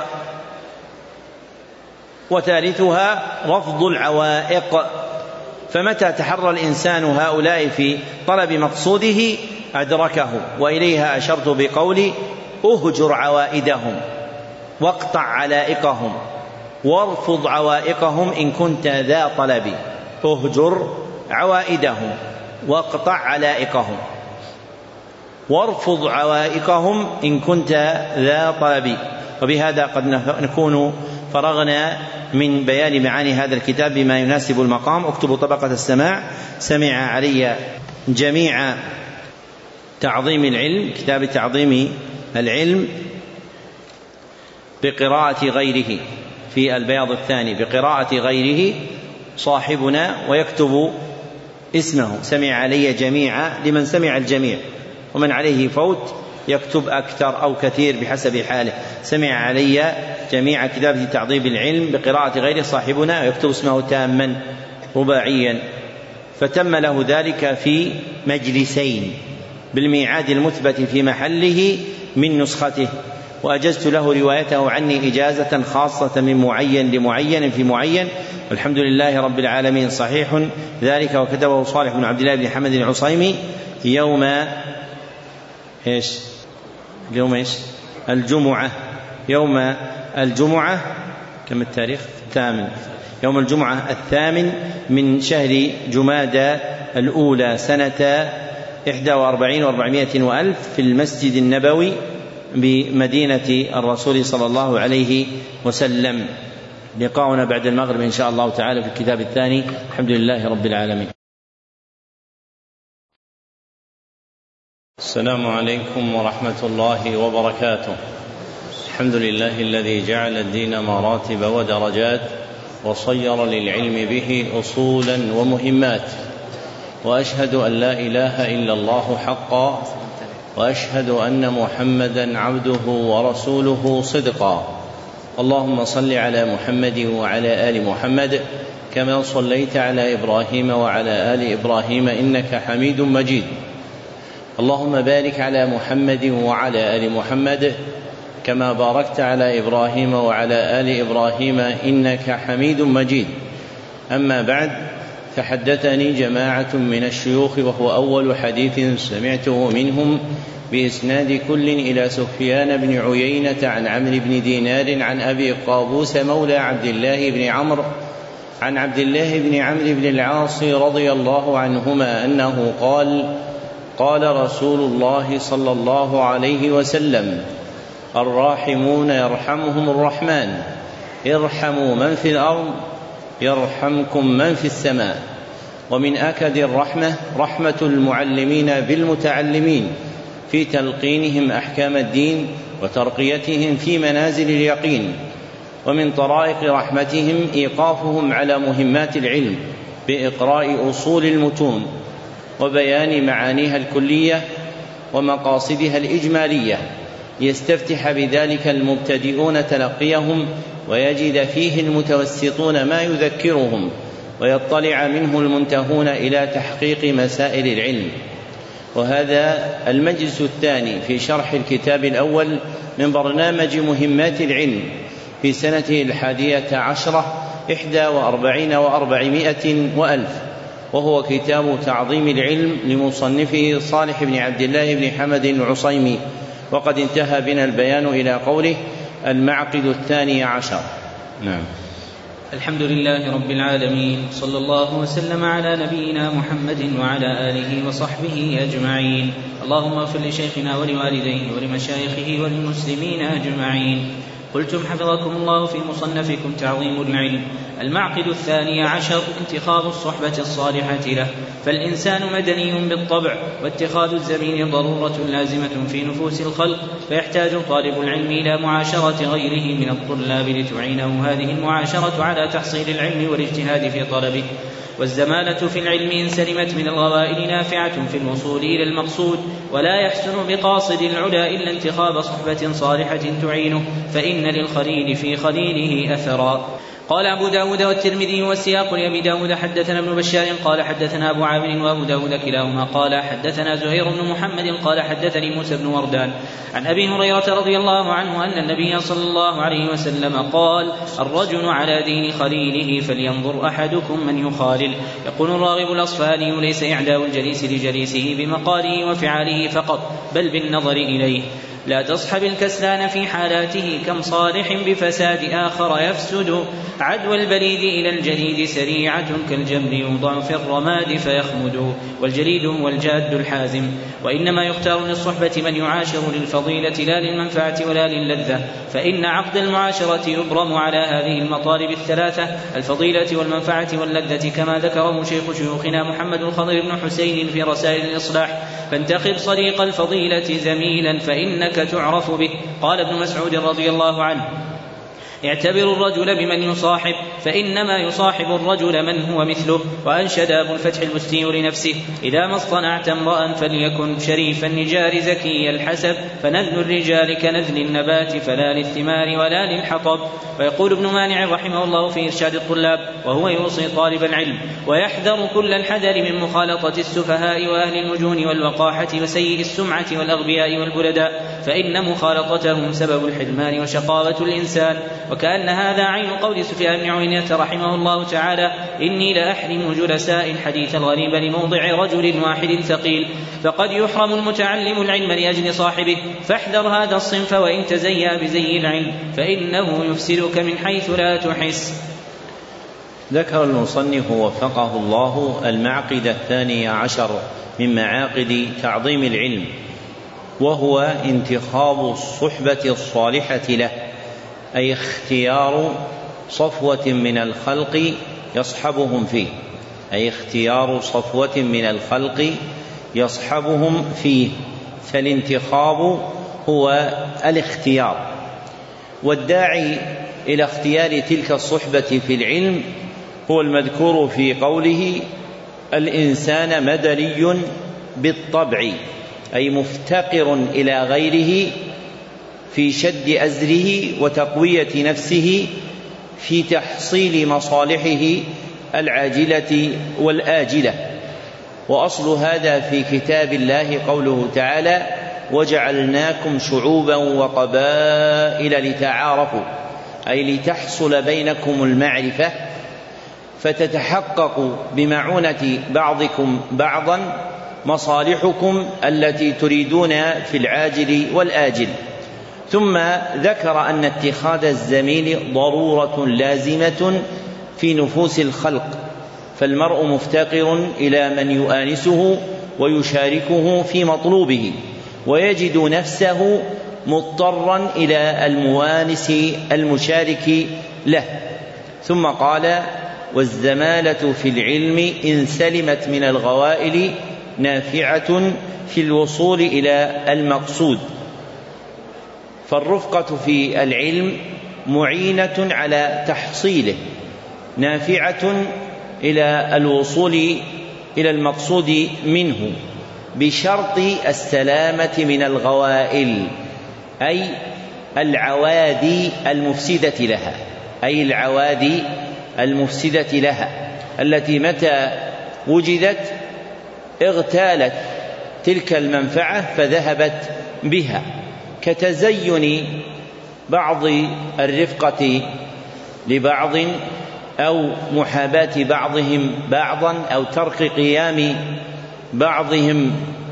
وثالثها رفض العوائق. فمتى تحرى الإنسان هؤلاء في طلب مقصوده أدركه. وإليها أشرت بقولي: أهجر عوائدهم واقطع علائقهم وارفض عوائقهم إن كنت ذا طلب. أهجر عوائدهم واقطع علائقهم وارفض عوائقهم إن كنت ذا طلب. وبهذا قد نكون فرغنا من بيان معاني هذا الكتاب بما يناسب المقام. اكتبوا طبقة السماع: سمع علي جميع تعظيم العلم، كتاب تعظيم العلم بقراءة غيره، في البياض الثاني بقراءة غيره صاحبنا، ويكتب اسمه: سمع علي جميع لمن سمع الجميع، ومن عليه فوت يكتب أكثر أو كثير بحسب حاله. سمع علي جميع كتاب تعظيم العلم بقراءة غيره صاحبنا، ويكتب اسمه تاما رباعيا. فتم له ذلك في مجلسين بالميعاد المثبت في محله من نسخته، وأجزت له روايته عني إجازة خاصة من معين لمعين في معين، والحمد لله رب العالمين. صحيح ذلك، وكتبه صالح بن عبد الله بن حمد العصيمي يوم إيش؟ يوم إيش؟ الجمعة، يوم الجمعة. كم التاريخ؟ الثامن، يوم الجمعة الثامن من شهر جمادى الأولى سنة إحدى وأربعين وأربعمائة وألف في المسجد النبوي بمدينة الرسول صلى الله عليه وسلم. لقاؤنا بعد المغرب إن شاء الله تعالى في الكتاب الثاني. الحمد لله رب العالمين. السلام عليكم ورحمة الله وبركاته. الحمد لله الذي جعل الدين مراتب ودرجات، وصير للعلم به أصولا ومهمات، وأشهد أن لا إله إلا الله حقا، وأشهد أن محمدا عبده ورسوله صدقا. اللهم صل على محمد وعلى آل محمد كما صليت على إبراهيم وعلى آل إبراهيم إنك حميد مجيد. اللهم بارك على محمد وعلى آل محمد كما باركت على إبراهيم وعلى آل إبراهيم إنك حميد مجيد. أما بعد، فحدثني جماعة من الشيوخ، وهو أول حديث سمعته منهم بإسناد كل إلى سفيان بن عيينة عن عمرو بن دينار عن أبي قابوس مولى عبد الله بن عمرو عن عبد الله بن عمرو بن العاص رضي الله عنهما أنه قال: قال رسول الله صلى الله عليه وسلم: الراحمون يرحمهم الرحمن، ارحموا من في الأرض يرحمكم من في السماء. ومن أكد الرحمة رحمة المعلمين بالمتعلمين في تلقينهم أحكام الدين وترقيتهم في منازل اليقين. ومن طرائق رحمتهم إيقافهم على مهمات العلم بإقراء أصول المتون وبيان معانيها الكلية ومقاصدها الإجمالية، يستفتح بذلك المبتدئون تلقيهم ويجد فيه المتوسطون ما يذكرهم، ويطلع منه المنتهون إلى تحقيق مسائل العلم. وهذا المجلس الثاني في شرح الكتاب الأول من برنامج مهمات العلم في سنته الحادية عشرة إحدى وأربعين وأربعمائة وألف، وهو كتاب تعظيم العلم لمصنفه صالح بن عبد الله بن حمد العصيمي. وقد انتهى بنا البيان إلى قوله المعقد الثاني عشر. نعم. الحمد لله رب العالمين، صلى الله وسلم على نبينا محمد وعلى آله وصحبه أجمعين. اللهم اغفر لشيخنا ولوالديه ولمشايخه وللمسلمين أجمعين. قلتم حفظكم الله في مصنفكم تعظيم العلم. المعقد الثاني عشر انتخاب الصحبة الصالحة له. فالإنسان مدني بالطبع، واتخاذ الزميل ضرورة لازمة في نفوس الخلق، فيحتاج طالب العلم إلى معاشرة غيره من الطلاب لتعينه هذه المعاشرة على تحصيل العلم والاجتهاد في طلبه. والزمالة في العلم إن سلمت من الغوائل نافعة في الوصول إلى المقصود، ولا يحسن بقاصد العلا إلا انتخاب صحبة صالحة تعينه، فإن للخليل في خليله أثرا. قال أبو داود والترمذي والسياق لأبي داود حدثنا ابن بشار قال حدثنا أبو عامر وأبو داود كلاهما قال حدثنا زهير بن محمد قال حدثني موسى بن وردان عن أبي هريرة رضي الله عنه أن النبي صلى الله عليه وسلم قال الرجل على دين خليله فلينظر أحدكم من يخالل. يقول الراغب الأصفهاني ليس إعداء الجليس لجليسه بمقاله وفعاله فقط، بل بالنظر إليه. لا تصحب الكسلان في حالاته كم صالح بفساد آخر يفسد. عدوى البليد إلى الجليد سريعة كالجمر يوضع في الرماد فيخمد. والجليد هو الجاد الحازم. وإنما يختار للصحبة من يعاشر للفضيلة لا للمنفعة ولا للذة، فإن عقد المعاشرة يبرم على هذه المطالب الثلاثة: الفضيلة والمنفعة واللذة، كما ذكره شيخ شيوخنا محمد الخضر بن حسين في رسائل الإصلاح. فانتخب صديق الفضيلة زميلا فإنك تعرف به. قال ابن مسعود رضي الله عنه: اعتبر الرجل بمن يصاحب، فإنما يصاحب الرجل من هو مثله. وأنشد أبو الفتح البستي لنفسه: إذا ما اصطنعت امرأ فليكن شريف النجار زكي الحسب، فنذل الرجال كنذل النبات فلا للثمار ولا للحطب. ويقول ابن مانع رحمه الله في إرشاد الطلاب وهو يوصي طالب العلم: ويحذر كل الحذر من مخالطة السفهاء وأهل المجون والوقاحة وسيء السمعة والأغبياء والبلداء، فإن مخالطتهم سبب الحرمان وشقاوة الإنسان. وكأن هذا عين قول سفيان بن عيينة رحمه الله تعالى: إني لأحرم جلساء الحديث الغريب لموضع رجل واحد ثقيل. فقد يحرم المتعلم العلم لأجل صاحبه، فاحذر هذا الصنف وإن تزيا بزي العلم، فإنه يفسدك من حيث لا تحس. ذكر المصنف وفقه الله المعقد الثاني عشر من معاقد تعظيم العلم، وهو انتخاب الصحبة الصالحة له، أي اختيار صفوة من الخلق يصحبهم فيه، أي اختيار صفوة من الخلق يصحبهم فيه. فالانتخاب هو الاختيار، والداعي إلى اختيار تلك الصحبة في العلم هو المذكور في قوله: الإنسان مدني بالطبع، أي مفتقر إلى غيره في شد أزره وتقوية نفسه في تحصيل مصالحه العاجلة والآجلة. وأصل هذا في كتاب الله قوله تعالى: وجعلناكم شعوبا وقبائل لتعارفوا، أي لتحصل بينكم المعرفة، فتتحقق بمعونة بعضكم بعضا مصالحكم التي تريدون في العاجل والآجل. ثم ذكر أن اتخاذ الزميل ضرورة لازمة في نفوس الخلق، فالمرء مفتقر إلى من يؤانسه ويشاركه في مطلوبه، ويجد نفسه مضطرا إلى الموانس المشارك له. ثم قال: والزمالة في العلم إن سلمت من الغوائل نافعة في الوصول إلى المقصود. فالرفقة في العلم معينة على تحصيله، نافعة إلى الوصول إلى المقصود منه، بشرط السلامة من الغوائل، أي العوادي المفسدة لها، أي العوادي المفسدة لها التي متى وجدت اغتالت تلك المنفعة فذهبت بها، كتزين بعض الرفقة لبعض، أو محاباة بعضهم بعضا، أو ترك قيام بعضهم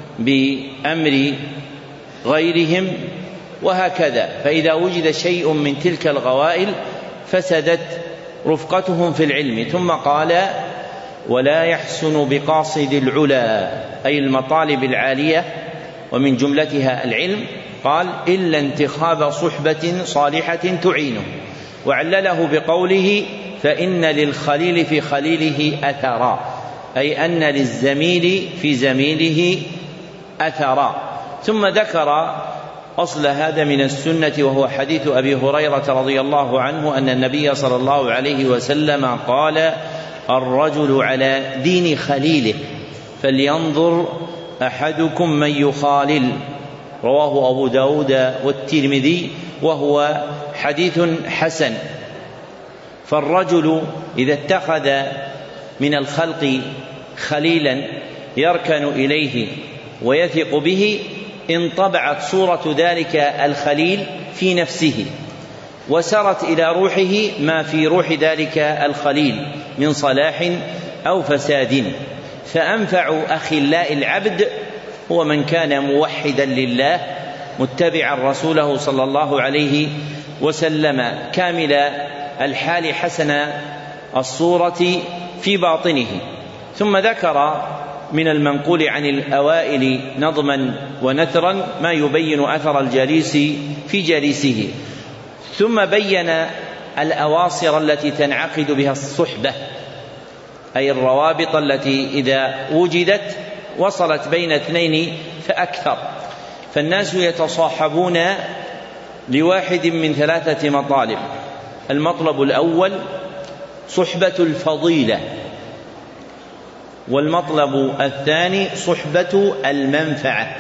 بأمر غيرهم، وهكذا. فإذا وجد شيء من تلك الغوائل فسدت رفقتهم في العلم. ثم قال: ولا يحسن بقاصد العلا، أي المطالب العالية ومن جملتها العلم، قال: إلا انتخاب صحبة صالحة تعينه. وعلله بقوله: فإن للخليل في خليله أثرا، أي أن للزميل في زميله أثرا. ثم ذكر أصل هذا من السنة، وهو حديث أبي هريرة رضي الله عنه أن النبي صلى الله عليه وسلم قال: الرجل على دين خليله فلينظر أحدكم من يخالل. رواه أبو داود والترمذي، وهو حديث حسن. فالرجل إذا اتخذ من الخلق خليلا يركن إليه ويثق به انطبعت صورة ذلك الخليل في نفسه، وسرت إلى روحه ما في روح ذلك الخليل من صلاح أو فساد. فأنفع أخلاء العبد هو من كان موحدا لله متبعا رسوله صلى الله عليه وسلم، كامل الحال حسن الصورة في باطنه. ثم ذكر من المنقول عن الأوائل نظما ونثرا ما يبين أثر الجليس في جليسه. ثم بين الأواصر التي تنعقد بها الصحبة، أي الروابط التي إذا وجدت وصلت بين اثنين فأكثر. فالناس يتصاحبون لواحد من ثلاثة مطالب: المطلب الأول صحبة الفضيلة، والمطلب الثاني صحبة المنفعة،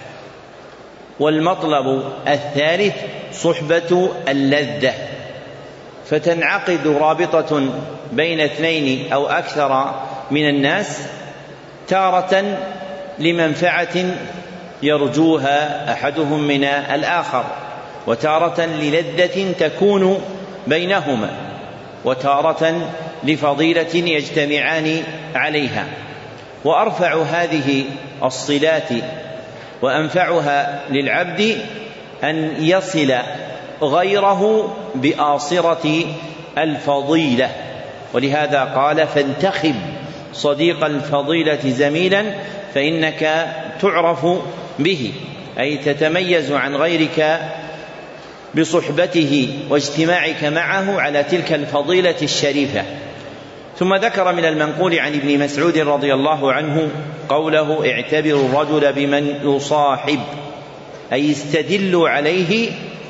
والمطلب الثالث صحبة اللذة. فتنعقد رابطة بين اثنين أو أكثر من الناس، تارة لمنفعة يرجوها أحدهم من الآخر، وتارة للذة تكون بينهما، وتارة لفضيلة يجتمعان عليها. وأرفع هذه الصلات وأنفعها للعبد أن يصل غيره بآصرة الفضيلة، ولهذا قال: فانتخب صديق الفضيلة زميلا فإنك تعرف به، أي تتميز عن غيرك بصحبته واجتماعك معه على تلك الفضيلة الشريفة. ثم ذكر من المنقول عن ابن مسعود رضي الله عنه قوله: اعتبروا الرجل بمن يصاحب، أي استدلوا عليه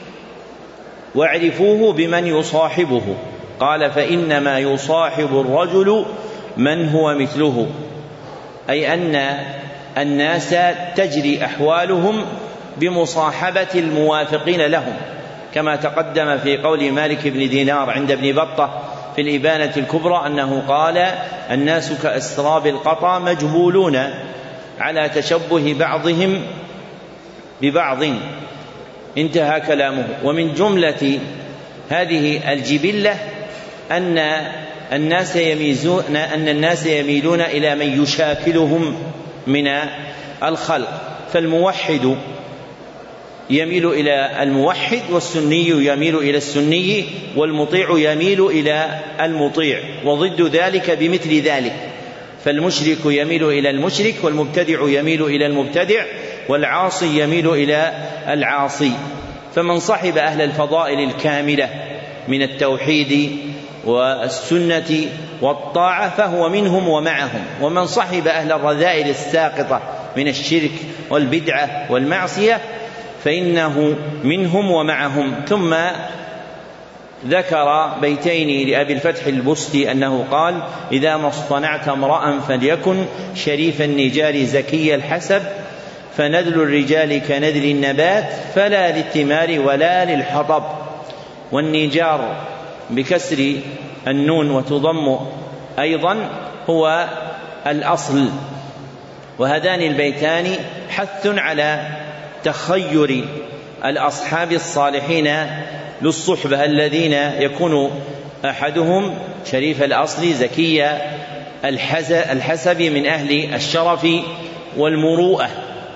واعرفوه بمن يصاحبه. قال: فإنما يصاحب الرجل من هو مثله، أي أن الناس تجري أحوالهم بمصاحبة الموافقين لهم، كما تقدم في قول مالك بن دينار عند ابن بطة في الإبانة الكبرى أنه قال: الناس كأسراب القطا مجبولون على تشبه بعضهم ببعض. انتهى كلامه. ومن جملة هذه الجبلة أن الناس يميزون أن الناس يميلون إلى من يشاكلهم من الخلق، فالموحد يميل إلى الموحد، والسني يميل إلى السني، والمطيع يميل إلى المطيع، وضد ذلك بمثل ذلك. فالمشرك يميل إلى المشرك، والمبتدع يميل إلى المبتدع، والعاصي يميل إلى العاصي. فمن صحب أهل الفضائل الكاملة من التوحيد والسنة والطاعة فهو منهم ومعهم. ومن صحب أهل الرذائل الساقطة من الشرك والبدعة والمعصية فإنه منهم ومعهم. ثم ذكر بيتين لأبي الفتح البستي أنه قال: إذا ما اصطنعت امرأ فليكن شريف النجار زكي الحسب، فنذل الرجال كنذل النبات، فلا للثمار ولا للحطب. والنجار بكسر النون وتضم أيضا هو الأصل. وهذان البيتان حث على تخير الأصحاب الصالحين للصحبة الذين يكون أحدهم شريف الأصل زكي الحسب من أهل الشرف والمروءة،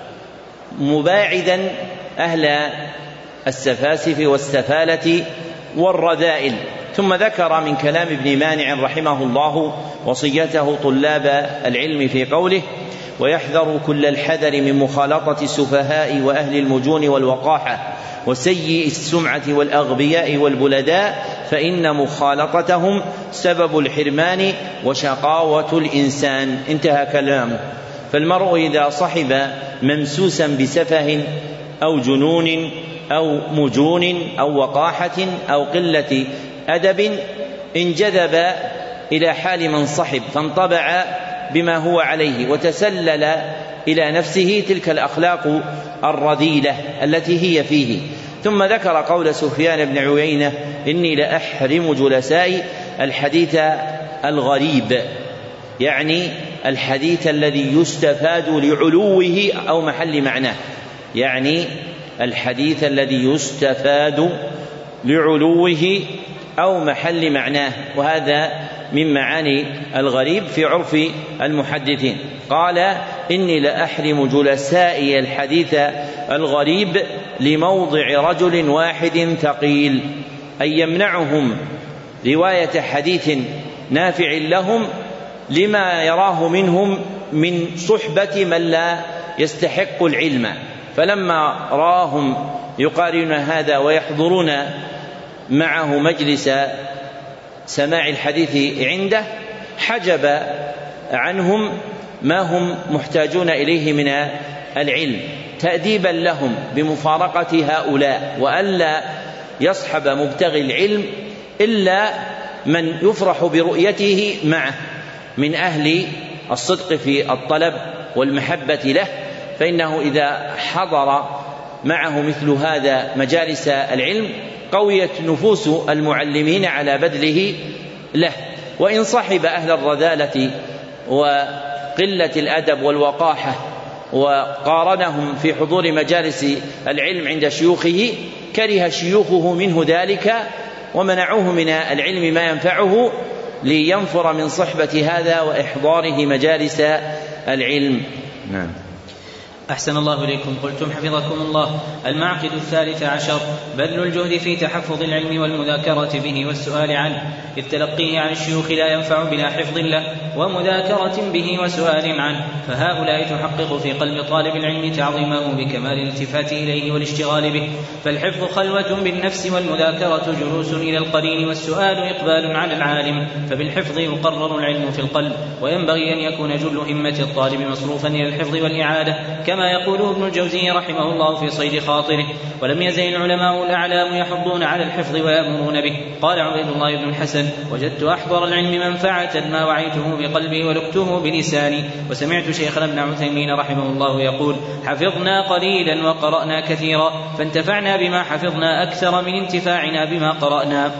مباعدا أهل السفاسف والسفالة والرذائل. ثم ذكر من كلام ابن مانع رحمه الله وصيته طلاب العلم في قوله: ويحذر كل الحذر من مخالطة السفهاء وأهل المجون والوقاحة وسيء السمعة والأغبياء والبلداء، فإن مخالطتهم سبب الحرمان وشقاوة الإنسان. انتهى كلامه. فالمرء إذا صحب ممسوسا بسفه أو جنون أو مجون أو وقاحة أو قلة أدب انجذب إلى حال من صحب، فانطبع بما هو عليه وتسلل إلى نفسه تلك الأخلاق الرذيلة التي هي فيه. ثم ذكر قول سفيان بن عيينة: إني لأحرم جلسائي الحديث الغريب، يعني الحديث الذي يستفاد لعلوه أو محل معناه، يعني الحديث الذي يستفاد لعلوه أو محل معناه. وهذا من معاني الغريب في عرف المحدثين. قال: إني لأحرم جلسائي الحديث الغريب لموضع رجل واحد ثقيل، أي يمنعهم رواية حديث نافع لهم لما يراه منهم من صحبة من لا يستحق العلم. فلما راهم يقارنون هذا ويحضرون معه مجلس سماع الحديث عنده، حجب عنهم ما هم محتاجون إليه من العلم تأديبا لهم بمفارقة هؤلاء، وألا يصحب مبتغي العلم إلا من يفرح برؤيته معه من أهل الصدق في الطلب والمحبة له، فإنه إذا حضر معه مثل هذا مجالس العلم قويت نفوس المعلمين على بذله له. وإن صحب أهل الرذالة وقلة الأدب والوقاحة وقارنهم في حضور مجالس العلم عند شيوخه، كره شيوخه منه ذلك ومنعوه من العلم ما ينفعه لينفر من صحبة هذا وإحضاره مجالس العلم. نعم. أحسن الله إليكم. قلتم حفظكم الله: المعقد الثالث عشر بذل الجهد في تحفظ العلم والمذاكرة به والسؤال عنه، إذ تلقيه عن الشيوخ لا ينفع بلا حفظ له ومذاكرة به وسؤال عنه، فهؤلاء تحقق في قلب طالب العلم تعظيمه بكمال الالتفات إليه والاشتغال به. فالحفظ خلوة بالنفس، والمذاكرة جلوس إلى القرين، والسؤال إقبال على العالم. فبالحفظ يقرر العلم في القلب، وينبغي أن يكون جل همة الطالب مصروفا إلى الحفظ والإعادة، كما يقول ابن الجوزي رحمه الله في صيد خاطره: ولم يزل العلماء الأعلام يحضون على الحفظ ويأمرون به. قال عبيد الله بن الحسن: وجدت أحضر العلم منفعة ما وعيته بقلبي ولكته بلساني. وسمعت شيخنا ابن عثيمين رحمه الله يقول: حفظنا قليلا وقرأنا كثيرا، فانتفعنا بما حفظنا أكثر من انتفاعنا بما قرأنا.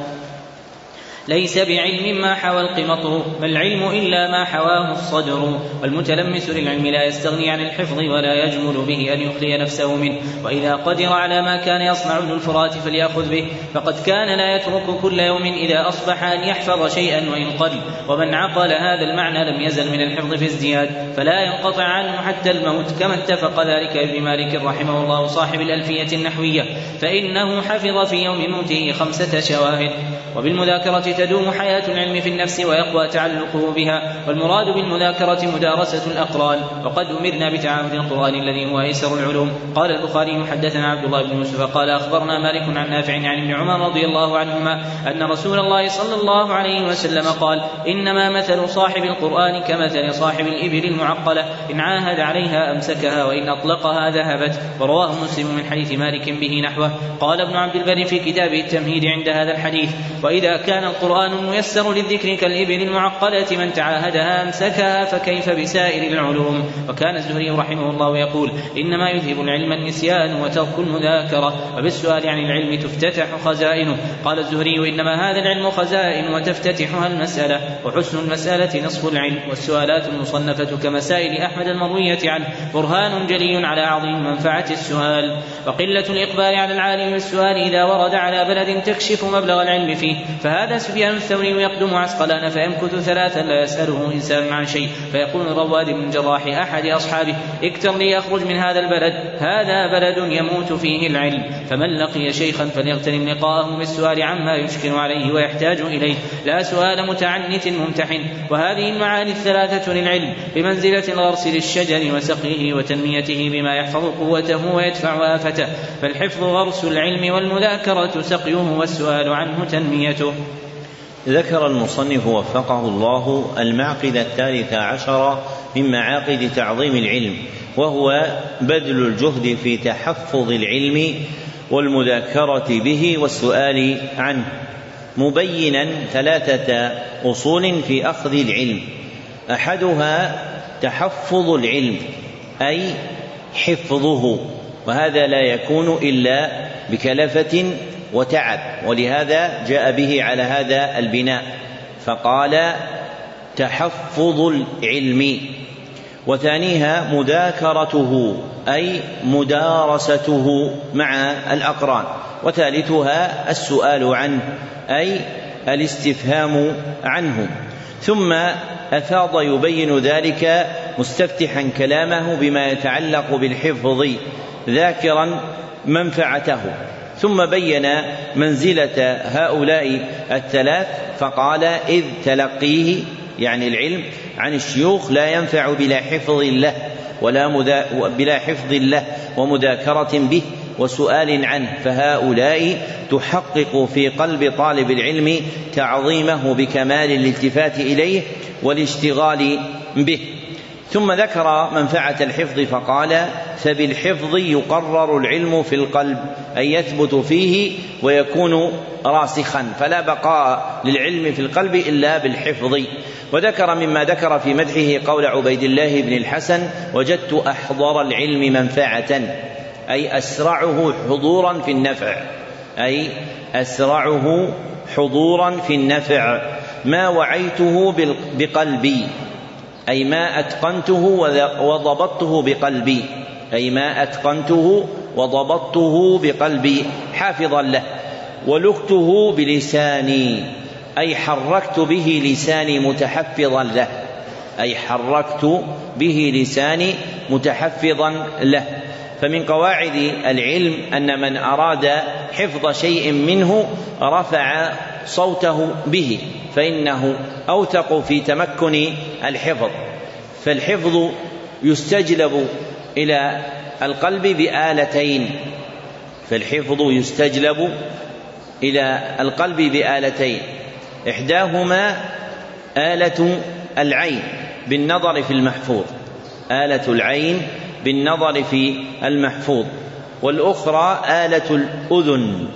ليس بعلم ما حوى القمطر، ما العلم إلا ما حواه الصدر. والمتلمس للعلم لا يستغني عن الحفظ ولا يجمل به أن يخلي نفسه منه، وإذا قدر على ما كان يصنع ابن الفرات فليأخذ به، فقد كان لا يترك كل يوم إذا أصبح أن يحفظ شيئا وإن قل. ومن عقل هذا المعنى لم يزل من الحفظ في ازدياد، فلا ينقطع عنه حتى الموت، كما اتفق ذلك ابن مالك رحمه الله صاحب الألفية النحوية، فإنه حفظ في يوم موته خمسة شواهد. وبالمذاكرة تدوم حياة العلم في النفس ويقوى تعلقه بها. والمراد بالمذاكرة مدارسة الأقران. وقد أمرنا بتعاهد القرآن الذي هو أيسر العلوم. قال البخاري حدثنا عبد الله بن يوسف قال أخبرنا مالك عن نافع عن ابن عمر رضي الله عنهما أن رسول الله صلى الله عليه وسلم قال إنما مثل صاحب القرآن كمثل صاحب الإبل المعقلة إن عاهد عليها أمسكها وإن أطلقها ذهبت. ورواه مسلم من حديث مالك به نحوه. قال ابن عبد البر في كتابه التمهيد عند هذا الحديث وإذا كان القرآن ميسر للذكر كالإبل المعقلة من تعاهدها أمسكها فكيف بسائر العلوم. وكان الزهري رحمه الله يقول إنما يذهب العلم النسيان وترك المذاكرة وبالسؤال عن العلم تفتتح خزائنه. قال الزهري وإنما هذا العلم خزائن وتفتتحها المسألة وحسن المسألة نصف العلم. والسؤالات المصنفة كمسائل أحمد المروية عنه برهان جلي على عظيم منفعة السؤال. وقلة الإقبال على العالم بالسؤال إذا ورد على بلد تكشف مبلغ العلم فيه. فهذا سفيان الثوري يقدم عسقلان فيمكث ثلاثا لا يسأله إنسان عن شيء فيقول الرواد بن جراح أحد أصحابه اكتر لي أخرج من هذا البلد هذا بلد يموت فيه العلم. فمن لقي شيخا فليغتنم لقاءه بالسؤال عما يشكل عليه ويحتاج إليه لا سؤال متعنت ممتحن. وهذه المعاني الثلاثة للعلم بمنزلة الغرس للشجر وسقيه وتنميته بما يحفظ قوته ويدفع آفته. فالحفظ غرس العلم والمذاكرة سقيه والسؤال عنه تنميته. ذكر المصنف وفقه الله المعقد الثالث عشر من معاقد تعظيم العلم وهو بذل الجهد في تحفظ العلم والمذاكرة به والسؤال عنه مبينا ثلاثة أصول في أخذ العلم. أحدها تحفظ العلم أي حفظه وهذا لا يكون إلا بكلفة وتعب ولهذا جاء به على هذا البناء فقال تحفظ العلم. وثانيها مذاكرته أي مدارسته مع الأقران. وثالثها السؤال عنه أي الاستفهام عنه. ثم أفاض يبين ذلك مستفتحا كلامه بما يتعلق بالحفظ ذاكرا منفعته. ثم بين منزلة هؤلاء الثلاث فقال إذ تلقيه يعني العلم عن الشيوخ لا ينفع بلا حفظ له ولا مذا بلا حفظ له ومذاكرة به وسؤال عنه. فهؤلاء تحقق في قلب طالب العلم تعظيمه بكمال الالتفات إليه والاشتغال به. ثم ذكر منفعة الحفظ فقال فبالحفظ يقرر العلم في القلب أي يثبت فيه ويكون راسخا فلا بقاء للعلم في القلب إلا بالحفظ. وذكر مما ذكر في مدحه قول عبيد الله بن الحسن وجدت أحضر العلم منفعة أي أسرعه حضورا في النفع أي أسرعه حضورا في النفع ما وعيته بقلبي أي ما أتقنته وضبطته بقلبي أي ما أتقنته وضبطته بقلبي حافظا له. ولكته بلساني أي حركت به لساني متحفظا له أي حركت به لساني متحفظا له. فمن قواعد العلم أن من أراد حفظ شيء منه رفع صوته به فإنه أوثق في تمكن الحفظ. فالحفظ يستجلب إلى القلب بآلتين فالحفظ يستجلب إلى القلب بآلتين إحداهما آلة العين بالنظر في المحفوظ آلة العين بالنظر في المحفوظ والأخرى آلة الأذن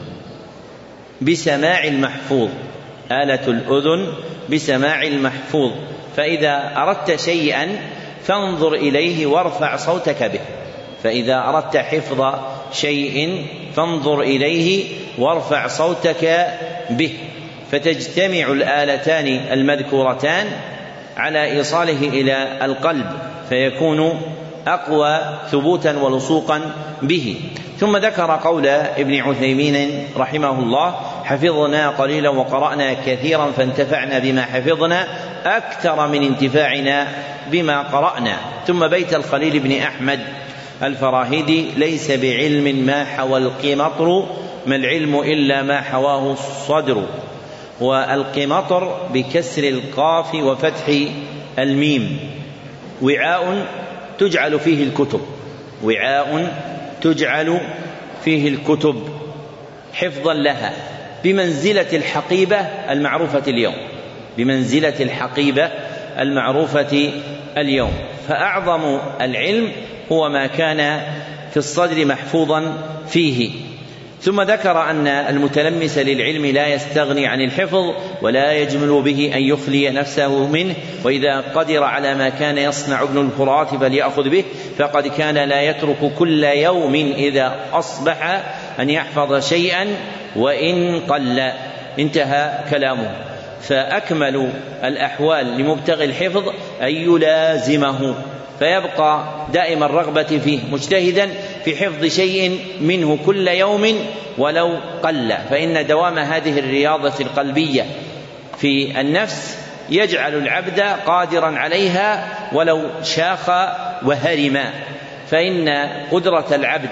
بسماع المحفوظ آلة الأذن بسماع المحفوظ. فإذا أردت شيئا فانظر إليه وارفع صوتك به فإذا أردت حفظ شيء فانظر إليه وارفع صوتك به فتجتمع الآلتان المذكورتان على إيصاله إلى القلب فيكون أقوى ثبوتا ولصوقا به. ثم ذكر قول ابن عثيمين رحمه الله حفظنا قليلا وقرأنا كثيرا فانتفعنا بما حفظنا أكثر من انتفاعنا بما قرأنا. ثم بيت الخليل بن أحمد الفراهيدي ليس بعلم ما حوى القمطر ما العلم إلا ما حواه الصدر. والقمطر بكسر القاف وفتح الميم. وعاء تجعل فيه الكتب، وعاء تجعل فيه الكتب حفظا لها، بمنزلة الحقيبة المعروفة اليوم، بمنزلة الحقيبة المعروفة اليوم. فأعظم العلم هو ما كان في الصدر محفوظا فيه. ثم ذكر أن المتلمس للعلم لا يستغني عن الحفظ ولا يجمل به أن يخلي نفسه منه، وإذا قدر على ما كان يصنع ابن الفرات فليأخذ به، فقد كان لا يترك كل يوم إذا أصبح أن يحفظ شيئا وإن قل. انتهى كلامه. فأكمل الأحوال لمبتغي الحفظ أن يلازمه، فيبقى دائما الرغبة فيه، مجتهدا في حفظ شيء منه كل يوم ولو قل، فإن دوام هذه الرياضة القلبية في النفس يجعل العبد قادرا عليها ولو شاخ وهرم. فإن قدرة العبد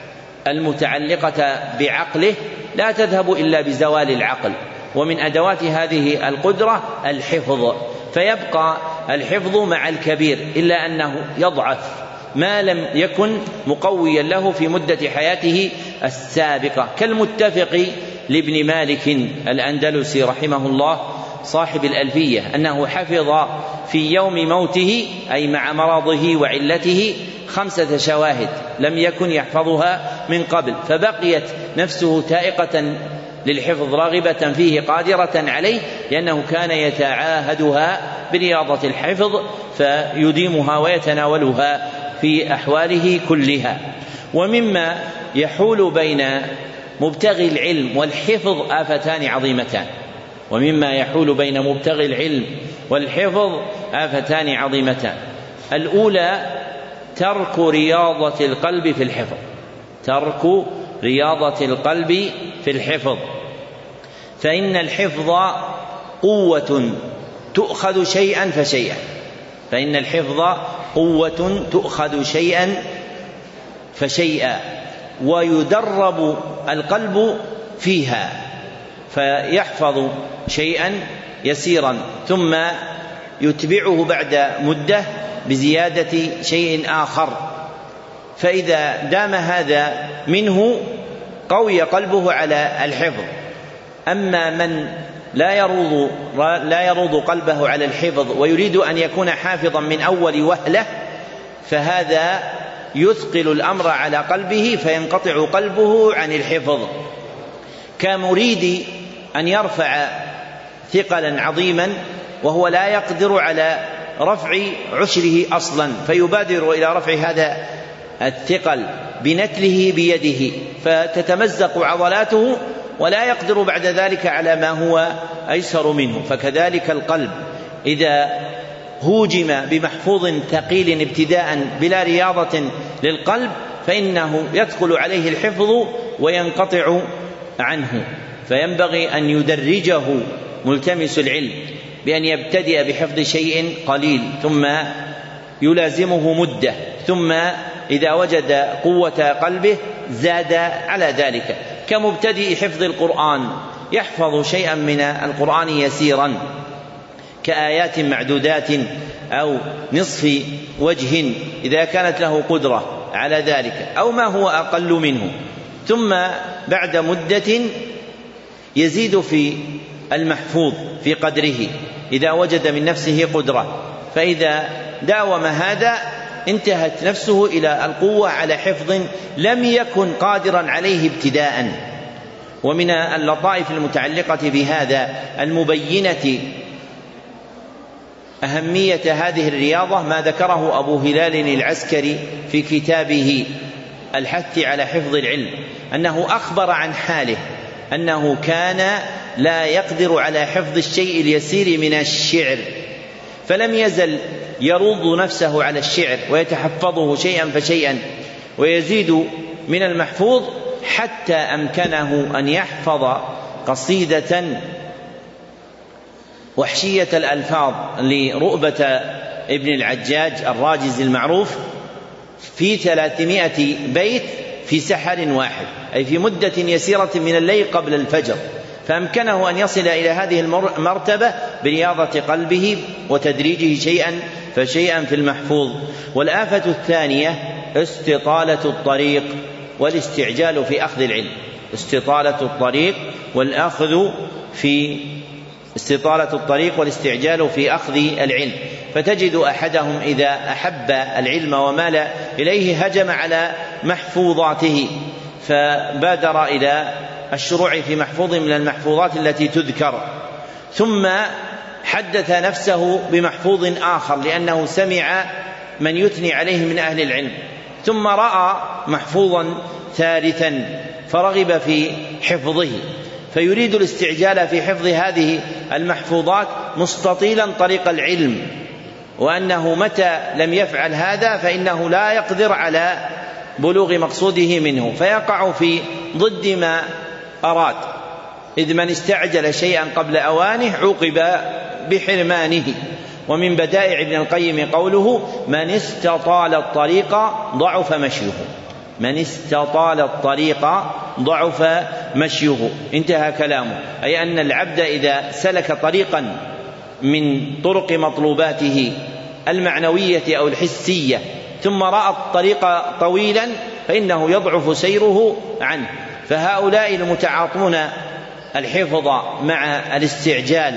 المتعلقة بعقله لا تذهب إلا بزوال العقل، ومن أدوات هذه القدرة الحفظ، فيبقى الحفظ مع الكبير إلا أنه يضعف ما لم يكن مقويا له في مدة حياته السابقة، كالمتفق لابن مالك الأندلسي رحمه الله صاحب الألفية أنه حفظ في يوم موته أي مع مرضه وعلته خمسة شواهد لم يكن يحفظها من قبل، فبقيت نفسه تائقة للحفظ راغبة فيه قادرة عليه، لأنه كان يتعاهدها برياضة الحفظ فيديمها ويتناولها في أحواله كلها. ومما يحول بين مبتغي العلم والحفظ آفتان عظيمتان، ومما يحول بين مبتغي العلم والحفظ آفتان عظيمتان. الأولى ترك رياضة القلب في الحفظ، ترك رياضة القلب في الحفظ، فإن الحفظ قوة تؤخذ شيئا فشيئا، فإن الحفظ قوة تؤخذ شيئا فشيئا، ويدرب القلب فيها، فيحفظ شيئا يسيرا ثم يتبعه بعد مدة بزيادة شيء آخر، فإذا دام هذا منه قوي قلبه على الحفظ. أما من لا يروض لا يروض قلبه على الحفظ ويريد أن يكون حافظا من أول وهلة، فهذا يثقل الأمر على قلبه فينقطع قلبه عن الحفظ، كمريد أن يرفع ثقلا عظيما وهو لا يقدر على رفع عشره أصلا، فيبادر إلى رفع هذا الثقل بنتله بيده فتتمزق عضلاته ولا يقدر بعد ذلك على ما هو أيسر منه. فكذلك القلب إذا هوجم بمحفوظ ثقيل ابتداء بلا رياضة للقلب فإنه يثقل عليه الحفظ وينقطع عنه، فينبغي أن يدرجه ملتمس العلم بأن يبتدئ بحفظ شيء قليل ثم يلازمه مدة، ثم إذا وجد قوة قلبه زاد على ذلك، كمبتدئ حفظ القرآن يحفظ شيئا من القرآن يسيرا كآيات معدودات أو نصف وجه إذا كانت له قدرة على ذلك، أو ما هو أقل منه، ثم بعد مدة يزيد في المحفوظ في قدره إذا وجد من نفسه قدرة، فإذا داوم هذا انتهت نفسه إلى القوة على حفظ لم يكن قادرا عليه ابتداء. ومن اللطائف المتعلقة بهذا المبينة أهمية هذه الرياضة ما ذكره أبو هلال العسكري في كتابه الحث على حفظ العلم، أنه أخبر عن حاله أنه كان لا يقدر على حفظ الشيء اليسير من الشعر، فلم يزل يروض نفسه على الشعر ويتحفظه شيئا فشيئا ويزيد من المحفوظ حتى أمكنه أن يحفظ قصيدة وحشية الألفاظ لرؤبة ابن العجاج الراجز المعروف في ثلاثمائة بيت في سحر واحد، أي في مدة يسيرة من الليل قبل الفجر، فأمكنه أن يصل إلى هذه المرتبة برياضة قلبه وتدريجه شيئا فشيئا في المحفوظ. والآفة الثانية استطالة الطريق والاستعجال في أخذ العلم، استطالة الطريق والأخذ في استطالة الطريق والاستعجال في أخذ العلم. فتجد أحدهم إذا أحب العلم ومال إليه هجم على محفوظاته فبادر إلى الشروع في محفوظ من المحفوظات التي تذكر، ثم حدث نفسه بمحفوظ آخر لأنه سمع من يثني عليه من أهل العلم، ثم رأى محفوظا ثالثا فرغب في حفظه، فيريد الاستعجال في حفظ هذه المحفوظات مستطيلا طريق العلم، وأنه متى لم يفعل هذا فإنه لا يقدر على بلوغ مقصوده منه، فيقع في ضد ما أراد. إذ من استعجل شيئا قبل أوانه عوقب بحرمانه. ومن بدائع ابن القيم قوله: من استطال الطريق ضعف مشيه، من استطال الطريق ضعف مشيه، انتهى كلامه. أي أن العبد إذا سلك طريقا من طرق مطلوباته المعنوية أو الحسية ثم رأى الطريق طويلا فإنه يضعف سيره عنه. فهؤلاء المتعاطون الحفظ مع الاستعجال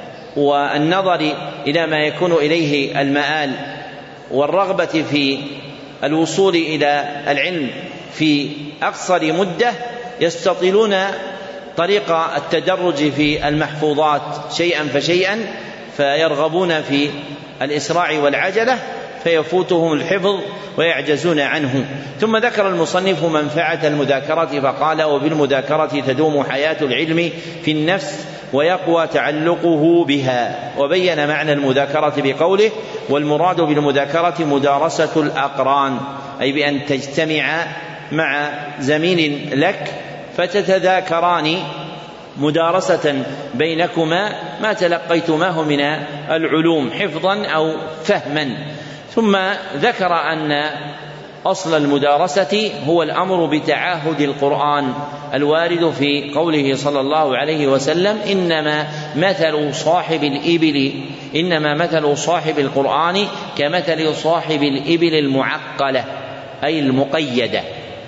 والنظر إلى ما يكون إليه المآل والرغبة في الوصول إلى العلم في أقصر مدة يستطيلون طريق التدرج في المحفوظات شيئا فشيئا، فيرغبون في الإسراع والعجلة فيفوتهم الحفظ ويعجزون عنه. ثم ذكر المصنف منفعة المذاكرة فقال: وبالمذاكرة تدوم حياة العلم في النفس ويقوى تعلقه بها. وبين معنى المذاكرة بقوله: والمراد بالمذاكرة مدارسة الأقران، أي بأن تجتمع مع زميل لك فتتذاكران مدارسة بينكما ما تلقيتماه من العلوم حفظا أو فهما. ثم ذكر أن أصل المدارسة هو الأمر بتعاهد القرآن الوارد في قوله صلى الله عليه وسلم: إنما مثل صاحب الإبل إنما مثل صاحب القرآن كمثل صاحب الإبل المعقلة، أي المقيدة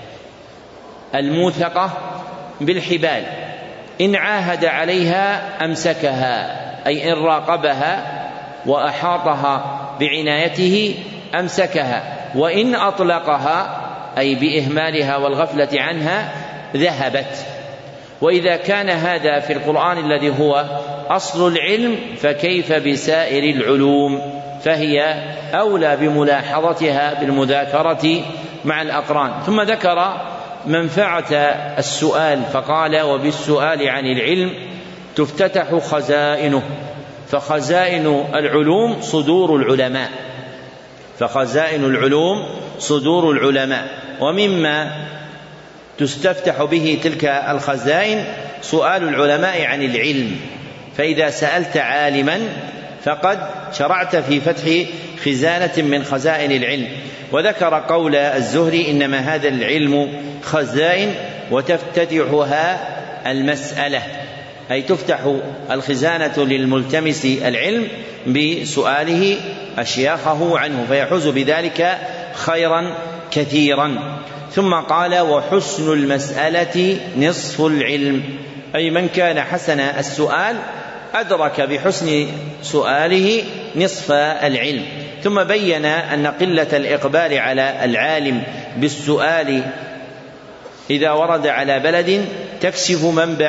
الموثقة بالحبال، إن عاهد عليها أمسكها، أي إن راقبها وأحاطها بعنايته أمسكها، وإن أطلقها أي بإهمالها والغفلة عنها ذهبت. وإذا كان هذا في القرآن الذي هو أصل العلم فكيف بسائر العلوم، فهي أولى بملاحظتها بالمذاكرة مع الأقران. ثم ذكر منفعة السؤال فقال: وبالسؤال عن العلم تفتتح خزائنه، فخزائن العلوم صدور العلماء فخزائن العلوم صدور العلماء ومما تستفتح به تلك الخزائن سؤال العلماء عن العلم. فإذا سألت عالما فقد شرعت في فتح خزانة من خزائن العلم. وذكر قول الزهري: إنما هذا العلم خزائن وتفتتحها المسألة، أي تفتح الخزانة للملتمس العلم بسؤاله أشياخه عنه فيحوز بذلك خيرا كثيرا. ثم قال: وحسن المسألة نصف العلم، أي من كان حسن السؤال أدرك بحسن سؤاله نصف العلم. ثم بين أن قلة الإقبال على العالم بالسؤال إذا ورد على بلد تكشف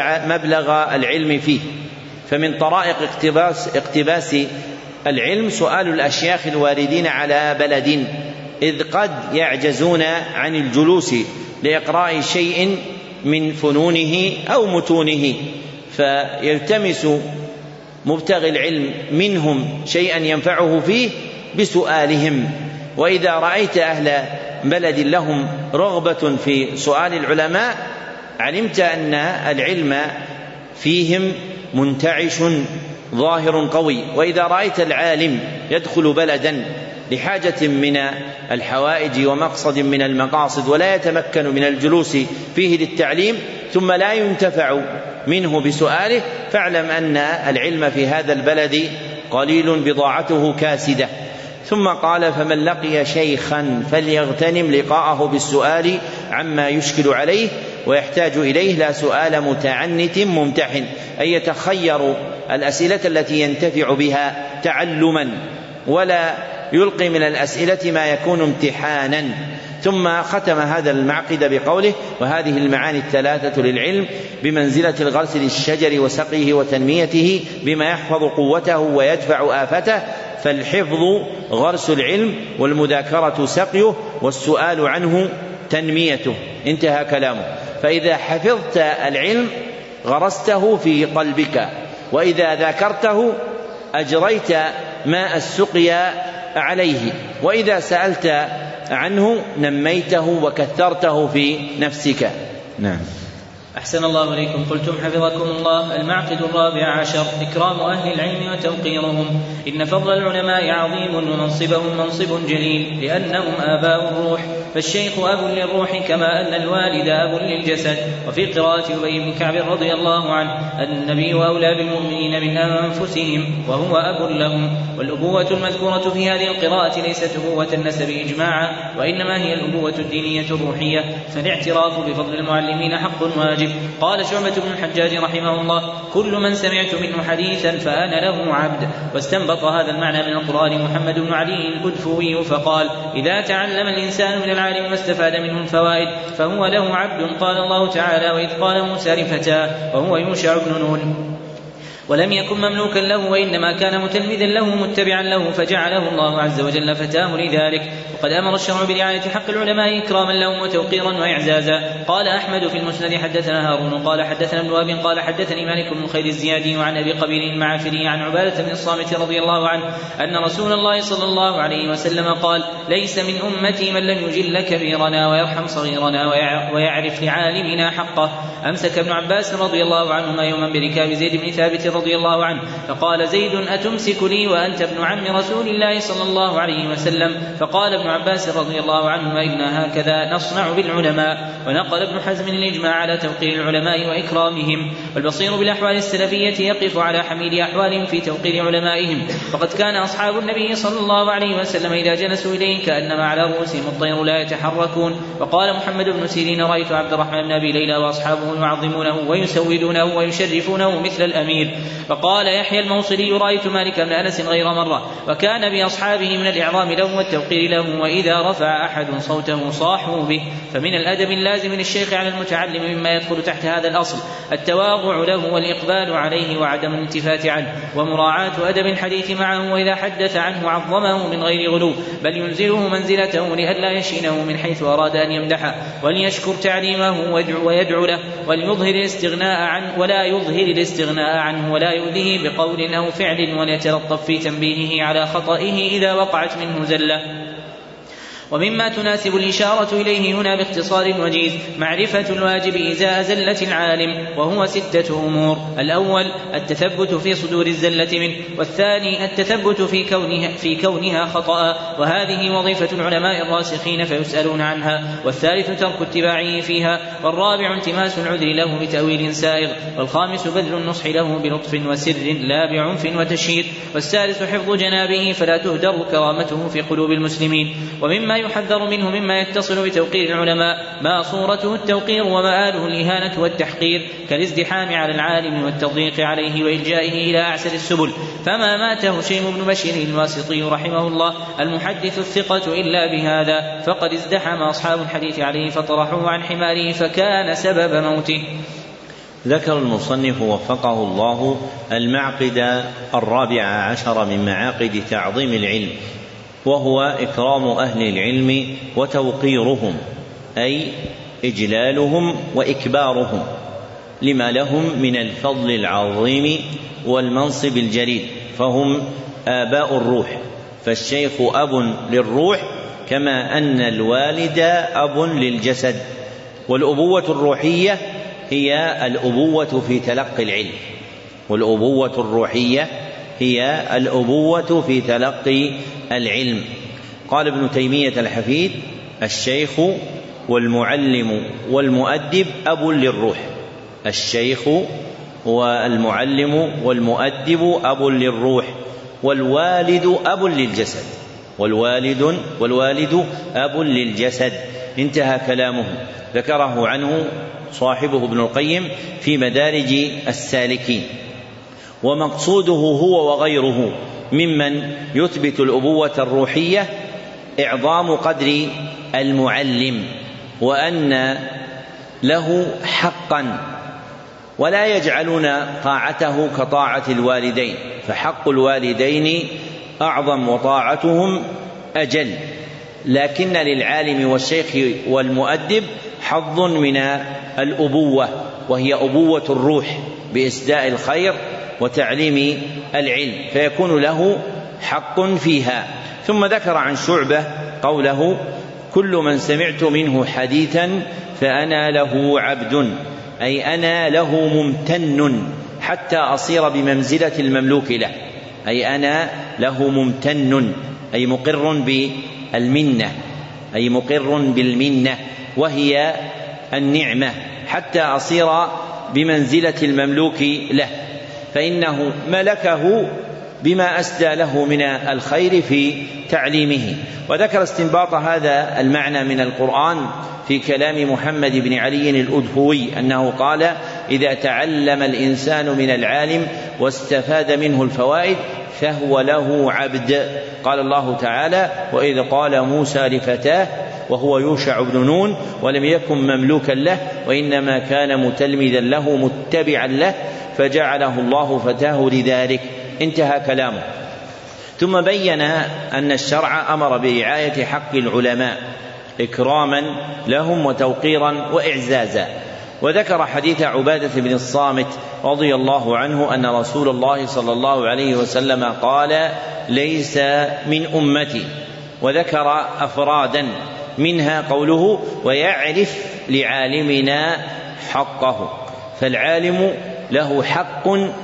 مبلغ العلم فيه، فمن طرائق اقتباس, اقتباس العلم سؤال الأشياخ الواردين على بلد، إذ قد يعجزون عن الجلوس لإقراء شيء من فنونه أو متونه، فيلتمس مبتغي العلم منهم شيئا ينفعه فيه بسؤالهم. وإذا رأيت أهل بلد لهم رغبة في سؤال العلماء علمت أن العلم فيهم منتعش ظاهر قوي. وإذا رأيت العالم يدخل بلدا لحاجة من الحوائج ومقصد من المقاصد ولا يتمكن من الجلوس فيه للتعليم ثم لا ينتفع منه بسؤاله فاعلم أن العلم في هذا البلد قليل بضاعته كاسدة. ثم قال فمن لقي شيخا فليغتنم لقاءه بالسؤال عما يشكل عليه ويحتاج إليه لا سؤال متعنت ممتحن، أي يتخير الأسئلة التي ينتفع بها تعلما ولا يلقي من الأسئلة ما يكون امتحانا. ثم ختم هذا المعقد بقوله وهذه المعاني الثلاثة للعلم بمنزلة الغرس للشجر وسقيه وتنميته بما يحفظ قوته ويدفع آفته، فالحفظ غرس العلم والمذاكرة سقيه والسؤال عنه تنميته. انتهى كلامه. فإذا حفظت العلم غرسته في قلبك، وإذا ذاكرته أجريت ماء السقيا عليه، وإذا سألت عنه نميته وكثرته في نفسك. نعم. أحسن الله إليكم. قلتم حفظكم الله: المعقد الرابع عشر إكرام أهل العلم وتوقيرهم. إن فضل العلماء عظيم ومنصبهم منصب جليل، لأنهم آباء الروح، فالشيخ أب للروح كما أن الوالد أب للجسد. وفي قراءة أبي بن كعب رضي الله عنه: النبي أولى بالمؤمنين من أنفسهم وهو أب لهم. والأبوة المذكورة في هذه القراءة ليست أبوة النسب إجماعا، وإنما هي الأبوة الدينية الروحية، فالاعتراف بفضل المعلمين حق واجب. قال شعبة بن الحجاج رحمه الله: كل من سمعت منه حديثا فأنا له عبد. واستنبط هذا المعنى من القرآن محمد بن علي الكدفوي فقال: إذا تعلم الإنسان من العالم ما استفاد منه الفوائد فهو له عبد. قال الله تعالى: وإذ قال موسى لفتاه وهو يوشع بن نون. ولم يكن مملوكا له، وإنما كان متلمذا له متبعا له، فجعله الله عز وجل فتاه لذلك. وقد أمر الشرع برعاية حق العلماء إكراما لهم وتوقيرا وإعزازا. قال أحمد في المسند: حدثنا هارون قال حدثنا ابن وهب قال حدثني مالك بن خير الزيادي وعن أبي قبيل المعافري عن عبادة بن الصامت رضي الله عنه أن رسول الله صلى الله عليه وسلم قال: ليس من أمتي من لم يجل كبيرنا ويرحم صغيرنا ويعرف لعالمنا حقه. أمسك ابن عباس رضي الله عنهما يوما بركاب زيد بن ثابت رضي الله عنه، فقال زيد: أتمسك لي وأنت ابن عم رسول الله صلى الله عليه وسلم؟ فقال ابن عباس رضي الله عنهما: إنا هكذا نصنع بالعلماء. ونقل ابن حزم الإجماع على توقير العلماء وإكرامهم. والبصير بالأحوال السلفية يقف على حميل أحوالهم في توقير علمائهم، فقد كان أصحاب النبي صلى الله عليه وسلم إذا جلسوا إليه كأنما على رؤوسهم الطير لا يتحركون. وقال محمد بن سيرين: رأيت عبد الرحمن بن أبي ليلى وأصحابه يعظمونه ويسودونه ويشرفونه مثل الأمير. فقال يحيى الموصلي: رأيت مالك بن أنس غير مرة، وكان بأصحابه من الإعظام له والتوقير له، وإذا رفع أحد صوته صاحوا به. فمن الأدب اللازم للشيخ على المتعلم مما يدخل تحت هذا الأصل التواضع له والإقبال عليه وعدم الالتفات عنه، ومراعاة أدب الحديث معه، وإذا حدث عنه عظمه من غير غلو، بل ينزله منزلته لئلا يشينه من حيث أراد أن يمدحه، وليشكر تعليمه ويدعو له، وليظهر الاستغناء عنه ولا يظهر الاستغناء عنه ولا يؤذيه بقول أو فعل، وليتلطف في تنبيهه على خطئه إذا وقعت منه زلة. ومما تناسب الإشارة إليه هنا باختصار وجيز معرفة الواجب إزاء زلة العالم، وهو ستة أمور: الأول التثبت في صدور الزلة منه، والثاني التثبت في كونها, في كونها خطأ، وهذه وظيفة العلماء الراسخين فيسألون عنها، والثالث ترك اتباعه فيها، والرابع التماس العذر له بتأويل سائغ، والخامس بذل النصح له بلطف وسر لا بعنف وتشهير، والسادس حفظ جنابه فلا تهدر كرامته في قلوب المسلمين. ومما يحذر منه مما يتصل بتوقير العلماء ما صورته التوقير ومآله الإهانة والتحقير، كالازدحام على العالم والتضييق عليه وإلجائه إلى أعسر السبل. فما ماته شيم بن بشير الواسطي رحمه الله المحدث الثقة إلا بهذا، فقد ازدحم أصحاب الحديث عليه فطرحوه عن حماره فكان سبب موته. ذكر المصنف وفقه الله المعقد الرابع عشر من معاقد تعظيم العلم، وهو إكرام أهل العلم وتوقيرهم، أي إجلالهم وإكبارهم لما لهم من الفضل العظيم والمنصب الجليل، فهم آباء الروح، فالشيخ أب للروح كما أن الوالد أب للجسد. والأبوة الروحية هي الأبوة في تلقي العلم، والأبوة الروحية هي الأبوة في تلقي العلم. قال ابن تيمية الحفيد: الشيخ والمعلم والمؤدب أب للروح، الشيخ والمعلم والمؤدب أب للروح، والوالد أب للجسد، والوالد والوالد أب للجسد. انتهى كلامه. ذكره عنه صاحبه ابن القيم في مدارج السالكين. ومقصوده هو وغيره ممن يثبت الأبوة الروحية إعظام قدر المعلم، وأن له حقا، ولا يجعلون طاعته كطاعة الوالدين، فحق الوالدين أعظم وطاعتهم أجل، لكن للعالم والشيخ والمؤدب حظ من الأبوة، وهي أبوة الروح بإسداء الخير وتعليم العلم، فيكون له حق فيها. ثم ذكر عن شعبة قوله: كل من سمعت منه حديثا فأنا له عبد، أي أنا له ممتن حتى أصير بمنزلة المملوك له، أي أنا له ممتن، أي مقر بالمنة، أي مقر بالمنة وهي النعمة، حتى أصير بمنزلة المملوك له، فإنه ملكه بما أسدى له من الخير في تعليمه. وذكر استنباط هذا المعنى من القرآن في كلام محمد بن علي الأدهوي أنه قال: إذا تعلم الإنسان من العالم واستفاد منه الفوائد فهو له عبد. قال الله تعالى: وإذ قال موسى لفتاه وهو يوشع بن نون ولم يكن مملوكا له وإنما كان متلمذا له متبعا له فجعله الله فتاه لذلك. انتهى كلامه. ثم بين أن الشرع أمر برعاية حق العلماء إكراما لهم وتوقيرا وإعزازا. وذكر حديث عبادة بن الصامت رضي الله عنه أن رسول الله صلى الله عليه وسلم قال: ليس من أمتي، وذكر أفرادا منها قوله: ويعرف لعالمنا حقه. فالعالم له حق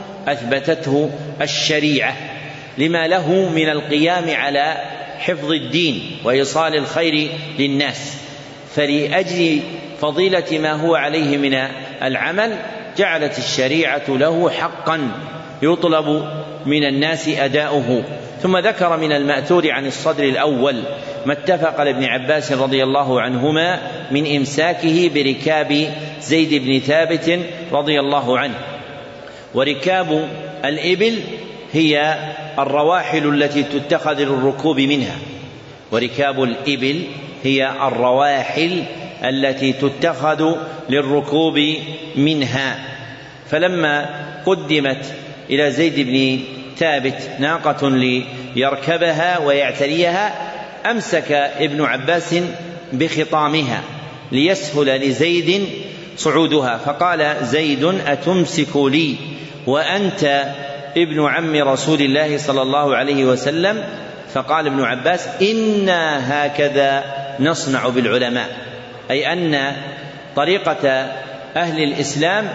أثبتته الشريعة لما له من القيام على حفظ الدين وإيصال الخير للناس، فلأجل فضيلة ما هو عليه من العمل جعلت الشريعة له حقا يطلب من الناس أداؤه. ثم ذكر من المأثور عن الصدر الأول ما اتفق لابن عباس رضي الله عنهما من إمساكه بركاب زيد بن ثابت رضي الله عنه. وركاب الإبل هي الرواحل التي تتخذ للركوب منها، وركاب الإبل هي الرواحل التي تتخذ للركوب منها. فلما قدمت إلى زيد بن ثابت ناقة ليركبها ويعتريها أمسك ابن عباس بخطامها ليسهل لزيد صعودها، فقال زيد: أتمسك لي وأنت ابن عم رسول الله صلى الله عليه وسلم؟ فقال ابن عباس: إنا هكذا نصنع بالعلماء، أي أن طريقة أهل الإسلام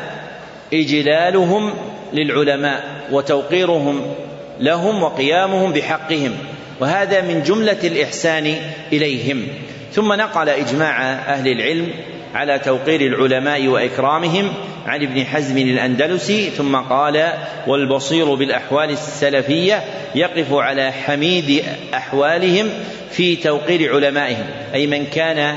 إجلالهم للعلماء وتوقيرهم لهم وقيامهم بحقهم، وهذا من جملة الإحسان إليهم. ثم نقل إجماع أهل العلم على توقير العلماء وإكرامهم عن ابن حزم الأندلسي، ثم قال: والبصير بالأحوال السلفية يقف على حميد أحوالهم في توقير علمائهم، أي من كان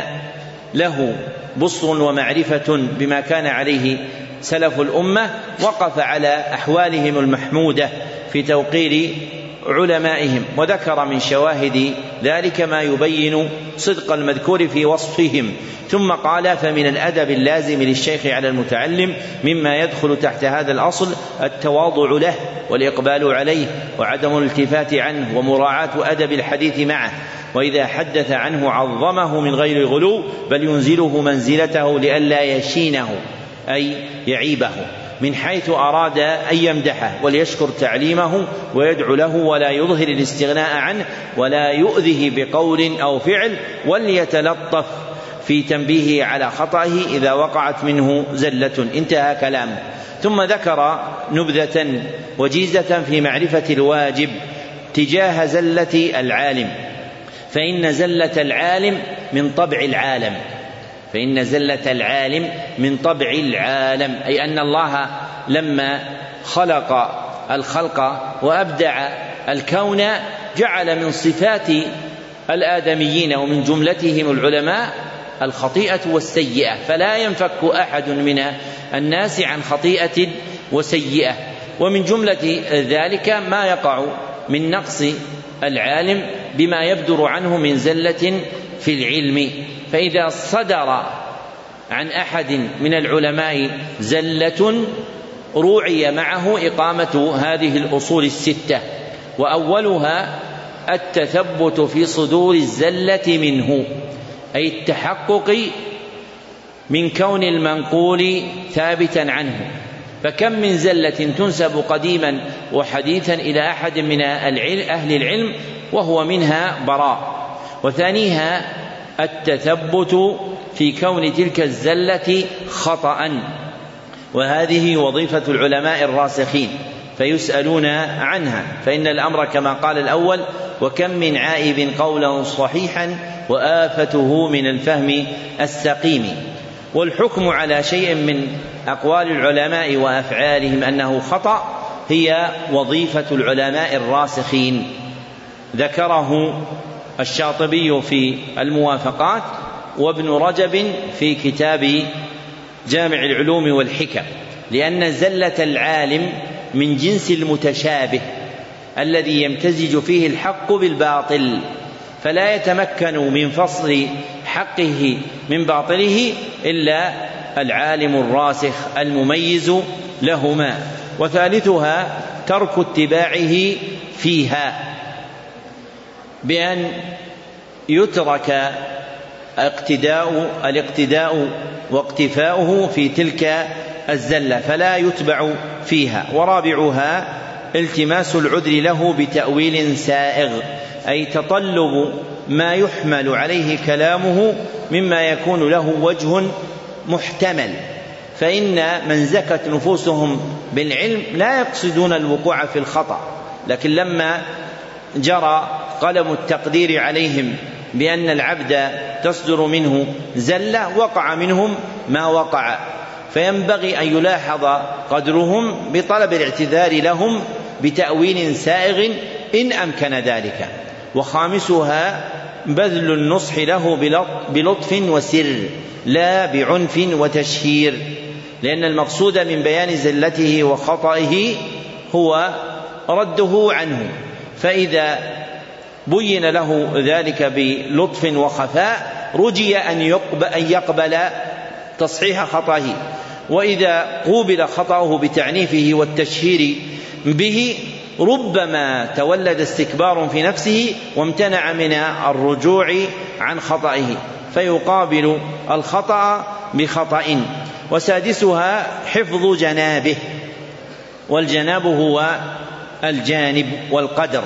له بصر ومعرفة بما كان عليه سلف الأمة وقف على أحوالهم المحمودة في توقير علمائهم. وذكر من شواهد ذلك ما يبين صدق المذكور في وصفهم. ثم قال: فمن الأدب اللازم للشيخ على المتعلم مما يدخل تحت هذا الأصل التواضع له والإقبال عليه وعدم الالتفات عنه ومراعاة أدب الحديث معه، وإذا حدث عنه عظمه من غير غلو بل ينزله منزلته لئلا يشينه أي يعيبه من حيث أراد أن يمدحه، وليشكر تعليمه ويدعو له ولا يظهر الاستغناء عنه ولا يؤذه بقول أو فعل، وليتلطف في تنبيهه على خطئه إذا وقعت منه زلة. انتهى كلامه. ثم ذكر نبذة وجيزة في معرفة الواجب تجاه زلة العالم، فإن زلة العالم من طبع العالم، فإن زلة العالم من طبع العالم، أي أن الله لما خلق الخلق وأبدع الكون جعل من صفات الآدميين ومن جملتهم العلماء الخطيئة والسيئة، فلا ينفك أحد من الناس عن خطيئة وسيئة. ومن جملة ذلك ما يقع من نقص العالم بما يبدر عنه من زلة في العلم، فإذا صدر عن أحد من العلماء زلة روعي معه إقامة هذه الأصول الستة، وأولها التثبت في صدور الزلة منه، أي التحقق من كون المنقول ثابتا عنه. فكم من زلة تنسب قديما وحديثا إلى أحد من أهل العلم وهو منها براء. وثانيها التثبت في كون تلك الزلة خطأ، وهذه وظيفة العلماء الراسخين فيسألون عنها، فإن الأمر كما قال الأول: وكم من عائب قولا صحيحا وآفته من الفهم السقيم. والحكم على شيء من أقوال العلماء وأفعالهم أنه خطأ هي وظيفة العلماء الراسخين، ذكره الشاطبي في الموافقات، وابن رجب في كتاب جامع العلوم والحكم، لأن زلة العالم من جنس المتشابه الذي يمتزج فيه الحق بالباطل، فلا يتمكن من فصل حقه من باطله إلا العالم الراسخ المميز لهما. وثالثها ترك اتباعه فيها، بأن يترك اقتداء الاقتداء واقتفاؤه في تلك الزلة فلا يتبع فيها. ورابعها التماس العذر له بتأويل سائغ، أي تطلب ما يحمل عليه كلامه مما يكون له وجه محتمل، فإن من زكت نفوسهم بالعلم لا يقصدون الوقوع في الخطأ، لكن لما جرى قلم التقدير عليهم بأن العبد تصدر منه زلة وقع منهم ما وقع، فينبغي أن يلاحظ قدرهم بطلب الاعتذار لهم بتأويل سائغ إن أمكن ذلك. وخامسها بذل النصح له بلطف وسر لا بعنف وتشهير، لأن المقصود من بيان زلته وخطئه هو رده عنه، فإذا بين له ذلك بلطف وخفاء رجي أن يقبل تصحيح خطئه، وإذا قوبل خطأه بتعنيفه والتشهير به ربما تولد استكبار في نفسه وامتنع من الرجوع عن خطئه، فيقابل الخطأ بخطأ. وسادسها حفظ جنابه، والجناب هو الجانب والقدر،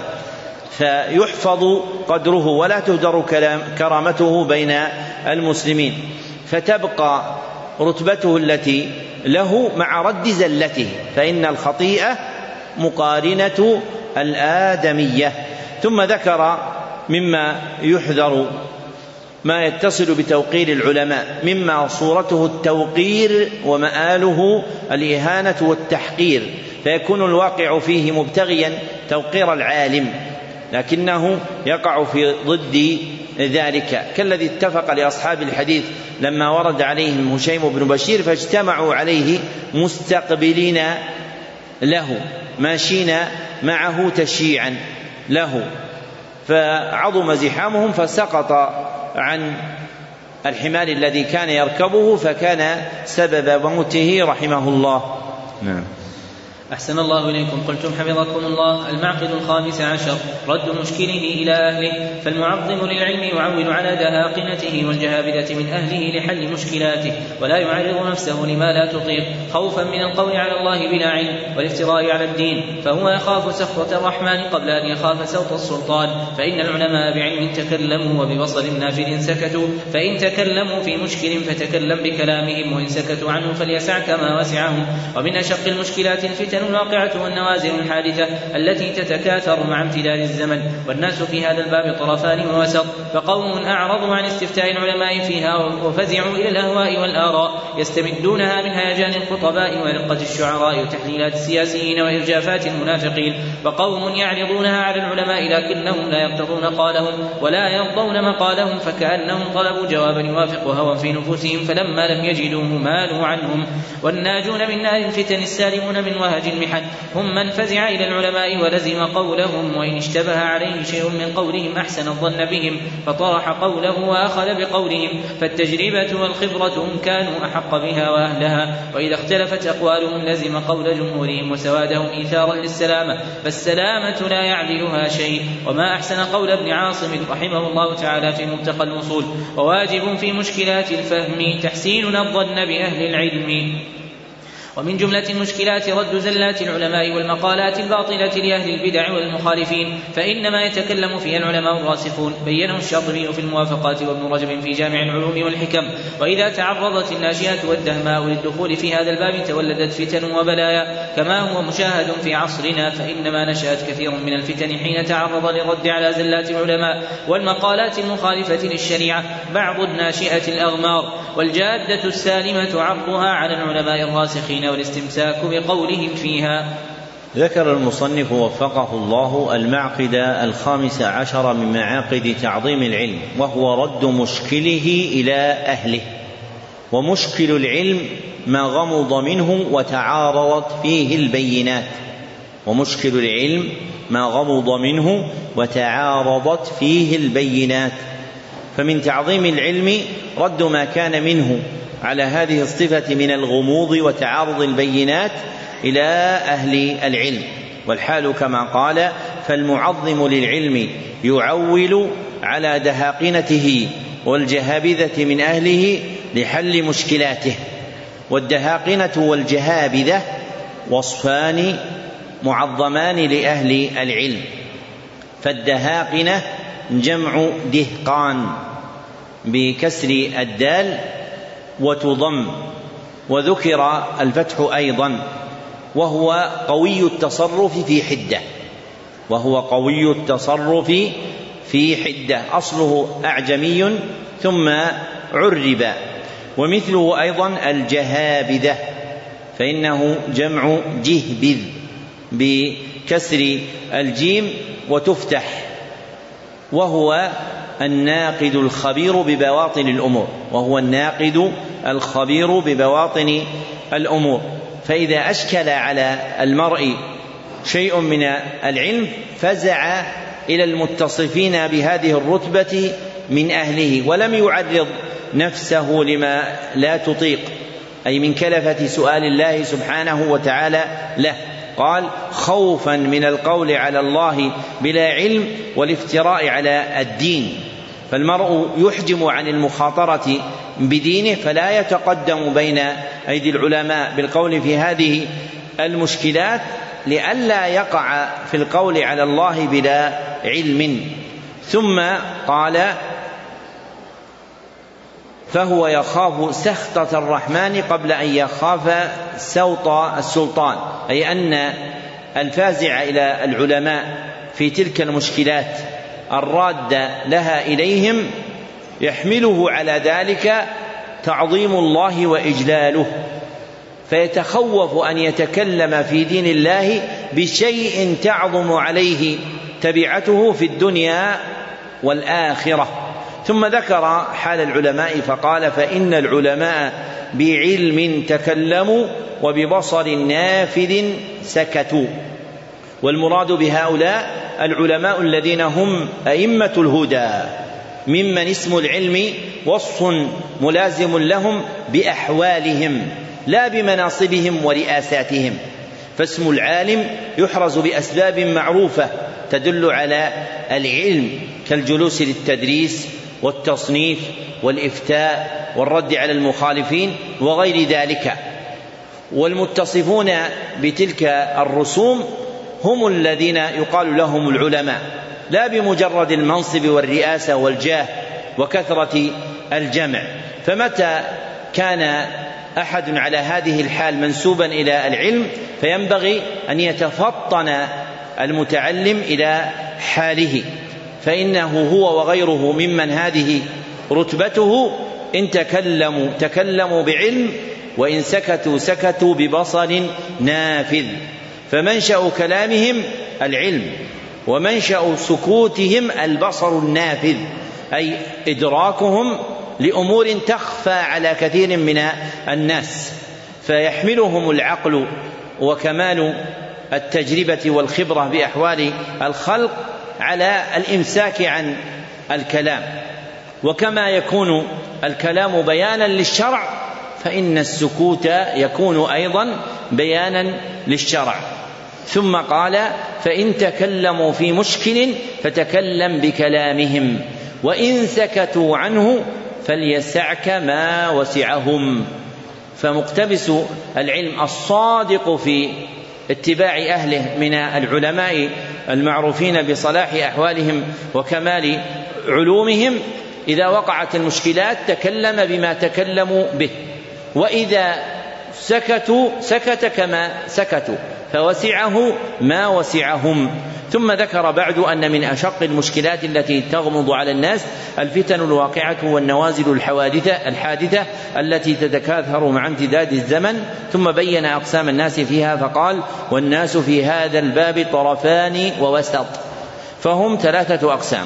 فيحفظ قدره ولا تهدر كرامته بين المسلمين، فتبقى رتبته التي له مع رد زلته، فإن الخطيئة مقارنة الآدمية. ثم ذكر مما يحذر ما يتصل بتوقير العلماء، مما صورته التوقير ومآله الإهانة والتحقير، فيكون الواقع فيه مبتغيا توقير العالم لكنه يقع في ضد ذلك، كالذي اتفق لأصحاب الحديث لما ورد عليهم هشيم بن بشير فاجتمعوا عليه مستقبلين له ماشين معه تشيعا له، فعظم زحامهم فسقط عن الحمار الذي كان يركبه فكان سبب موته رحمه الله. نعم. أحسن الله إليكم. قلتم حفظكم الله: المعقد الخامس عشر رد مشكله إلى أهله، فالمعظم للعلم يعول على دهاقنته والجهابذة من أهله لحل مشكلاته، ولا يعرض نفسه لما لا تطيق خوفا من القول على الله بلا علم والافتراء على الدين، فهو يخاف سخطة الرحمن قبل أن يخاف سوط السلطان. فإن العلماء بعلم تكلموا وببصر نافذ سكتوا، فإن تكلموا في مشكل فتكلم بكلامهم، وإن سكتوا عنه فليسعك ما وسعهم. ومن أشق المشكلات الفتن الفتن الواقعة والنوازل الحادثة التي تتكاثر مع امتداد الزمن، والناس في هذا الباب طرفان ووسط، فقوم أعرضوا عن استفتاء العلماء فيها وفزعوا إلى الأهواء والآراء يستمدونها من هيجان الخطباء ورقة الشعراء وتحليلات السياسيين وإرجافات المنافقين، وقوم يعرضونها على العلماء لكنهم لا يقتضون قالهم ولا يرضون مقالهم، فكأنهم طلبوا جوابا يوافق هوى في نفوسهم فلما لم يجدوه مالوا عنهم. والناجون من نار الفتن السالمون من وهج المحن هم من فزع إلى العلماء ولزم قولهم، وإن اشتبه عليه شيء من قولهم أحسن الظن بهم فطرح قوله وأخذ بقولهم، فالتجربة والخبرة هم كانوا أحق بها وأهلها، وإذا اختلفت أقوالهم لزم قول جمهورهم وسوادهم إيثارا للسلامة، فالسلامة لا يعدلها شيء. وما أحسن قول ابن عاصم رحمه الله تعالى في منتقى الوصول: وواجب في مشكلات الفهم تحسيننا الظن بأهل العلم. ومن جملة المشكلات رد زلات العلماء والمقالات الباطلة لأهل البدع والمخالفين، فإنما يتكلم فيها العلماء الراسخون، بينه الشاطبي في الموافقات وابن رجب في جامع العلوم والحكم. وإذا تعرضت الناشئة والدهماء للدخول في هذا الباب تولدت فتن وبلايا كما هو مشاهد في عصرنا، فإنما نشأت كثير من الفتن حين تعرض للرد على زلات العلماء والمقالات المخالفة للشريعة بعض الناشئة الأغمار، والجادة السالمة عرضها على العلماء الراسخين والاستمساك بقولهم فيها. ذكر المصنف وفقه الله المعقد الخامس عشر من معاقد تعظيم العلم، وهو رد مشكله إلى أهله. ومشكل العلم ما غمض منه وتعارضت فيه البينات ومشكل العلم ما غمض منه وتعارضت فيه البينات فمن تعظيم العلم رد ما كان منه على هذه الصفة من الغموض وتعارض البينات إلى أهل العلم. والحال كما قال: فالمعظم للعلم يعول على دهاقنته والجهابذة من أهله لحل مشكلاته. والدهاقنة والجهابذة وصفان معظمان لأهل العلم، فالدهاقنة جمع دهقان بكسر الدال وتضم، وذكر الفتح أيضا، وهو قوي التصرف في حدة وهو قوي التصرف في حدة أصله أعجمي ثم عرب. ومثله أيضا الجهابذة فإنه جمع جهبذ بكسر الجيم وتفتح، وهو الناقد الخبير ببواطن الأمور وهو الناقد الخبير ببواطن الأمور. فإذا أشكل على المرء شيء من العلم فزع إلى المتصفين بهذه الرتبة من أهله، ولم يعرض نفسه لما لا تطيق، أي من كلفة سؤال الله سبحانه وتعالى له. قال: خوفا من القول على الله بلا علم والافتراء على الدين. فالمرء يحجم عن المخاطرة بدينه فلا يتقدم بين أيدي العلماء بالقول في هذه المشكلات لئلا يقع في القول على الله بلا علم. ثم قال: فهو يخاف سخطة الرحمن قبل أن يخاف سوط السلطان، أي أن الفازع إلى العلماء في تلك المشكلات الرادة لها إليهم يحمله على ذلك تعظيم الله وإجلاله، فيتخوف أن يتكلم في دين الله بشيء تعظم عليه تبعته في الدنيا والآخرة. ثم ذكر حال العلماء فقال: فإن العلماء بعلم تكلموا وببصر نافذ سكتوا. والمراد بهؤلاء العلماء الذين هم أئمة الهدى، ممن اسم العلم وصف ملازم لهم بأحوالهم لا بمناصبهم ورئاساتهم، فاسم العالم يحرز بأسباب معروفة تدل على العلم كالجلوس للتدريس والتصنيف والإفتاء والرد على المخالفين وغير ذلك. والمتصفون بتلك الرسوم هم الذين يقال لهم العلماء، لا بمجرد المنصب والرئاسة والجاه وكثرة الجمع. فمتى كان أحد على هذه الحال منسوبا إلى العلم فينبغي أن يتفطن المتعلم إلى حاله، فإنه هو وغيره ممن هذه رتبته إن تكلموا تكلموا بعلم وإن سكتوا سكتوا ببصر نافذ، فمنشأ كلامهم العلم ومنشأ سكوتهم البصر النافذ، أي إدراكهم لأمور تخفى على كثير من الناس، فيحملهم العقل وكمال التجربة والخبرة بأحوال الخلق على الإمساك عن الكلام. وكما يكون الكلام بيانا للشرع فإن السكوت يكون أيضا بيانا للشرع. ثم قال فإن تكلموا في مشكل فتكلم بكلامهم وإن سكتوا عنه فليسعك ما وسعهم. فمقتبس العلم الصادق في اتباع أهله من العلماء المعروفين بصلاح أحوالهم وكمال علومهم إذا وقعت المشكلات تكلم بما تكلموا به، وإذا سكتوا سكت كما سكتوا فوسعه ما وسعهم. ثم ذكر بعد أن من أشق المشكلات التي تغمض على الناس الفتن الواقعة والنوازل الحوادثة الحادثة التي تتكاثر مع امتداد الزمن، ثم بين أقسام الناس فيها فقال والناس في هذا الباب طرفان ووسط، فهم ثلاثة أقسام.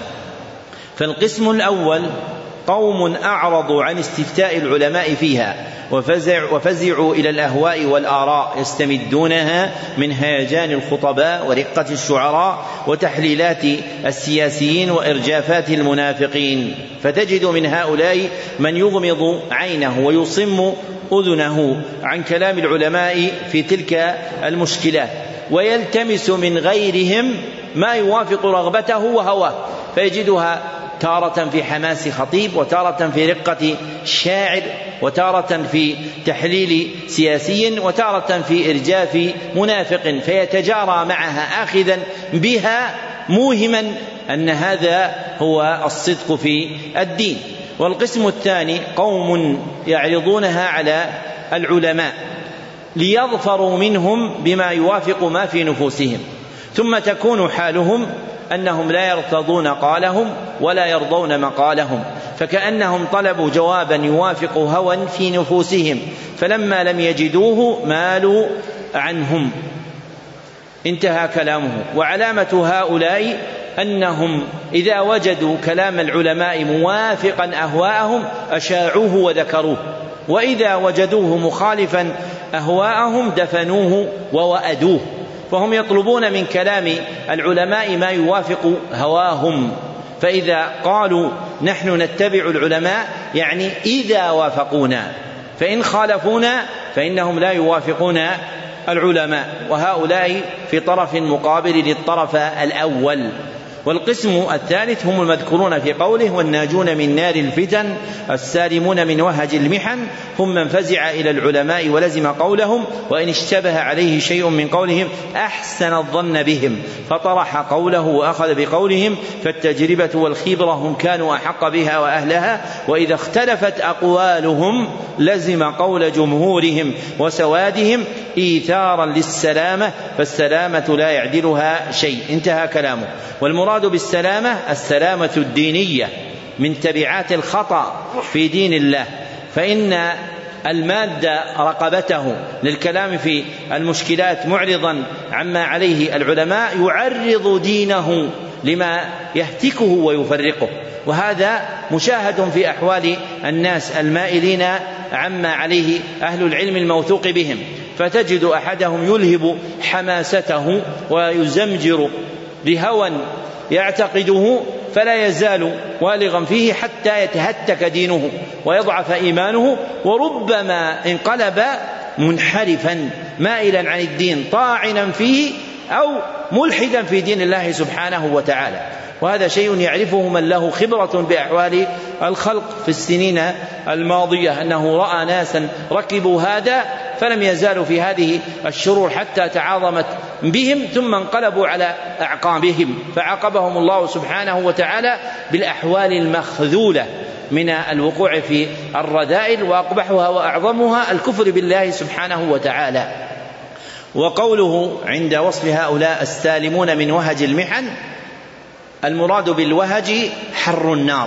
فالقسم الأول قوم أعرضوا عن استفتاء العلماء فيها وفزع وفزعوا إلى الأهواء والآراء يستمدونها من هيجان الخطباء ورقة الشعراء وتحليلات السياسيين وإرجافات المنافقين، فتجد من هؤلاء من يغمض عينه ويصم أذنه عن كلام العلماء في تلك المشكلات ويلتمس من غيرهم ما يوافق رغبته وهواه، فيجدها تارة في حماس خطيب وتارة في رقة شاعر وتارة في تحليل سياسي وتارة في إرجاف منافق، فيتجارى معها آخذا بها موهما أن هذا هو الصدق في الدين. والقسم الثاني قوم يعرضونها على العلماء ليظفروا منهم بما يوافق ما في نفوسهم، ثم تكون حالهم أنهم لا يرتضون قالهم ولا يرضون مقالهم، فكأنهم طلبوا جوابا يوافق هوى في نفوسهم، فلما لم يجدوه مالوا عنهم. انتهى كلامه. وعلامة هؤلاء أنهم إذا وجدوا كلام العلماء موافقا أهواءهم أشاعوه وذكروه، وإذا وجدوه مخالفا أهواءهم دفنوه ووأدوه، فهم يطلبون من كلام العلماء ما يوافق هواهم، فإذا قالوا نحن نتبع العلماء يعني إذا وافقونا، فإن خالفونا فإنهم لا يوافقون العلماء، وهؤلاء في طرف مقابل للطرف الأول. والقسم الثالث هم المذكورون في قوله والناجون من نار الفتن السالمون من وهج المحن، هم من فزع إلى العلماء ولزم قولهم وإن اشتبه عليه شيء من قولهم أحسن الظن بهم فطرح قوله وأخذ بقولهم، فالتجربة والخبرة هم كانوا أحق بها وأهلها، وإذا اختلفت أقوالهم لزم قول جمهورهم وسوادهم إيثارا للسلامة، فالسلامة لا يعدلها شيء. انتهى كلامه. والمراد بالسلامة السلامة الدينية من تبعات الخطأ في دين الله، فإن المادة رقبته للكلام في المشكلات معرضا عما عليه العلماء يعرض دينه لما يهتكه ويفرقه، وهذا مشاهد في أحوال الناس المائلين عما عليه أهل العلم الموثوق بهم، فتجد أحدهم يلهب حماسته ويزمجر لهوى يعتقده فلا يزال والغا فيه حتى يتهتك دينه ويضعف إيمانه، وربما انقلب منحرفا مائلا عن الدين طاعنا فيه أو ملحدا في دين الله سبحانه وتعالى. وهذا شيء يعرفه من له خبرة بأحوال الخلق في السنين الماضية، أنه رأى ناسا ركبوا هذا فلم يزالوا في هذه الشرور حتى تعاظمت بهم ثم انقلبوا على أعقابهم، فعاقبهم الله سبحانه وتعالى بالأحوال المخذولة من الوقوع في الرذائل، وأقبحها وأعظمها الكفر بالله سبحانه وتعالى. وقوله عند وصف هؤلاء السالمون من وهج المحن، المراد بالوهج حر النار،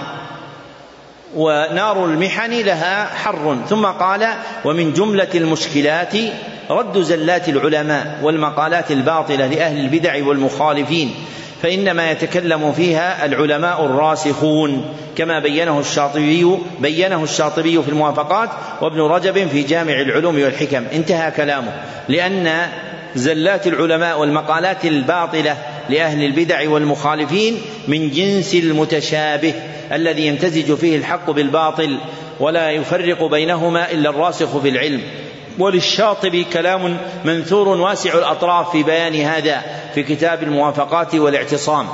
ونار المحن لها حر. ثم قال: ومن جملة المشكلات رد زلات العلماء والمقالات الباطلة لأهل البدع والمخالفين، فإنما يتكلم فيها العلماء الراسخون، كما بينه الشاطبي بينه الشاطبي في الموافقات، وابن رجب في جامع العلوم والحكم. انتهى كلامه. لأن زلات العلماء والمقالات الباطلة لأهل البدع والمخالفين من جنس المتشابه الذي يمتزج فيه الحق بالباطل ولا يفرق بينهما إلا الراسخ في العلم. وللشاطبي كلام منثور واسع الأطراف في بيان هذا في كتاب الموافقات والاعتصام.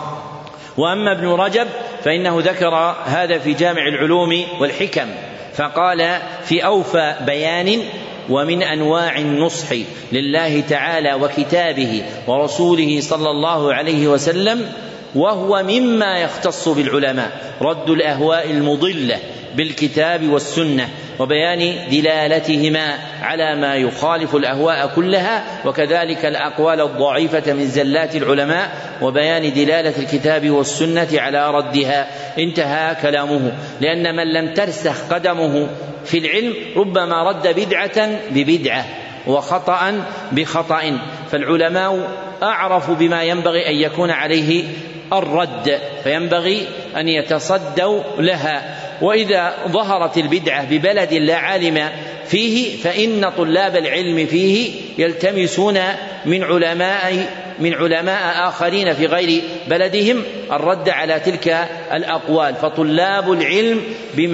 وأما ابن رجب فإنه ذكر هذا في جامع العلوم والحكم، فقال في أوفى بيان: ومن أنواع النصح لله تعالى وكتابه ورسوله صلى الله عليه وسلم، وهو مما يختص بالعلماء، رد الأهواء المضلة بالكتاب والسنة، وبيان دلالتهما على ما يخالف الأهواء كلها، وكذلك الأقوال الضعيفة من زلات العلماء، وبيان دلالة الكتاب والسنة على ردها. انتهى كلامه. لأن من لم ترسخ قدمه في العلم ربما رد بدعة ببدعة وخطأ بخطأ، فالعلماء أعرف بما ينبغي أن يكون عليه الرد، فينبغي أن يتصدوا لها. وإذا ظهرت البدعة ببلد لا عالم فيه فإن طلاب العلم فيه يلتمسون من علماء من علماء آخرين في غير بلدهم الرد على تلك الأقوال، فطلاب العلم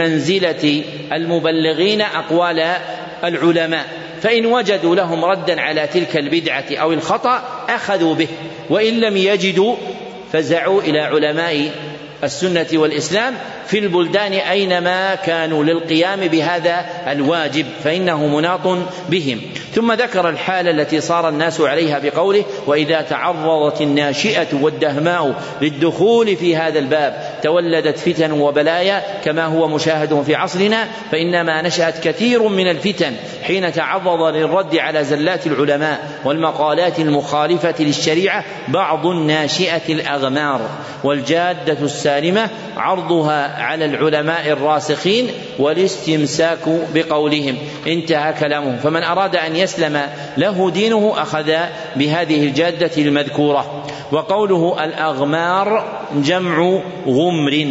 بمنزلة المبلغين أقوال العلماء، فإن وجدوا لهم ردا على تلك البدعة أو الخطأ أخذوا به، وإن لم يجدوا فزعوا إلى علماء السنة والإسلام في البلدان أينما كانوا للقيام بهذا الواجب، فإنه مناط بهم. ثم ذكر الحالة التي صار الناس عليها بقوله: وإذا تعرضت الناشئة والدهماء للدخول في هذا الباب تولدت فتن وبلايا كما هو مشاهد في عصرنا، فإنما نشأت كثير من الفتن حين تعرض للرد على زلات العلماء والمقالات المخالفة للشريعة بعض الناشئة الأغمار، والجادة السالمة عرضها على العلماء الراسخين والاستمساك بقولهم. انتهى كلامه. فمن أراد أن يسلم له دينه أخذ بهذه الجادة المذكورة. وقوله الأغمار جمع غمر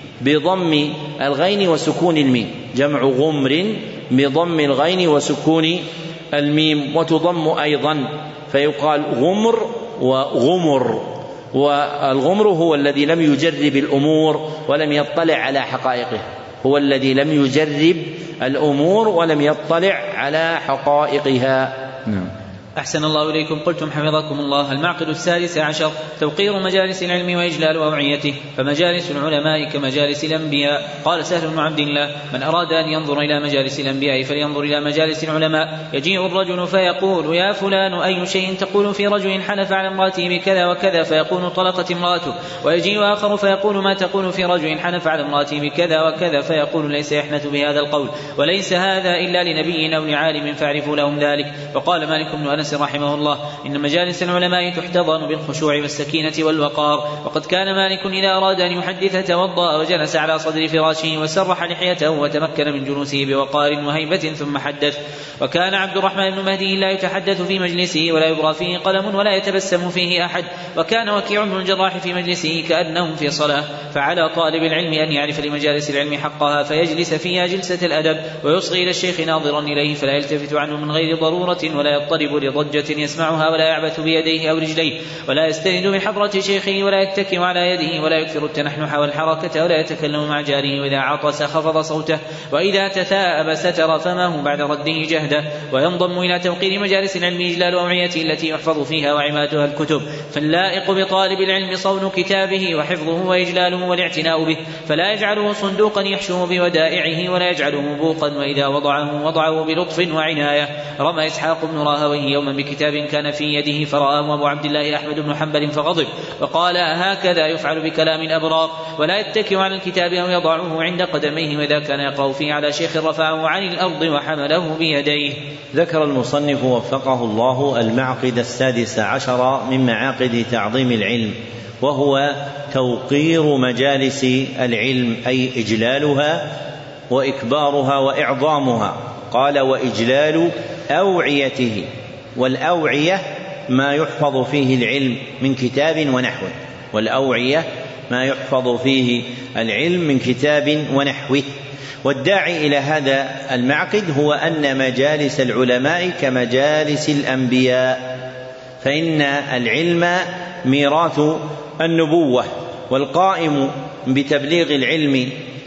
بضم الغين وسكون الميم، جمع غمر بضم الغين وسكون الميم، وتضم أيضا فيقال غمر وغمر. والغمر هو الذي لم يجرب الأمور ولم يطلع على حقائقها، هو الذي لم يجرب الأمور ولم يطلع على حقائقها. نعم. أحسن الله إليكم. قلتم حفظكم الله: المعقد السادس عشر توقير مجالس العلم وإجلال أوعيته، فمجالس العلماء كمجالس الأنبياء. قال سهل بن عبد الله: من أراد أن ينظر إلى مجالس الأنبياء فلينظر إلى مجالس العلماء. يجيء الرجل فيقول: يا فلان أي شيء تقول في رجل حلف على امرأته بكذا وكذا، فيقول طلقت امرأته. ويجيء آخر فيقول: ما تقول في رجل حلف على امرأته بكذا وكذا، فيقول: ليس يحنث بهذا القول، وليس هذا إلا لنبي أو لعالم فاعرفوا لهم ذلك. وقال مالك بن أنس رحمه الله: إن مجالس العلماء تحتضن بالخشوع والسكينة والوقار. وقد كان مالك إذا أراد أن يحدث توضأ وجلس على صدر فراشه وسرح لحيته وتمكن من جلوسه بوقار وهيبة ثم حدث. وكان عبد الرحمن بن مهدي لا يتحدث في مجلسه ولا يبرى فيه قلم ولا يتبسم فيه أحد. وكان وكيع بن الجراح في مجلسه كأنهم في صلاة. فعلى طالب العلم أن يعرف لمجالس العلم حقها فيجلس فيها جلسة الأدب، ويصغي إلى الشيخ ناظرا إليه فلا يلتفت عنه من غير ضرورة، ولا يضطرب لضجة يسمعها، ولا يعبث بيديه أو رجليه، ولا يستند من حضرة شيخه، ولا يتكئ على يده، ولا يكثر التنحنح والحركة، ولا يتكلم مع جاره، وإذا عطس خفض صوته، وإذا تثاءب ستر فمه بعد رده جهده. وينضم إلى توقير مجالس العلم إجلال أوعيته التي يحفظ فيها وعمادها الكتب، فاللائق بطالب العلم صون كتابه وحفظه وإجلاله والاعتناء به، فلا يجعله صندوقا يحشو بودائعه، ولا يجعله بوقا، وإذا وضعه وضعه بلطف وعناية. رمى إسحاق بن راهويه يوما بكتاب كان في يده فرآه أبو عبد الله أحمد بن حنبل فغضب وقال هكذا يفعل بكلام الأبرار ولا يتكئ على الكتاب أو يضعه عند قدميه وإذا كان يقرأ فيه على شيخ رفعه عن الأرض وحمله بيديه. ذكر المصنف وفقه الله المعقد السادس عشر من معاقد تعظيم العلم، وهو توقير مجالس العلم أي إجلالها وإكبارها وإعظامها. قال وإجلال أوعيته، والأوعية ما يحفظ فيه العلم من كتاب ونحوه، والأوعية ما يحفظ فيه العلم من كتاب ونحوه. والداعي إلى هذا المعقد هو أن مجالس العلماء كمجالس الأنبياء، فإن العلم ميراث النبوة، والقائم بتبليغ العلم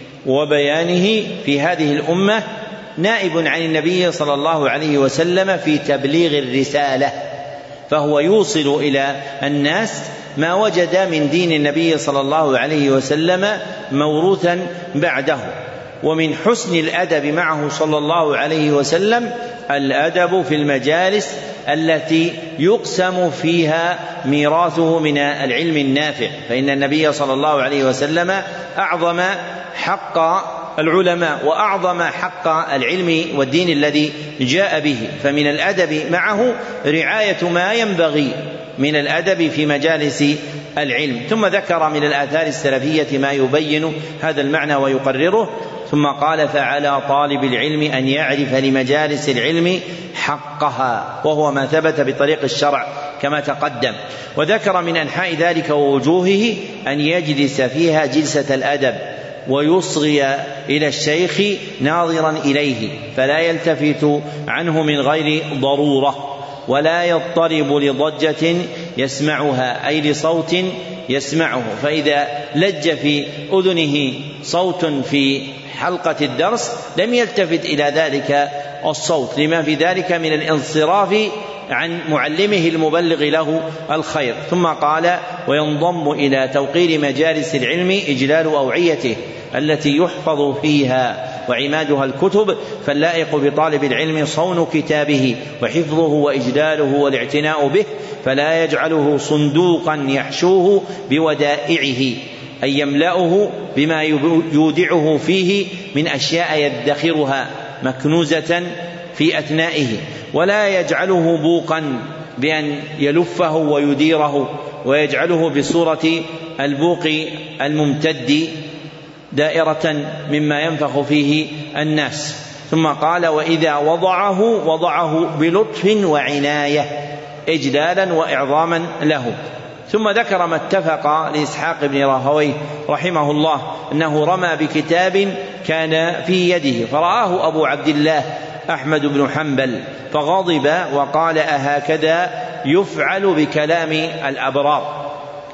وبيانه في هذه الأمة نائب عن النبي صلى الله عليه وسلم في تبليغ الرسالة، فهو يوصل إلى الناس ما وجد من دين النبي صلى الله عليه وسلم موروثا بعده. ومن حسن الأدب معه صلى الله عليه وسلم الأدب في المجالس التي يقسم فيها ميراثه من العلم النافع، فإن النبي صلى الله عليه وسلم أعظم حق العلماء وأعظم حق العلم والدين الذي جاء به، فمن الأدب معه رعاية ما ينبغي من الأدب في مجالس العلم. ثم ذكر من الآثار السلفية ما يبين هذا المعنى ويقرره، ثم قال فعلى طالب العلم أن يعرف لمجالس العلم حقها، وهو ما ثبت بطريق الشرع كما تقدم. وذكر من أنحاء ذلك ووجوهه أن يجلس فيها جلسة الأدب ويصغي إلى الشيخ ناظرا إليه، فلا يلتفت عنه من غير ضرورة، ولا يضطرب لضجة يسمعها أي لصوت يسمعه، فإذا لج في أذنه صوت في حلقة الدرس لم يلتفت إلى ذلك الصوت، لما في ذلك من الانصراف عن معلمه المبلغ له الخير. ثم قال وينضم إلى توقير مجالس العلم إجلال أوعيته التي يحفظ فيها وعمادها الكتب، فاللائق بطالب العلم صون كتابه وحفظه وإجلاله والاعتناء به، فلا يجعله صندوقا يحشوه بودائعه أي يملأه بما يودعه فيه من أشياء يدخرها مكنوزة في أثنائه، ولا يجعله بوقا بأن يلفه ويديره ويجعله بصورة البوق الممتد دائرة مما ينفخ فيه الناس. ثم قال وإذا وضعه وضعه بلطف وعناية إجلالا وإعظاما له. ثم ذكر ما اتفق لإسحاق بن راهويه رحمه الله أنه رمى بكتاب كان في يده فرآه أبو عبد الله أحمد بن حنبل فغضب وقال أهكذا يفعل بكلام الأبرار.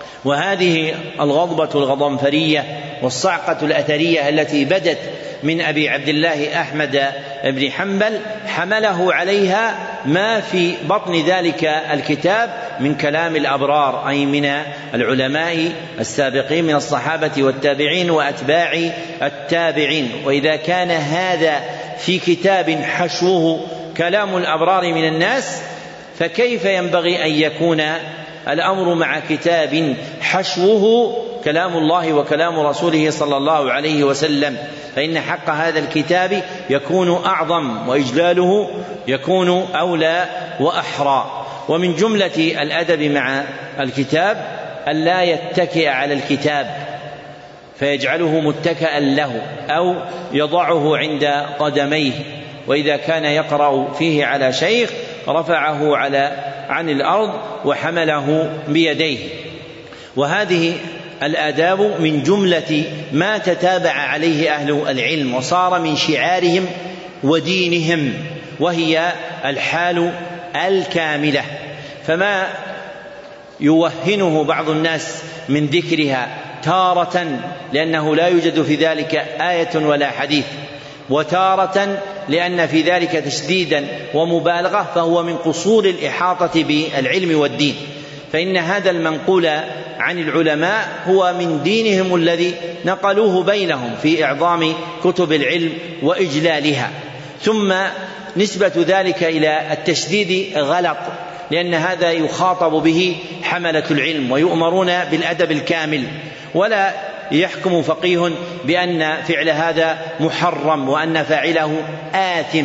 وهذه الغضبة الغضنفرية والصعقة الأثرية التي بدت من أبي عبد الله أحمد بن حنبل حمله عليها ما في بطن ذلك الكتاب من كلام الأبرار، أي من العلماء السابقين من الصحابة والتابعين وأتباع التابعين. وإذا كان هذا في كتاب حشوه كلام الأبرار من الناس، فكيف ينبغي أن يكون الأمر مع كتاب حشوه كلام الله وكلام رسوله صلى الله عليه وسلم؟ فإن حق هذا الكتاب يكون أعظم وإجلاله يكون أولى وأحرى. ومن جملة الأدب مع الكتاب ألا يتكئ على الكتاب فيجعله متكئا له أو يضعه عند قدميه، وإذا كان يقرأ فيه على شيخ رفعه على عن الأرض وحمله بيديه. وهذه الآداب من جملة ما تتابع عليه أهل العلم وصار من شعارهم ودينهم، وهي الحال الكاملة. فما يوهنه بعض الناس من ذكرها تارة لأنه لا يوجد في ذلك آية ولا حديث، وتارة لأن في ذلك تشديدا ومبالغة، فهو من قصور الإحاطة بالعلم والدين. فإن هذا المنقول عن العلماء هو من دينهم الذي نقلوه بينهم في إعظام كتب العلم وإجلالها. ثم نسبة ذلك إلى التشديد غلط، لأن هذا يخاطب به حملة العلم ويؤمرون بالأدب الكامل، ولا يحكم فقيه بأن فعل هذا محرم وأن فاعله آثم،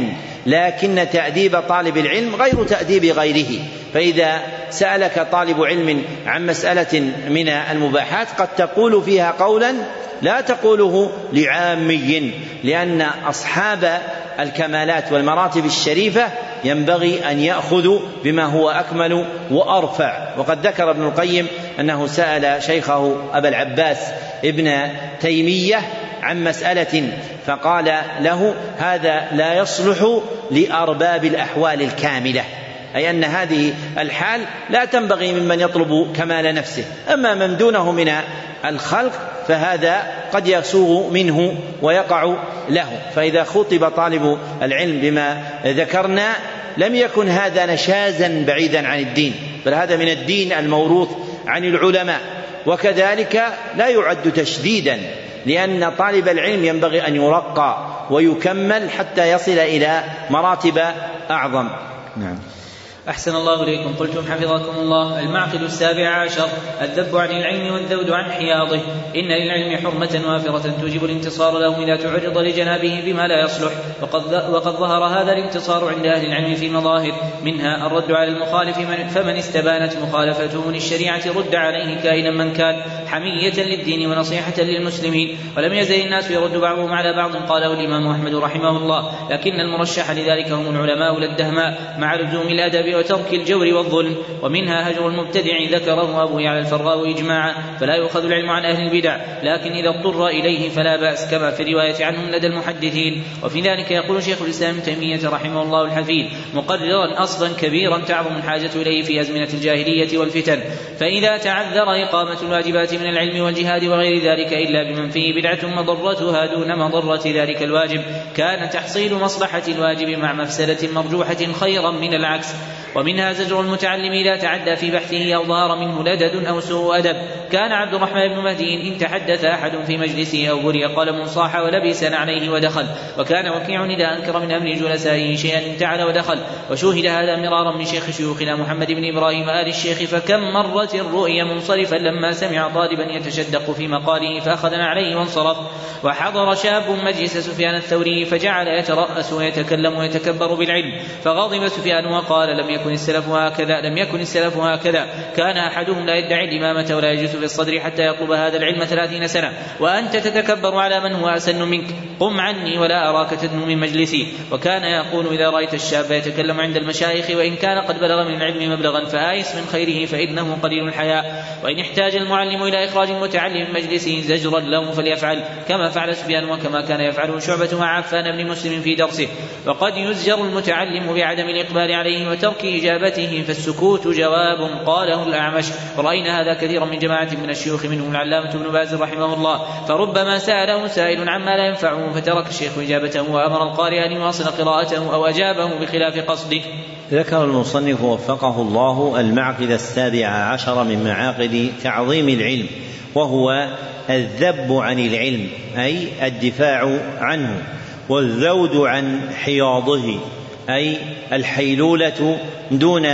لكن تأديب طالب العلم غير تأديب غيره. فإذا سألك طالب علم عن مسألة من المباحات قد تقول فيها قولا لا تقوله لعامي، لأن أصحاب الكمالات والمراتب الشريفة ينبغي أن يأخذوا بما هو أكمل وأرفع. وقد ذكر ابن القيم أنه سأل شيخه أبا العباس ابن تيمية عن مسألة فقال له: هذا لا يصلح لأرباب الأحوال الكاملة، أي أن هذه الحال لا تنبغي ممن يطلب كمال نفسه، أما من دونه من الخلق فهذا قد يسوغ منه ويقع له. فإذا خطب طالب العلم بما ذكرنا لم يكن هذا نشازا بعيدا عن الدين، بل هذا من الدين الموروث عن العلماء. وكذلك لا يعد تشديدا، لأن طالب العلم ينبغي أن يرقى ويكمل حتى يصل إلى مراتب أعظم. نعم. أحسن الله إليكم. قلتم حفظكم الله: المعقد السابع عشر الذب عن العلم والذود عن حياضه. إن للعلم حرمة وافرة توجب الانتصار له إذا تعرض لجنابه بما لا يصلح، وقد, وقد ظهر هذا الانتصار عند أهل العلم في مظاهر، منها الرد على المخالف، فمن استبانت مخالفته للشريعة رد عليه كائنا من كان، حمية للدين ونصيحة للمسلمين. ولم يزل الناس يرد بعضهم على بعض، قاله الإمام أحمد رحمه الله، لكن المرشح لذلك هم العلماء للدهماء مع لزوم الأدب وترك الجور والظلم. ومنها هجر المبتدع ذكره أبو يعلى الفراء إجماعا، فلا يؤخذ العلم عن أهل البدع، لكن إذا اضطر إليه فلا بأس، كما في الرواية عنهم لدى المحدثين. وفي ذلك يقول شيخ الإسلام تيمية رحمه الله الحفيد مقررا أصلا كبيرا تعظم الحاجة إليه في أزمنة الجاهلية والفتن: فإذا تعذر إقامة الواجبات من العلم والجهاد وغير ذلك إلا بمن فيه بدعة مضرتها دون مضرة ذلك الواجب، كان تحصيل مصلحة الواجب مع مفسدة مرجوحة خيرا من العكس. ومنها زجر المتعلم إذا تعدى في بحثه أو ظهر منه لدد أو سوء أدب. كان عبد الرحمن بن مهدي إن تحدث أحد في مجلسه أو بري قلم صاح ولبس عليه ودخل. وكان وكيع إذا أنكر من أمر جلسائه شيئا انتعل ودخل. وشوهد هذا مرارا من شيخ شيوخنا محمد بن إبراهيم آل الشيخ، فكم مرة رؤي منصرفا لما سمع طالبا يتشدق في مقاله فأخذنا عليه وانصرف. وحضر شاب مجلس سفيان الثوري فجعل يترأس ويتكلم ويتكبر بالعلم، فغضب سفيان وقال: لم يكن السلف هكذا لم يكن السلف هكذا كان أحدهم لا يدعي الإمامة ولا يجلس في الصدر حتى يطلب هذا العلم ثلاثين سنة، وأنت تتكبر على من هو أسن منك، قم عني ولا أراك تدنو من مجلسي. وكان يقول: إذا رأيت الشاب يتكلم عند المشايخ وإن كان قد بلغ من العلم مبلغا فآيس من خيره فإنه قليل الحياء. وإن احتاج المعلم إلى إخراج المتعلم من مجلسه زجرا له فليفعل، كما فعل سفيان وكما كان يفعله شعبة مع عفان بن مسلم في درسه. وقد يزجر المتعلم بعدم الإقبال عليه وترك إجابته، فالسكوت جواب، قاله الأعمش. ورأينا هذا كثيرا من جماعة من الشيوخ منهم العلامة ابن باز رحمه الله، فربما سأله سائل عما لا ينفعه فترك الشيخ إجابته وأمر القارئ أن يواصل قراءته أو أجابه بخلاف قصده. ذكر المصنف وفقه الله المعقد السابع عشر من معاقد تعظيم العلم، وهو الذب عن العلم أي الدفاع عنه، والذود عن حياضه أي الحيلولة دون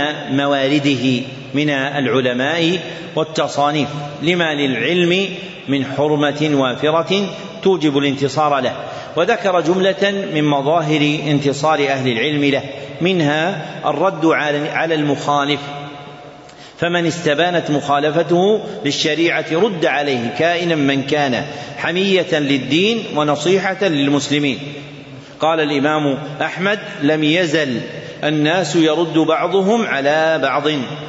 موارده من العلماء والتصانيف، لما للعلم من حرمة وافرة توجب الانتصار له. وذكر جملة من مظاهر انتصار أهل العلم له، منها الرد على المخالف، فمن استبانت مخالفته للشريعة رد عليه كائنا من كان، حمية للدين ونصيحة للمسلمين. قال الإمام أحمد: لم يزل الناس يرد بعضهم على بعض،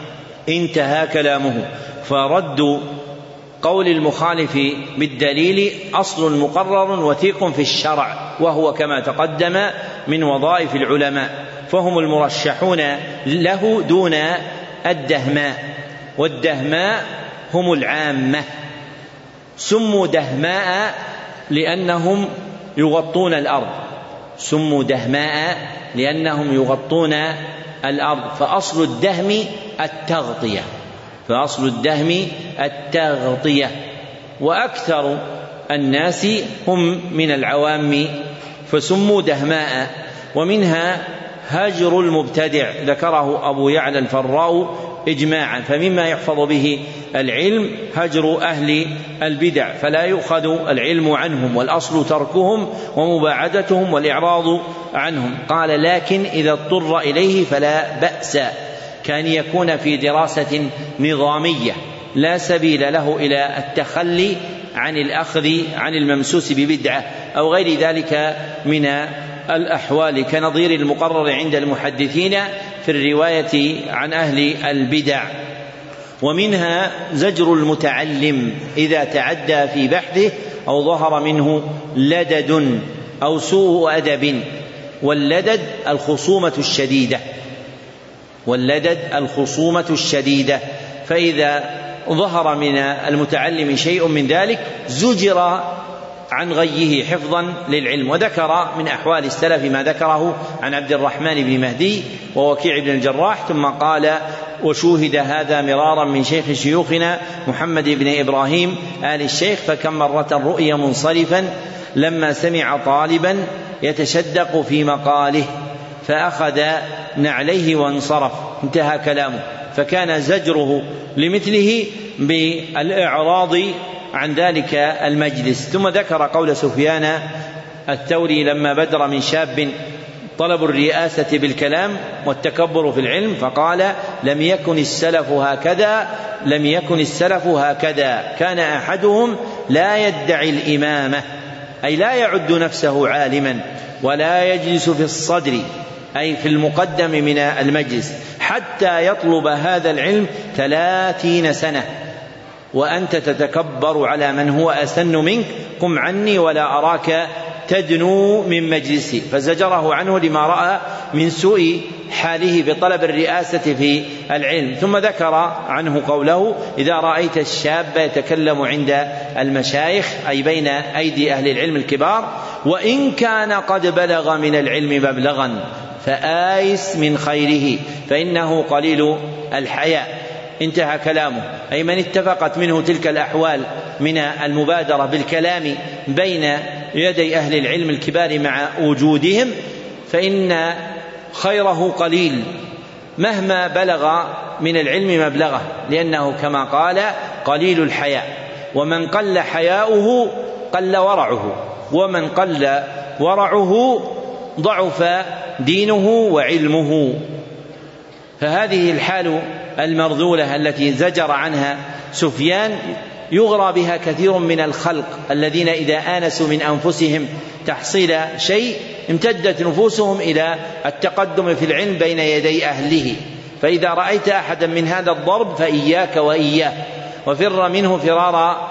انتهى كلامه. فرد قول المخالف بالدليل أصل مقرر وثيق في الشرع، وهو كما تقدم من وظائف العلماء، فهم المرشحون له دون الدهماء. والدهماء هم العامة، سموا دهماء لأنهم يغطون الأرض، سموا دهماء لأنهم يغطون الأرض. فأصل الدهم التغطية، فأصل الدهم التغطية وأكثر الناس هم من العوام فسموا دهماء. ومنها هجر المبتدع، ذكره أبو يعلى الفراء إجماعا. فمما يحفظ به العلم هجر أهل البدع، فلا يؤخذ العلم عنهم، والأصل تركهم ومباعدتهم والإعراض عنهم. قال: لكن إذا اضطر إليه فلا بأس، كان يكون في دراسة نظامية لا سبيل له إلى التخلي عن الأخذ عن الممسوس ببدعة أو غير ذلك من الأحوال، كنظير المقرر عند المحدثين في الرواية عن أهل البدع. ومنها زجر المتعلم إذا تعدى في بحثه أو ظهر منه لدد أو سوء أدب. واللدد الخصومة الشديدة، واللدد الخصومة الشديدة فإذا ظهر من المتعلم شيء من ذلك زجر عن غيه حفظا للعلم. وذكر من أحوال السلف ما ذكره عن عبد الرحمن بن مهدي ووكيع بن الجراح. ثم قال: وشوهد هذا مرارا من شيخ شيوخنا محمد بن إبراهيم آل الشيخ، فكم مرة رؤي منصرفا لما سمع طالبا يتشدق في مقاله فأخذ نعليه وانصرف. انتهى كلامه. فكان زجره لمثله بالإعراض عن ذلك المجلس. ثم ذكر قول سفيان الثوري لما بدر من شاب طلب الرئاسة بالكلام والتكبر في العلم، فقال: لم يكن السلف هكذا، لم يكن السلف هكذا، كان أحدهم لا يدعي الإمامة، أي لا يعد نفسه عالما، ولا يجلس في الصدر أي في المقدم من المجلس، حتى يطلب هذا العلم ثلاثين سنة، وأنت تتكبر على من هو أسن منك، قم عني ولا أراك تدنو من مجلسي. فزجره عنه لما رأى من سوء حاله بطلب الرئاسة في العلم. ثم ذكر عنه قوله: إذا رأيت الشاب يتكلم عند المشايخ أي بين أيدي أهل العلم الكبار، وإن كان قد بلغ من العلم مبلغا فآيس من خيره فإنه قليل الحياء. انتهى كلامه. أي من اتفقت منه تلك الأحوال من المبادرة بالكلام بين يدي أهل العلم الكبار مع وجودهم فإن خيره قليل مهما بلغ من العلم مبلغه، لأنه كما قال: قليل الحياء، ومن قل حياؤه قل ورعه، ومن قل ورعه ضعف دينه وعلمه. فهذه الحال المرذولة التي زجر عنها سفيان يغرى بها كثير من الخلق الذين إذا آنسوا من أنفسهم تحصيل شيء امتدت نفوسهم إلى التقدم في العلم بين يدي أهله. فإذا رأيت أحدا من هذا الضرب فإياك وإياه، وفر منه فرار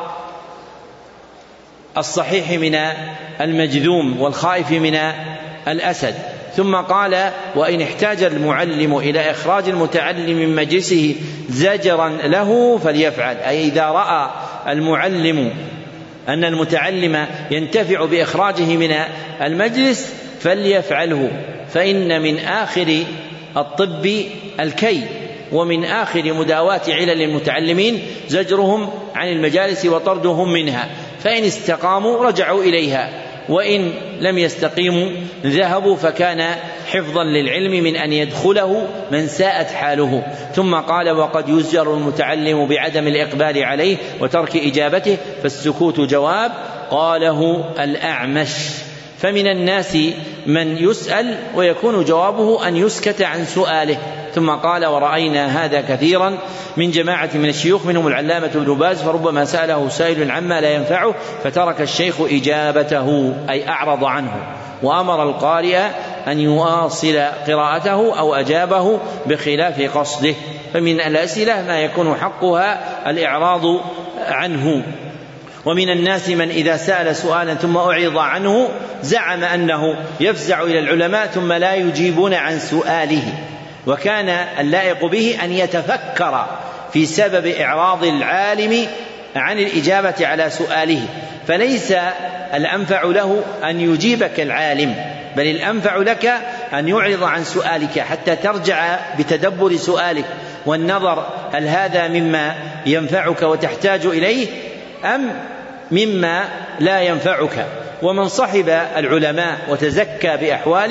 الصحيح من المجذوم والخائف من الأسد. ثم قال: وإن احتاج المعلم إلى إخراج المتعلم من مجلسه زجرا له فليفعل. أي إذا رأى المعلم أن المتعلم ينتفع بإخراجه من المجلس فليفعله، فإن من آخر الطب الكي، ومن آخر مداواة علل المتعلمين زجرهم عن المجالس وطردهم منها، فإن استقاموا رجعوا إليها، وإن لم يستقيموا ذهبوا، فكان حفظا للعلم من أن يدخله من ساءت حاله. ثم قال: وقد يزجر المتعلم بعدم الإقبال عليه وترك إجابته، فالسكوت جواب. قاله الأعمش. فمن الناس من يسأل ويكون جوابه أن يسكت عن سؤاله. ثم قال: ورأينا هذا كثيرا من جماعة من الشيوخ منهم العلامة ابن باز، فربما سأله سائل عما لا ينفعه فترك الشيخ إجابته أي أعرض عنه، وأمر القارئ أن يواصل قراءته أو أجابه بخلاف قصده. فمن الأسئلة ما يكون حقها الإعراض عنه. ومن الناس من إذا سأل سؤالا ثم أعرض عنه زعم أنه يفزع إلى العلماء ثم لا يجيبون عن سؤاله، وكان اللائق به أن يتفكر في سبب إعراض العالم عن الإجابة على سؤاله، فليس الأنفع له أن يجيبك العالم، بل الأنفع لك أن يعرض عن سؤالك حتى ترجع بتدبر سؤالك والنظر هل هذا مما ينفعك وتحتاج إليه أم مما لا ينفعك. ومن صحب العلماء وتزكى بأحوالهم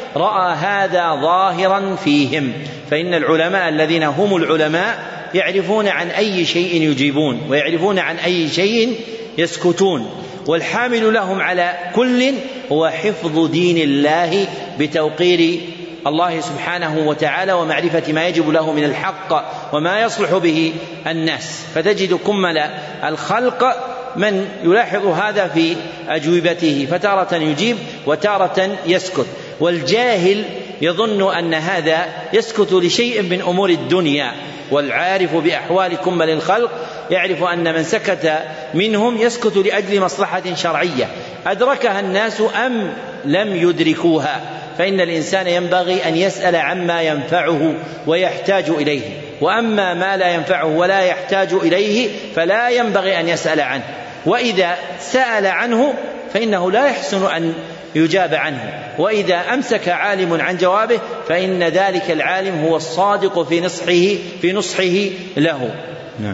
رأى هذا ظاهرا فيهم، فإن العلماء الذين هم العلماء يعرفون عن أي شيء يجيبون ويعرفون عن أي شيء يسكتون، والحامل لهم على كل هو حفظ دين الله بتوقير الله سبحانه وتعالى ومعرفة ما يجب له من الحق وما يصلح به الناس. فتجد كمل الخلق من يلاحظ هذا في أجوبته، فتارة يجيب وتارة يسكت، والجاهل يظن أن هذا يسكت لشيء من أمور الدنيا، والعارف بأحوال كمل الخلق يعرف أن من سكت منهم يسكت لأجل مصلحة شرعية أدركها الناس أم لم يدركوها، فإن الإنسان ينبغي أن يسأل عما ينفعه ويحتاج إليه، وأما ما لا ينفعه ولا يحتاج إليه فلا ينبغي أن يسأل عنه، وإذا سأل عنه فإنه لا يحسن أن يجاب عنه، وإذا أمسك عالم عن جوابه فإن ذلك العالم هو الصادق في نصحه في نصحه له. نعم.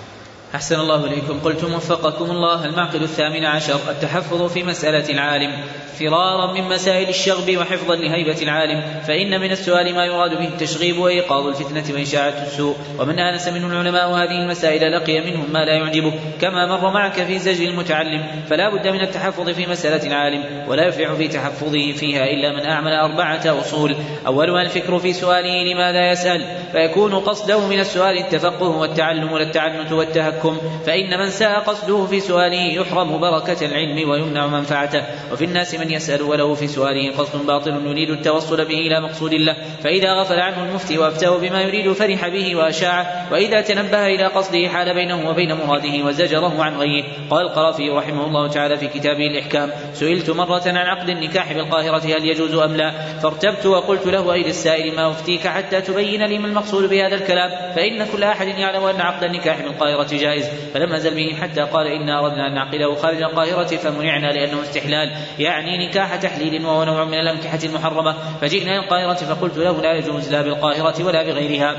أحسن الله إليكم. قلتم وفقكم الله: المعقد الثامن عشر التحفظ في مسألة العالم فرارا من مسائل الشغب وحفظا لهيبة العالم، فإن من السؤال ما يراد به التشغيب وإيقاظ الفتنة وإشاعة السوء، ومن آنس منه العلماء هذه المسائل لقي منهم ما لا يعجبه، كما مر معك في زجر المتعلم. فلا بد من التحفظ في مسألة العالم، ولا يفلح في تحفظه فيها إلا من أعمل أربعة أصول: أولها الفكر في سؤاله لماذا يسأل، فيكون قصده من السؤال التفقه والتعلم ولا التعنت والتهكم، فإن من ساء قصده في سؤاله يحرم بركة العلم ويمنع منفعته. وفي الناس من يسأل وله في سؤاله قصد باطل يريد التوصل به إلى مقصود الله، فإذا غفل عنه المفتي وأفتاه بما يريد فرح به وأشاعه، وإذا تنبه إلى قصده حال بينه وبين مراده وزجره عن غيه. قال القرافي رحمه الله تعالى في كتابه الإحكام: سئلت مرة عن عقد النكاح بالقاهرة هل يجوز أم لا، فارتبت وقلت له: أي للسائل ما أفتيك حتى تبين لي ما المقصود بهذا الكلام، فإن كل أحد يعلم أن عقد النكاح بالقاهرة جائز. فلم أزل به حتى قال: إنا أردنا أن نعقده خارج القاهرة فمنعنا لأنه استحلال، يعني نكاح تحليل وهو نوع من الأنكحة المحرمة، فجئنا القاهرة فقلت له: لا يجوز لا بالقاهرة ولا بغيرها.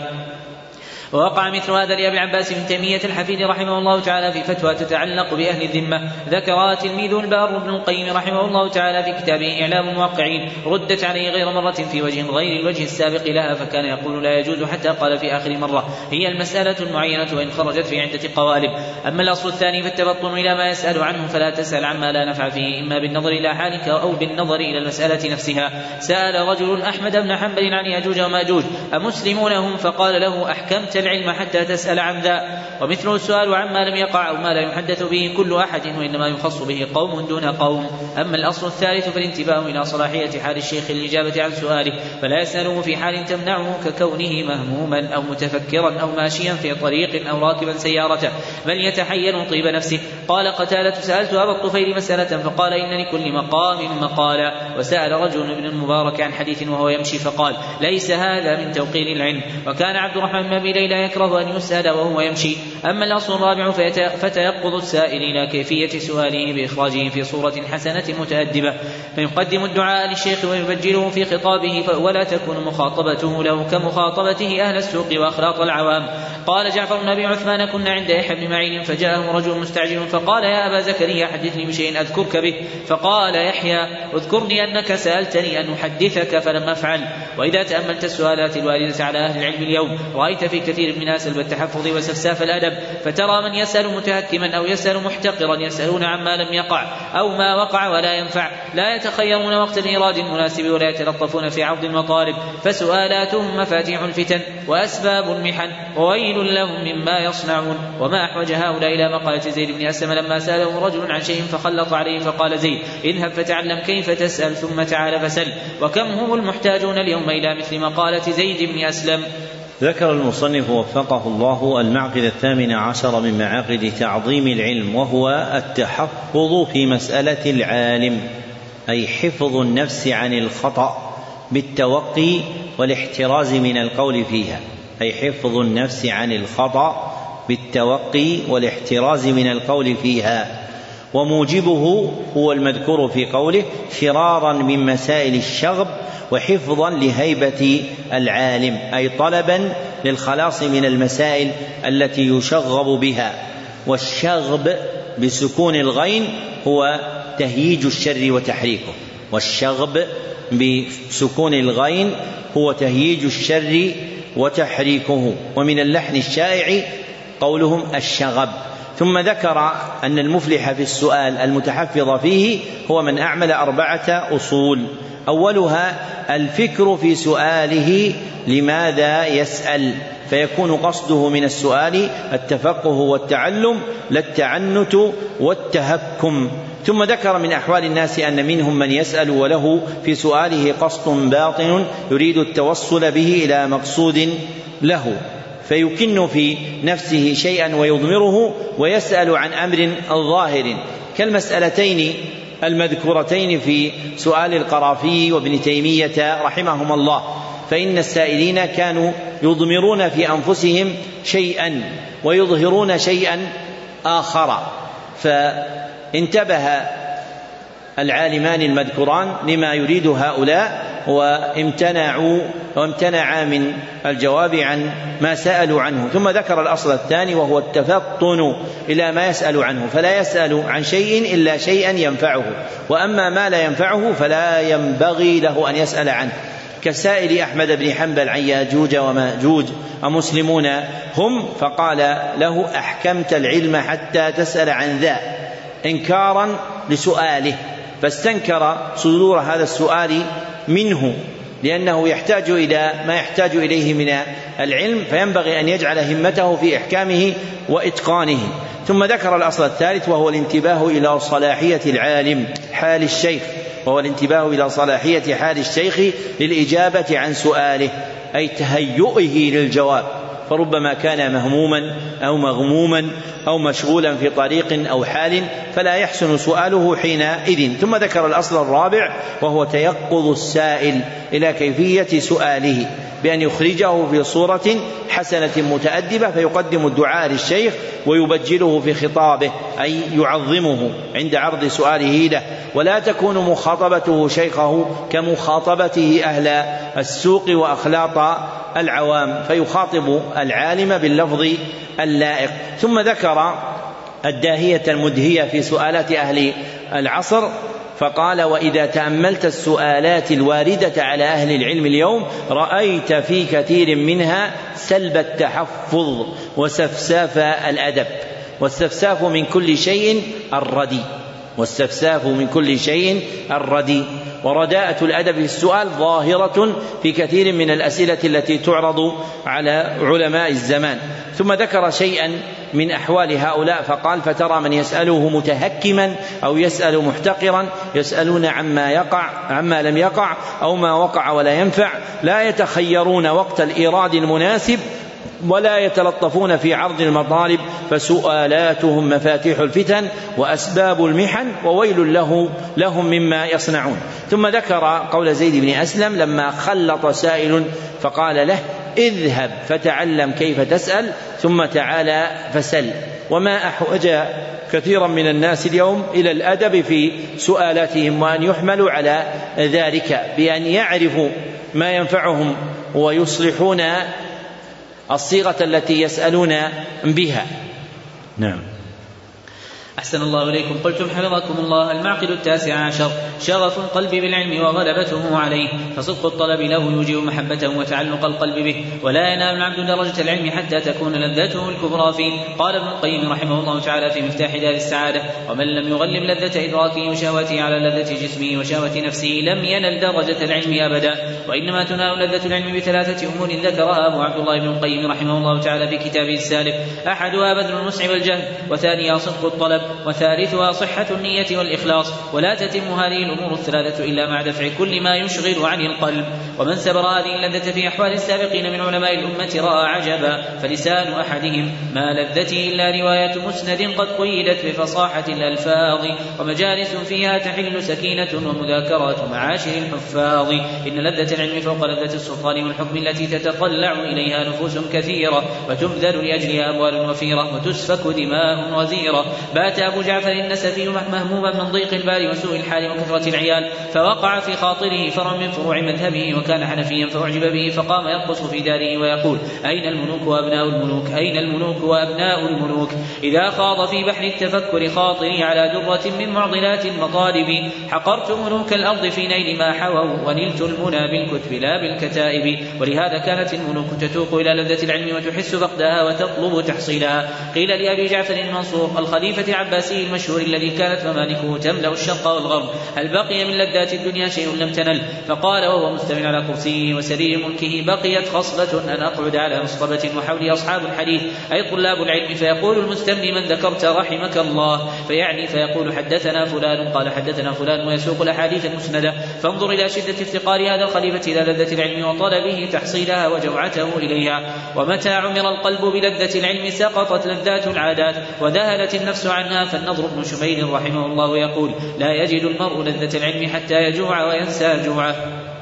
ووقع مثل هذا لأبي العباس بن تيمية الحفيد رحمه الله تعالى في فتوى تتعلق بأهل الذمة، ذكرها تلميذ البار بن القيم رحمه الله تعالى في كتابه إعلام الموقعين، ردت عليه غير مرة في وجه غير الوجه السابق لها، فكان يقول: لا يجوز، حتى قال في آخر مرة: هي المسألة المعينة وإن خرجت في عدة قوالب. أما الأصل الثاني فالتبطن إلى ما يسأل عنه، فلا تسأل عما لا نفع فيه، إما بالنظر إلى حالك أو بالنظر إلى المسألة نفسها. سأل رجل أحمد بن حنبل عن يأجوج وماجوج: أمسلمون هم؟ فقال له: أحكمت العلم حتى تسأل عن ذا. ومثله السؤال عما لم يقع أو ما لا يحدث به كل أحد، وإنما يخص به قوم دون قوم. أما الأصل الثالث فالانتباه إلى صلاحية حال الشيخ للإجابة عن سؤاله، فلا يسأله في حال تمنعه ككونه مهموما أو متفكرا أو ماشيا في طريق أو راكبا سيارته، بل يتحين طيب نفسه. قال قتادة: سألت أبا الطفيل مسألة فقال: إن لكل مقام مقالا. وسأل رجل ابن المبارك عن حديث وهو يمشي فقال: ليس هذا من توقير العلم. وكان عبد الرحمن بن أبي ليلى يكره أن يسأل وهو يمشي. أما الأصل الرابع فتيقظ السائل إلى كيفية سؤاله بإخراجه في صورة حسنة متأدبة، فيقدم الدعاء للشيخ ويبجله في خطابه، ولا تكون مخاطبته له كمخاطبته أهل السوق وأخلاط العوام. قال جعفر بن أبي عثمان: كنا عند يحيى بن معين فجاءه رجل مستعجل فقال: يا أبا زكريا حدثني بشيء أذكرك به. فقال يحيى: اذكرني أنك سألتني أن أحدثك فلم أفعل. وإذا تأملت السؤالات الواردة على أهل العلم اليوم رأيت في كثير من الناس بالتحفظ وسفساف الأدب، فترى من يسأل متهكما أو يسأل محتقرا، يسألون عما لم يقع أو ما وقع ولا ينفع، لا يتخيرون وقت الإيراد المناسب ولا يتلطفون في عرض المطالب، فسؤالاتهم مفاتيح الفتن وأسباب المحن، وويل لهم مما يصنعون. وما أحوج هؤلاء إلى مقالة زيد بن أسلم لما سأله رجل عن شيء فخلط عليه فقال زيد: اذهب فتعلم كيف تسأل ثم تعال فسل. وكم هم المحتاجون اليوم إلى مثل مقالة زيد بن أسلم. ذكر المصنف وفقه الله المعقد الثامن عشر من معاقد تعظيم العلم، وهو التحفظ في مسألة العالم، أي حفظ النفس عن الخطأ بالتوقي والاحتراز من القول فيها، أي حفظ النفس عن الخطأ بالتوقي والاحتراز من القول فيها. وموجبه هو المذكور في قوله: فرارا من مسائل الشغب وحفظا لهيبة العالم، أي طلبا للخلاص من المسائل التي يشغب بها. والشغب بسكون الغين هو تهييج الشر وتحريكه، والشغب بسكون الغين هو تهييج الشر وتحريكه. ومن اللحن الشائع قولهم الشغب. ثم ذكر أن المفلح في السؤال المتحفظ فيه هو من أعمل أربعة أصول. أولها الفكر في سؤاله لماذا يسأل، فيكون قصده من السؤال التفقه والتعلم لا التعنت والتهكم. ثم ذكر من أحوال الناس أن منهم من يسأل وله في سؤاله قصد باطن يريد التوصل به إلى مقصود له، فيكن في نفسه شيئا ويضمره ويسأل عن أمر ظاهر، كالمسألتين المذكورتين في سؤال القرافي وابن تيمية رحمهم الله، فإن السائلين كانوا يضمرون في أنفسهم شيئا ويظهرون شيئا آخر، فانتبه العالمان المذكوران لما يريد هؤلاء وامتنعوا وامتنعا من الجواب عن ما سألوا عنه. ثم ذكر الأصل الثاني وهو التفطن إلى ما يسأل عنه، فلا يسأل عن شيء إلا شيئا ينفعه، وأما ما لا ينفعه فلا ينبغي له أن يسأل عنه، كسائل أحمد بن حنبل عن ياجوج وماجوج أمسلمون هم، فقال له أحكمت العلم حتى تسأل عن ذا، إنكارا لسؤاله، فاستنكر صدور هذا السؤال منه لأنه يحتاج إلى ما يحتاج إليه من العلم، فينبغي أن يجعل همته في إحكامه وإتقانه. ثم ذكر الأصل الثالث وهو الانتباه إلى صلاحية العالم حال الشيخ وهو الانتباه إلى صلاحية حال الشيخ للإجابة عن سؤاله، أي تهيئه للجواب، فربما كان مهموما أو مغموما أو مشغولا في طريق أو حال فلا يحسن سؤاله حينئذ. ثم ذكر الأصل الرابع وهو تيقظ السائل إلى كيفية سؤاله بأن يخرجه في صورة حسنة متأدبة، فيقدم الدعاء للشيخ ويبجله في خطابه، أي يعظمه عند عرض سؤاله له، ولا تكون مخاطبته شيخه كمخاطبته أهل السوق وأخلاط العوام، فيخاطب العالم باللفظ اللائق. ثم ذكر الداهية المدهية في سؤالات أهل العصر فقال وإذا تأملت السؤالات الواردة على أهل العلم اليوم رأيت في كثير منها سلب التحفظ وسفساف الأدب، والسفساف من كل شيء الردي والسفساف من كل شيء الردي ورداءة الأدب في السؤال ظاهرة في كثير من الأسئلة التي تعرض على علماء الزمان. ثم ذكر شيئا من أحوال هؤلاء فقال فترى من يسأله متهكما أو يسأل محتقرا، يسألون عما يقع عما لم يقع أو ما وقع ولا ينفع، لا يتخيرون وقت الإيراد المناسب ولا يتلطفون في عرض المطالب، فسؤالاتهم مفاتيح الفتن وأسباب المحن وويل له لهم مما يصنعون. ثم ذكر قول زيد بن أسلم لما خلط سائل فقال له اذهب فتعلم كيف تسأل ثم تعالى فسل. وما أحوج كثيرا من الناس اليوم إلى الأدب في سؤالاتهم، وأن يحملوا على ذلك بأن يعرفوا ما ينفعهم ويصلحون الصيغة التي يسألون بها. نعم. أحسن الله إليكم. قلتم حفظكم الله المعقد التاسع عشر شغف القلب بالعلم وغلبته عليه، فصدق الطلب له يوجب محبته وتعلق القلب به، ولا ينال العبد درجة العلم حتى تكون لذته الكبرى فيه. قال ابن القيم رحمه الله تعالى في مفتاح دار السعادة ومن لم يغلب لذة إدراكه وشهوته على لذة جسمه وشهوة نفسه لم ينل درجة العلم أبدا، وإنما تنال لذة العلم بثلاثة أمور ذكرها أبو عبد الله بن القيم رحمه الله تعالى في كتابه السالف: أحدها بذل النصح والجهد، وثانيها صدق الطلب، وثالثها صحة النية والإخلاص. ولا تتم هذه الأمور الثلاثة إلا مع دفع كل ما يشغل عن القلب. ومن سبر هذه اللذة في أحوال السابقين من علماء الأمة رأى عجبا، فلسان أحدهم ما لذته إلا رواية مسند قد قيدت بفصاحة الألفاظ، ومجالس فيها تحل سكينة ومذاكرات معاشر الحفاظ. إن لذة العلم فوق لذة السلطان والحكم التي تتطلع إليها نفوس كثيرة وتبذل لأجلها أموال وفيرة وتسفك دماء غزيرة. بات أبو جعفر النسفي مهموما من ضيق البال وسوء الحال وكثرة العيال، فوقع في خاطره فرع من فروع مذهبه وكان حنفيا فأعجب به، فقام يرقص في داره ويقول: أين الملوك وأبناء الملوك؟ أين الملوك وأبناء الملوك؟ إذا خاض في بحر التفكر خاطري على درة من معضلات المطالب، حقرت ملوك الأرض في نيل ما حووا، ونلت المنى بالكتب لا بالكتائب. ولهذا كانت الملوك تتوق إلى لذة العلم وتحس فقدها وتطلب تحصيلها. قيل لأبي جعفر المنصور الخليفة العباسي المشهور الذي كانت ممالكه تملأ الشرق والغرب: هل بقي من لذات الدنيا شيء لم تنل؟ فقال وهو مستمع على كرسيه وسرير ملكه: بقيت خصلة أن أقعد على مصطبة وحولي أصحاب الحديث، أي طلاب العلم، فيقول المستملي: من ذكرت رحمك الله؟ فيعني فيقول: حدثنا فلان قال حدثنا فلان، ويسوق الأحاديث المسندة. فانظر إلى شدة افتقار هذا الخليفة إلى لذة العلم وطلبه تحصيلها وجوعته إليها. ومتى عمر القلب بلذة العلم سقطت لذات العادات وذهلت النفس عنها. فالنضر بن شميل رحمه الله يقول: لا يجد المرء لذة العلم حتى يجوع وينسى جوعه،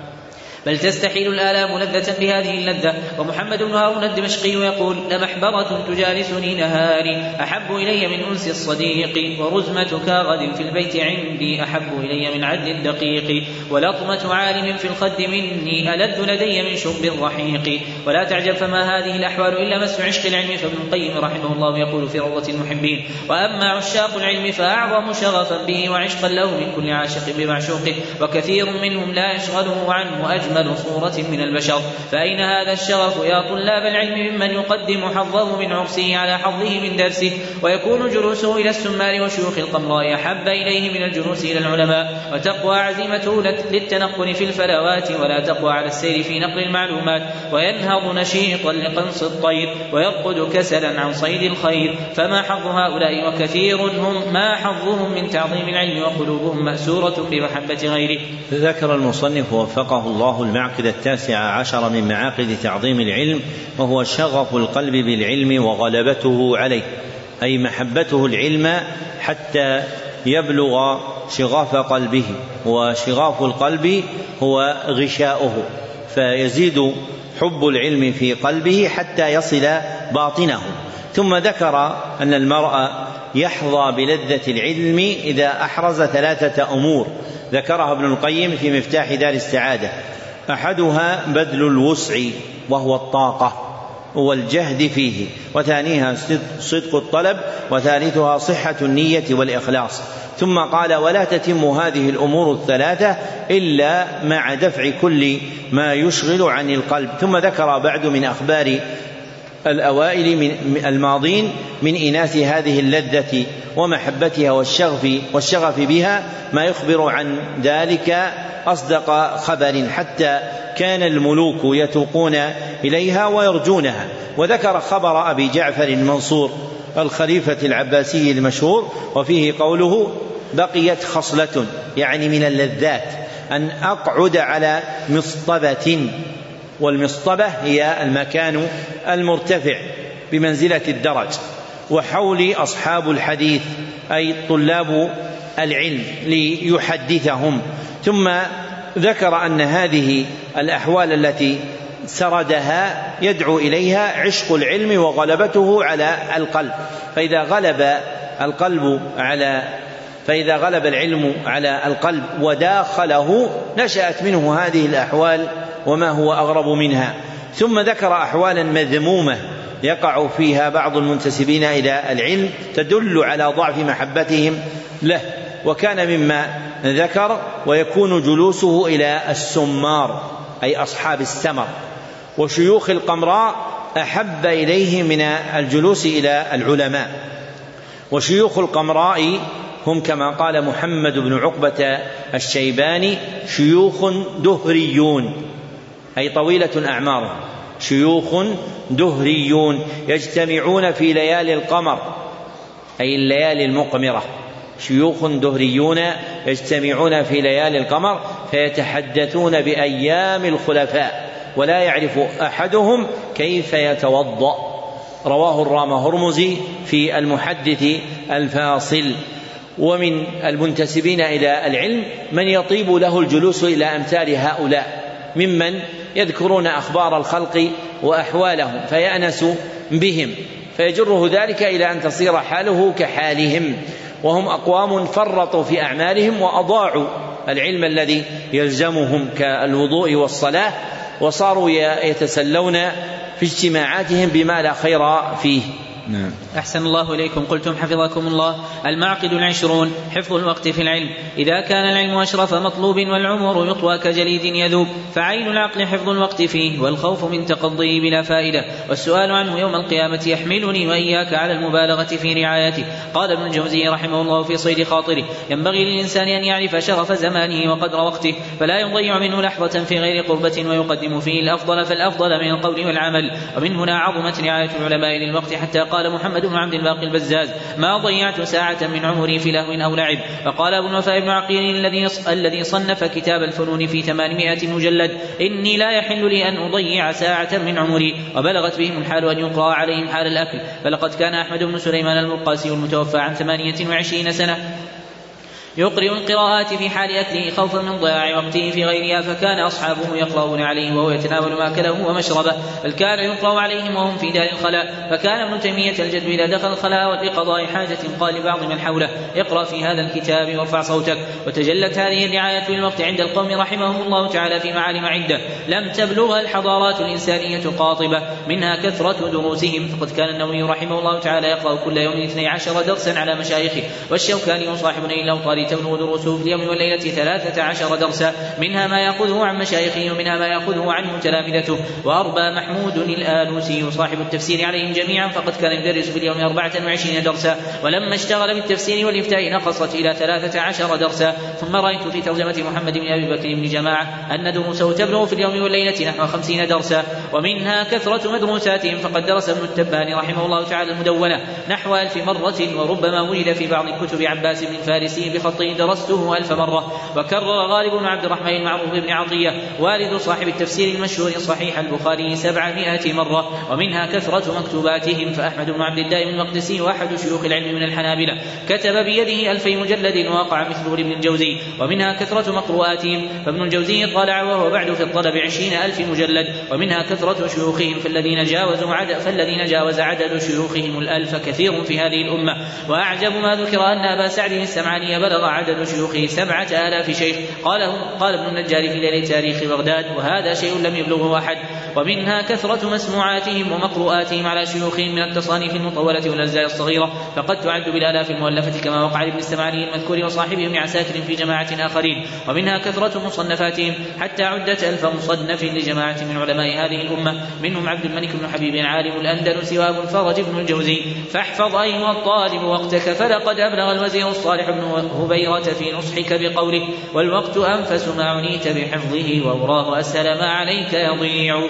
بل تستحيل الآلام لذة بهذه اللذة. ومحمد بن هارون الدمشقي يقول: لمحبرة تجالسني نهاري أحب إلي من أنس الصديق، ورزمتك غد في البيت عندي أحب إلي من عد الدقيق، ولطمة عالم في الخد مني ألذ لدي من شرب الرحيق. ولا تعجب فما هذه الأحوال إلا مس عشق العلم. فابن القيم رحمه الله يقول في روضة المحبين: وأما عشاق العلم فأعظم شغفا به وعشقا له من كل عاشق بمعشوقه، وكثير منهم لا يشغله عنه أجمل صورة من البشر. فأين هذا الشغف يا طلاب العلم ممن يقدم حظه من عرسه على حظه من درسه، ويكون جلوسه إلى السمار وشيوخ القمراء أحب إليه من الجلوس إلى العلماء، وتقوى عزيمته للتنقل في الفلوات ولا تقوى على السير في نقل المعلومات، وينهض نشيطا لقنص الطير ويرقد كسلا عن صيد الخير. فما حظ هؤلاء وكثير هم ما حظهم من تعظيم العلم وقلوبهم مأسورة بمحبة غيره. ذكر المصنف وفقه الله المعقد التاسع عشر من معاقد تعظيم العلم، وهو شغف القلب بالعلم وغلبته عليه، أي محبته العلم حتى يبلغ شغاف قلبه، وشغاف القلب هو غشاؤه، فيزيد حب العلم في قلبه حتى يصل باطنه. ثم ذكر أن المرء يحظى بلذة العلم إذا أحرز ثلاثة أمور ذكرها ابن القيم في مفتاح دار السعادة: أحدها بذل الوسع وهو الطاقة والجهد فيه، وثانيها صدق الطلب، وثالثها صحة النية والإخلاص. ثم قال: ولا تتم هذه الأمور الثلاثة إلا مع دفع كل ما يشغل عن القلب. ثم ذكر بعد من أخبار الأوائل من الماضين من إناث هذه اللذة ومحبتها والشغف, والشغف بها ما يخبر عن ذلك أصدق خبر، حتى كان الملوك يتوقون إليها ويرجونها. وذكر خبر أبي جعفر المنصور الخليفة العباسي المشهور، وفيه قوله: بقيت خصلة، يعني من اللذات، أن أقعد على مصطبة، والمصطبة هي المكان المرتفع بمنزلة الدرج، وحولي أصحاب الحديث أي طلاب العلم ليحدثهم. ثم ذكر أن هذه الأحوال التي سردها يدعو إليها عشق العلم وغلبته على القلب، فإذا غلب القلب على فإذا غلب العلم على القلب وداخله نشأت منه هذه الأحوال وما هو أغرب منها. ثم ذكر أحوالا مذمومة يقع فيها بعض المنتسبين إلى العلم تدل على ضعف محبتهم له، وكان مما ذكر: ويكون جلوسه إلى السمار أي أصحاب السمر وشيوخ القمراء أحب إليه من الجلوس إلى العلماء. وشيوخ القمراء هم كما قال محمد بن عقبة الشيباني: شيوخ دهريون أي طويلة أعمارهم، شيوخ دهريون يجتمعون في ليالي القمر أي الليالي المقمرة، شيوخ دهريون يجتمعون في ليالي القمر فيتحدثون بأيام الخلفاء ولا يعرف أحدهم كيف يتوضأ. رواه الرام هرمزي في المحدث الفاصل. ومن المنتسبين إلى العلم من يطيب له الجلوس إلى أمثال هؤلاء ممن يذكرون أخبار الخلق وأحوالهم فيأنس بهم، فيجره ذلك إلى أن تصير حاله كحالهم. وهم أقوام فرطوا في أعمالهم وأضاعوا العلم الذي يلزمهم كالوضوء والصلاة، وصاروا يتسلون في اجتماعاتهم بما لا خير فيه. نعم. أحسن الله إليكم. قلتم حفظكم الله: المعقد العشرون حفظ الوقت في العلم. إذا كان العلم أشرف مطلوب والعمر يطوى كجليد يذوب، فعين العقل حفظ الوقت فيه، والخوف من تقضيه بلا فائدة، والسؤال عنه يوم القيامة يحملني وإياك على المبالغة في رعايته. قال ابن الجوزي رحمه الله في صيد خاطره: ينبغي للإنسان أن يعرف شرف زمانه وقدر وقته، فلا يضيع منه لحظة في غير قربة، ويقدم فيه الأفضل فالأفضل من القول والعمل. ومن هنا عظمت رعاية العلماء للوقت، حتى قال محمد بن عبد الباقي البزاز: ما ضيعت ساعة من عمري في لهو أو لعب. وقال أبو الوفاء بن عقيل الذي صنف كتاب الفنون في ثمانمائة مجلد: إني لا يحل لي أن أضيع ساعة من عمري. وبلغت بهم الحال أن يقرأ عليهم حال الأكل، فلقد كان أحمد بن سليمان المرقاسي المتوفى عن ثمانية وعشرين سنة يقرئ القراءات في حال أكله خوفا من ضياع وقته في غيرها، فكان أصحابه يقرؤون عليه وهو يتناول ماكله ومشربه، بل كان يقرأ عليهم وهم في دار الخلاء. فكان ابن تيمية الجد إذا دخل الخلاء لقضاء حاجة قال لبعض من حوله: اقرأ في هذا الكتاب وارفع صوتك. وتجلت هذه الرعاية للوقت عند القوم رحمهم الله تعالى في معالم عدة لم تبلغها الحضارات الإنسانية قاطبة، منها كثرة دروسهم، فقد كان النووي رحمه الله تعالى يقرأ كل يوم اثني عشر درسا على مشايخه، والشوكاني صاحب نيل الأوطار تبلغ دروسه في اليوم والليلة ثلاثة عشر درسا، منها ما يأخذه عن مشايخه ومنها ما يأخذه عنه تلامذته. وأربى محمود الآلوسي صاحب التفسير عليهم جميعا، فقد كان يدرس في اليوم أربعة وعشرين درسا، ولما اشتغل بالتفسير والإفتاء نقصت إلى ثلاثة عشر درسا. ثم رأيت في ترجمة محمد بن أبي بكر بن جماعة أن دروسه تبلغ في اليوم والليلة نحو خمسين درسا، ومنها كثرة مدروساتهم، فقد درس ابن التبان رحمه الله تعالى المدونة نحو ألف مرة، وربما وجد في بعض كتب عباس بن الفارسي بخطه درسته ألف مرة. وكرر غالب بن عبد الرحمن المعروف بن عطية والد صاحب التفسير المشهور صحيح البخاري سبعمائة مرة، ومنها كثرة مكتوباتهم. فأحمد بن عبد الله المقدسي وأحد شيوخ العلم من الحنابلة كتب بيده ألفي مجلد ووقع مثله لابن الجوزي، ومنها كثرة مقروءاتهم. فابن الجوزي طالع وهو بعد في الطلب عشرين ألف مجلد، ومنها كثرة شيوخهم، فالذين جاوزوا عدد فالذين جاوز عدد شيوخهم الألف كثير في هذه الأمة. وأعجب ما ذكر أن أبا سعد السمعاني بلغ عدد شيوخه سبعة آلاف شيخ، قاله قال ابن النجار في ليلة تاريخ بغداد، وهذا شيء لم يبلغه أحد. ومنها كثرة مسموعاتهم ومقروءاتهم على شيوخهم من التصانيف المطولة والأجزاء الصغيرة، فقد تعد بالآلاف المؤلفة كما وقع لابن السمعاني المذكور وصاحبه ابن عساكر في جماعة آخرين. ومنها كثرة مصنفاتهم حتى عدت ألف مصنف لجماعة من علماء هذه الأمة، منهم عبد الملك بن حبيب عالم الأندلس وأبو الفرج بن الجوزي. فاحفظ أيها الطالب وقتك، فلقد أبلغ الوزير الصالح بن هبيرة في نصحك بقوله: والوقت أنفس ما عنيت بحفظه، وأوراه أسهل ما عليك يضيع.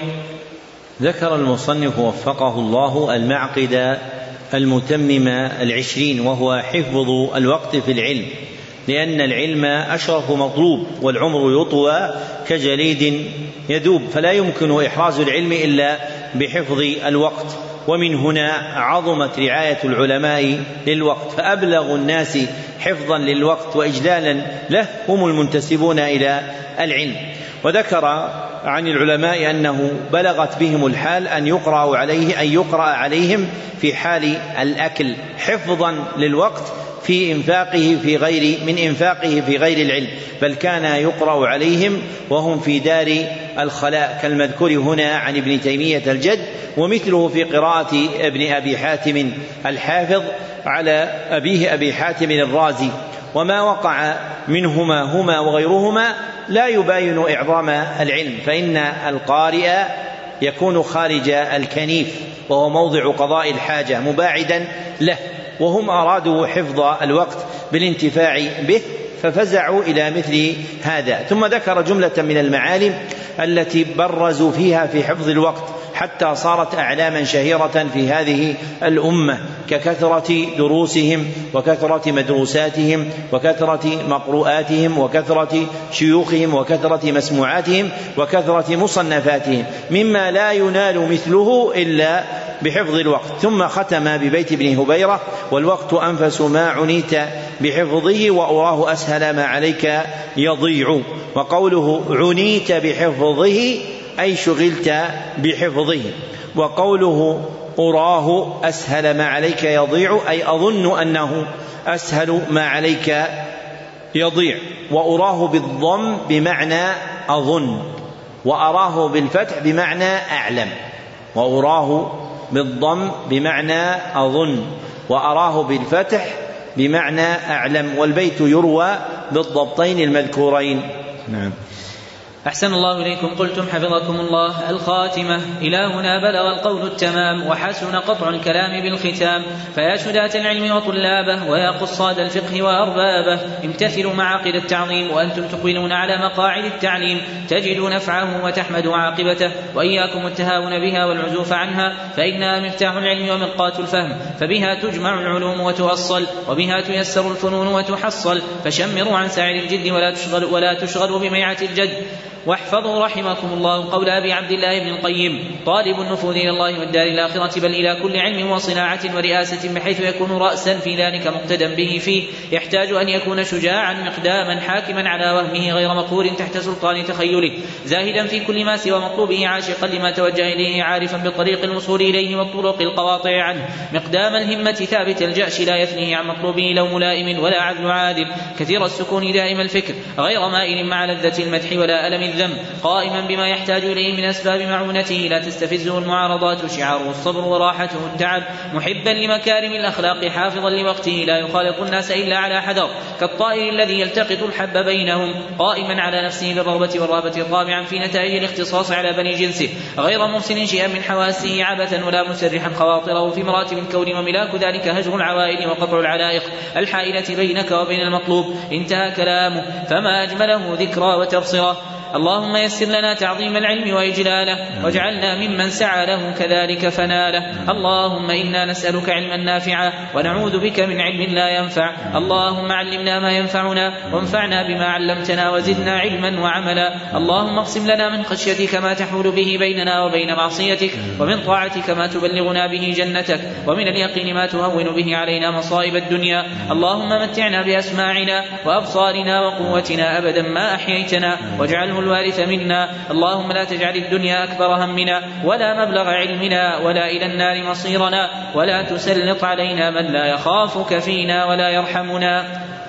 ذكر المصنف وفقه الله المعقد المتمم العشرين، وهو حفظ الوقت في العلم، لأن العلم أشرف مطلوب، والعمر يطوى كجليد يذوب، فلا يمكن إحراز العلم إلا بحفظ الوقت. ومن هنا عظمت رعاية العلماء للوقت، فأبلغ الناس حفظا للوقت وإجلالا له هم المنتسبون إلى العلم. وذكر عن العلماء أنه بلغت بهم الحال أن يقرأ عليه أن يقرأ عليهم في حال الأكل حفظا للوقت في إنفاقه في غير من إنفاقه في غير العلم، بل كان يقرأ عليهم وهم في دار الخلاء كالمذكور هنا عن ابن تيمية الجد، ومثله في قراءة ابن أبي حاتم الحافظ على أبيه أبي حاتم الرازي. وما وقع منهما هما وغيرهما لا يباين إعظام العلم، فإن القارئ يكون خارج الكنيف وهو موضع قضاء الحاجة مباعدا له، وهم أرادوا حفظ الوقت بالانتفاع به ففزعوا إلى مثل هذا. ثم ذكر جملة من المعالم التي برزوا فيها في حفظ الوقت حتى صارت أعلاما شهيرة في هذه الأمة، ككثرة دروسهم وكثرة مدروساتهم وكثرة مقروءاتهم وكثرة شيوخهم وكثرة مسموعاتهم وكثرة مصنفاتهم، مما لا ينال مثله إلا بحفظ الوقت. ثم ختم ببيت ابن هبيرة: والوقت أنفس ما عنيت بحفظه، وأراه أسهل ما عليك يضيع. وقوله عنيت بحفظه أي شغلت بحفظه، وقوله أراه أسهل ما عليك يضيع، أي أظن أنه أسهل ما عليك يضيع. وأراه بالضم بمعنى أظن، وأراه بالفتح بمعنى أعلم. وأراه بالضم بمعنى أظن، وأراه بالفتح بمعنى أعلم. والبيت يروى بالضبطين المذكورين. نعم. أحسن الله إليكم. قلتم حفظكم الله الخاتمة. إلى هنا بلغ القول التمام، وحسن قطع الكلام بالختام. فيا شداة العلم وطلابه، ويا قصاد الفقه وأربابه، امتثلوا معاقد التعظيم وأنتم تقبلون على مقاعد التعليم، تجدوا نفعه وتحمدوا عاقبته. وإياكم التهاون بها والعزوف عنها، فإنها مفتاح العلم ومرقاة الفهم، فبها تجمع العلوم وتؤصل، وبها تيسر الفنون وتحصل. فشمروا عن ساعد الجد ولا تشغلوا, ولا تشغلوا بميعة الجد. واحفظوا رحمكم الله قول أبي عبد الله بن القيم: طالب النفوذ إلى الله والدار الآخرة، بل إلى كل علم وصناعة ورئاسة، بحيث يكون رأسا في ذلك مقتدى به فيه، يحتاج أن يكون شجاعا مقداما حاكما على وهمه غير مقهور تحت سلطان تخيله، زاهدا في كل ما سوى مطلوبه، عاشقا لما توجه إليه، عارفا بالطريق الوصول إليه والطرق القواطع عنه، مقدام الهمة ثابت الجأش، لا يثنيه عن مطلوبه لو ملائم ولا عدل عادل، كثير السكون دائم الفكر، غير مائل مع لذة المدح ولا ألم الذم، قائما بما يحتاج إليه من أسباب معونته، لا تستفزه المعارضات، شعاره الصبر وراحته التعب، محبا لمكارم الأخلاق، حافظا لوقته، لا يخالط الناس إلا على حذر، كالطائر الذي يلتقط الحب بينهم، قائما على نفسه بالرغبة والرهبة، طامعا في نتائج الاختصاص على بني جنسه، غير محسن شيئا من حواسه عبثا، ولا مسرحا خواطره في مراتب الكون، وملاك ذلك هجر العوائد وقطع العلائق الحائلة بينك وبين المطلوب. انتهى كلامه، فما أجمله ذكرى وتبصرة. اللهم يسر لنا تعظيم العلم وإجلاله، واجعلنا ممن سعى له كذلك فناله. اللهم إنا نسألك علما نافعا، ونعوذ بك من علم لا ينفع. اللهم علمنا ما ينفعنا، وانفعنا بما علمتنا، وزدنا علما وعملا. اللهم اقسم لنا من خشيتك ما تحول به بيننا وبين معصيتك، ومن طاعتك ما تبلغنا به جنتك، ومن اليقين ما تهون به علينا مصائب الدنيا. اللهم متعنا بأسماعنا وأبصارنا وقوتنا أبدا ما أحييتنا، واجعله الوارث منا. اللهم لا تجعل الدنيا أكبر همنا، ولا مبلغ علمنا، ولا إلى النار مصيرنا، ولا تسلط علينا من لا يخافك فينا ولا يرحمنا.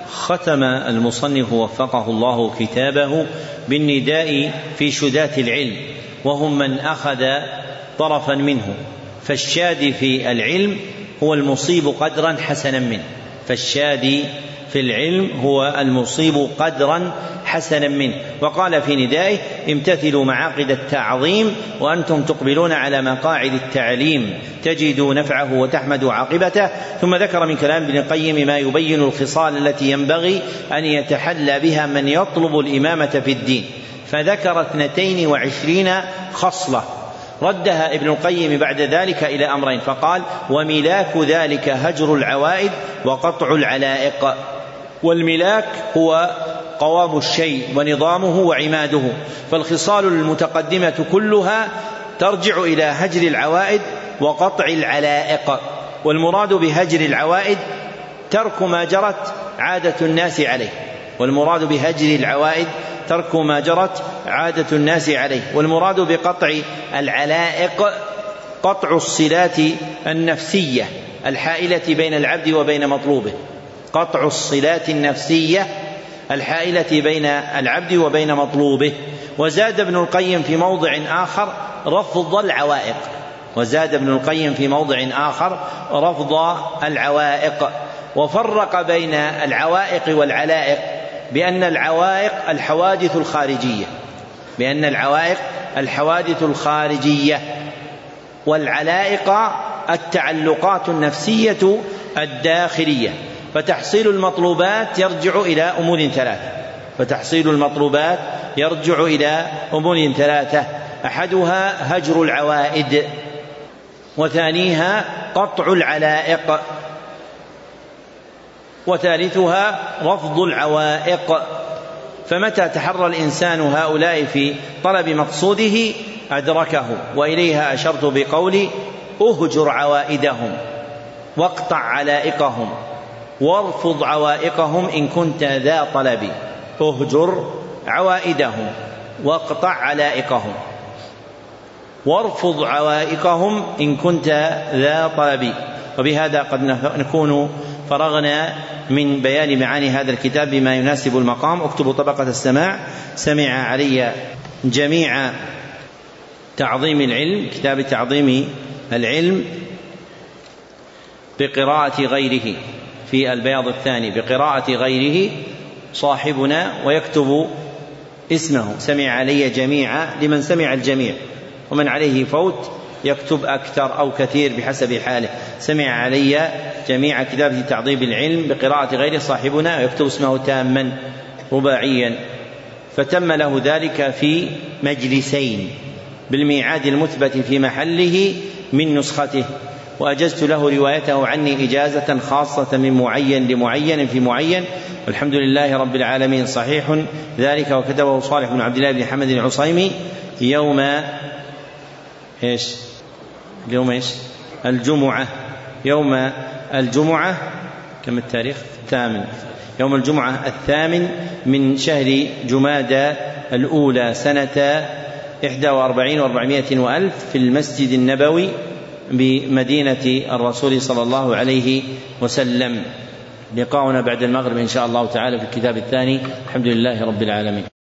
ختم المصنف وفقه الله كتابه بالنداء في شداة العلم، وهم من أخذ طرفا منه. فالشادي في العلم هو المصيب قدرا حسنا منه، فالشادي في العلم هو المصيب قدرا حسنا منه. وقال في ندائه: امتثلوا معاقد التعظيم وأنتم تقبلون على مقاعد التعليم، تجدوا نفعه وتحمدوا عاقبته. ثم ذكر من كلام ابن القيم ما يبين الخصال التي ينبغي أن يتحلى بها من يطلب الإمامة في الدين، فذكر اثنتين وعشرين خصلة ردها ابن القيم بعد ذلك إلى أمرين، فقال: وملاك ذلك هجر العوائد وقطع العلائق. والملاك هو قوام الشيء ونظامه وعماده، فالخصال المتقدمة كلها ترجع إلى هجر العوائد وقطع العلائق. والمراد بهجر العوائد ترك ما جرت عادة الناس عليه، والمراد بهجر العوائد ترك ما جرت عادة الناس عليه. والمراد بقطع العلائق قطع الصلات النفسية الحائلة بين العبد وبين مطلوبه، قطع الصلات النفسية الحائلة بين العبد وبين مطلوبه. وزاد ابن القيم في موضع آخر رفض العوائق، وزاد ابن القيم في موضع آخر رفض العوائق، وفرق بين العوائق والعلائق بأن العوائق الحوادث الخارجية، بأن العوائق الحوادث الخارجية، والعلائق التعلقات النفسية الداخلية. فتحصيل المطلوبات يرجع إلى أمور ثلاثة، فتحصيل المطلوبات يرجع إلى أمور ثلاثة: أحدها هجر العوائد، وثانيها قطع العلائق، وثالثها رفض العوائق. فمتى تحرى الإنسان هؤلاء في طلب مقصوده أدركه. وإليها أشرت بقولي: أهجر عوائدهم واقطع علائقهم وارفض عوائقهم إن كنت ذا طلب. أهجر عوائدهم واقطع علائقهم. وارفض عوائقهم إن كنت ذا طلب. وبهذا قد نكون فرغنا من بيان معاني هذا الكتاب بما يناسب المقام. اكتبوا طبقة السماع. سمع علي جميع تعظيم العلم، كتاب تعظيم العلم بقراءة غيره، في البياض الثاني بقراءة غيره صاحبنا، ويكتب اسمه. سمع علي جميع لمن سمع الجميع، ومن عليه فوت يكتب أكثر أو كثير بحسب حاله. سمع علي جميع كتابة تعظيم العلم بقراءة غيره صاحبنا، ويكتب اسمه تاما رباعيا. فتم له ذلك في مجلسين بالميعاد المثبت في محله من نسخته، وأجزت له روايته عني إجازة خاصة من معين لمعين في معين، والحمد لله رب العالمين. صحيح ذلك، وكتبه صالح بن عبد الله بن حمد العصيمي يوم إيش يوم إيش الجمعة يوم الجمعة كم التاريخ؟ الثامن، يوم الجمعة الثامن من شهر جمادى الأولى سنة إحدى وأربعين وأربعمائة وألف في المسجد النبوي بمدينة الرسول صلى الله عليه وسلم. لقاؤنا بعد المغرب إن شاء الله تعالى في الكتاب الثاني. الحمد لله رب العالمين.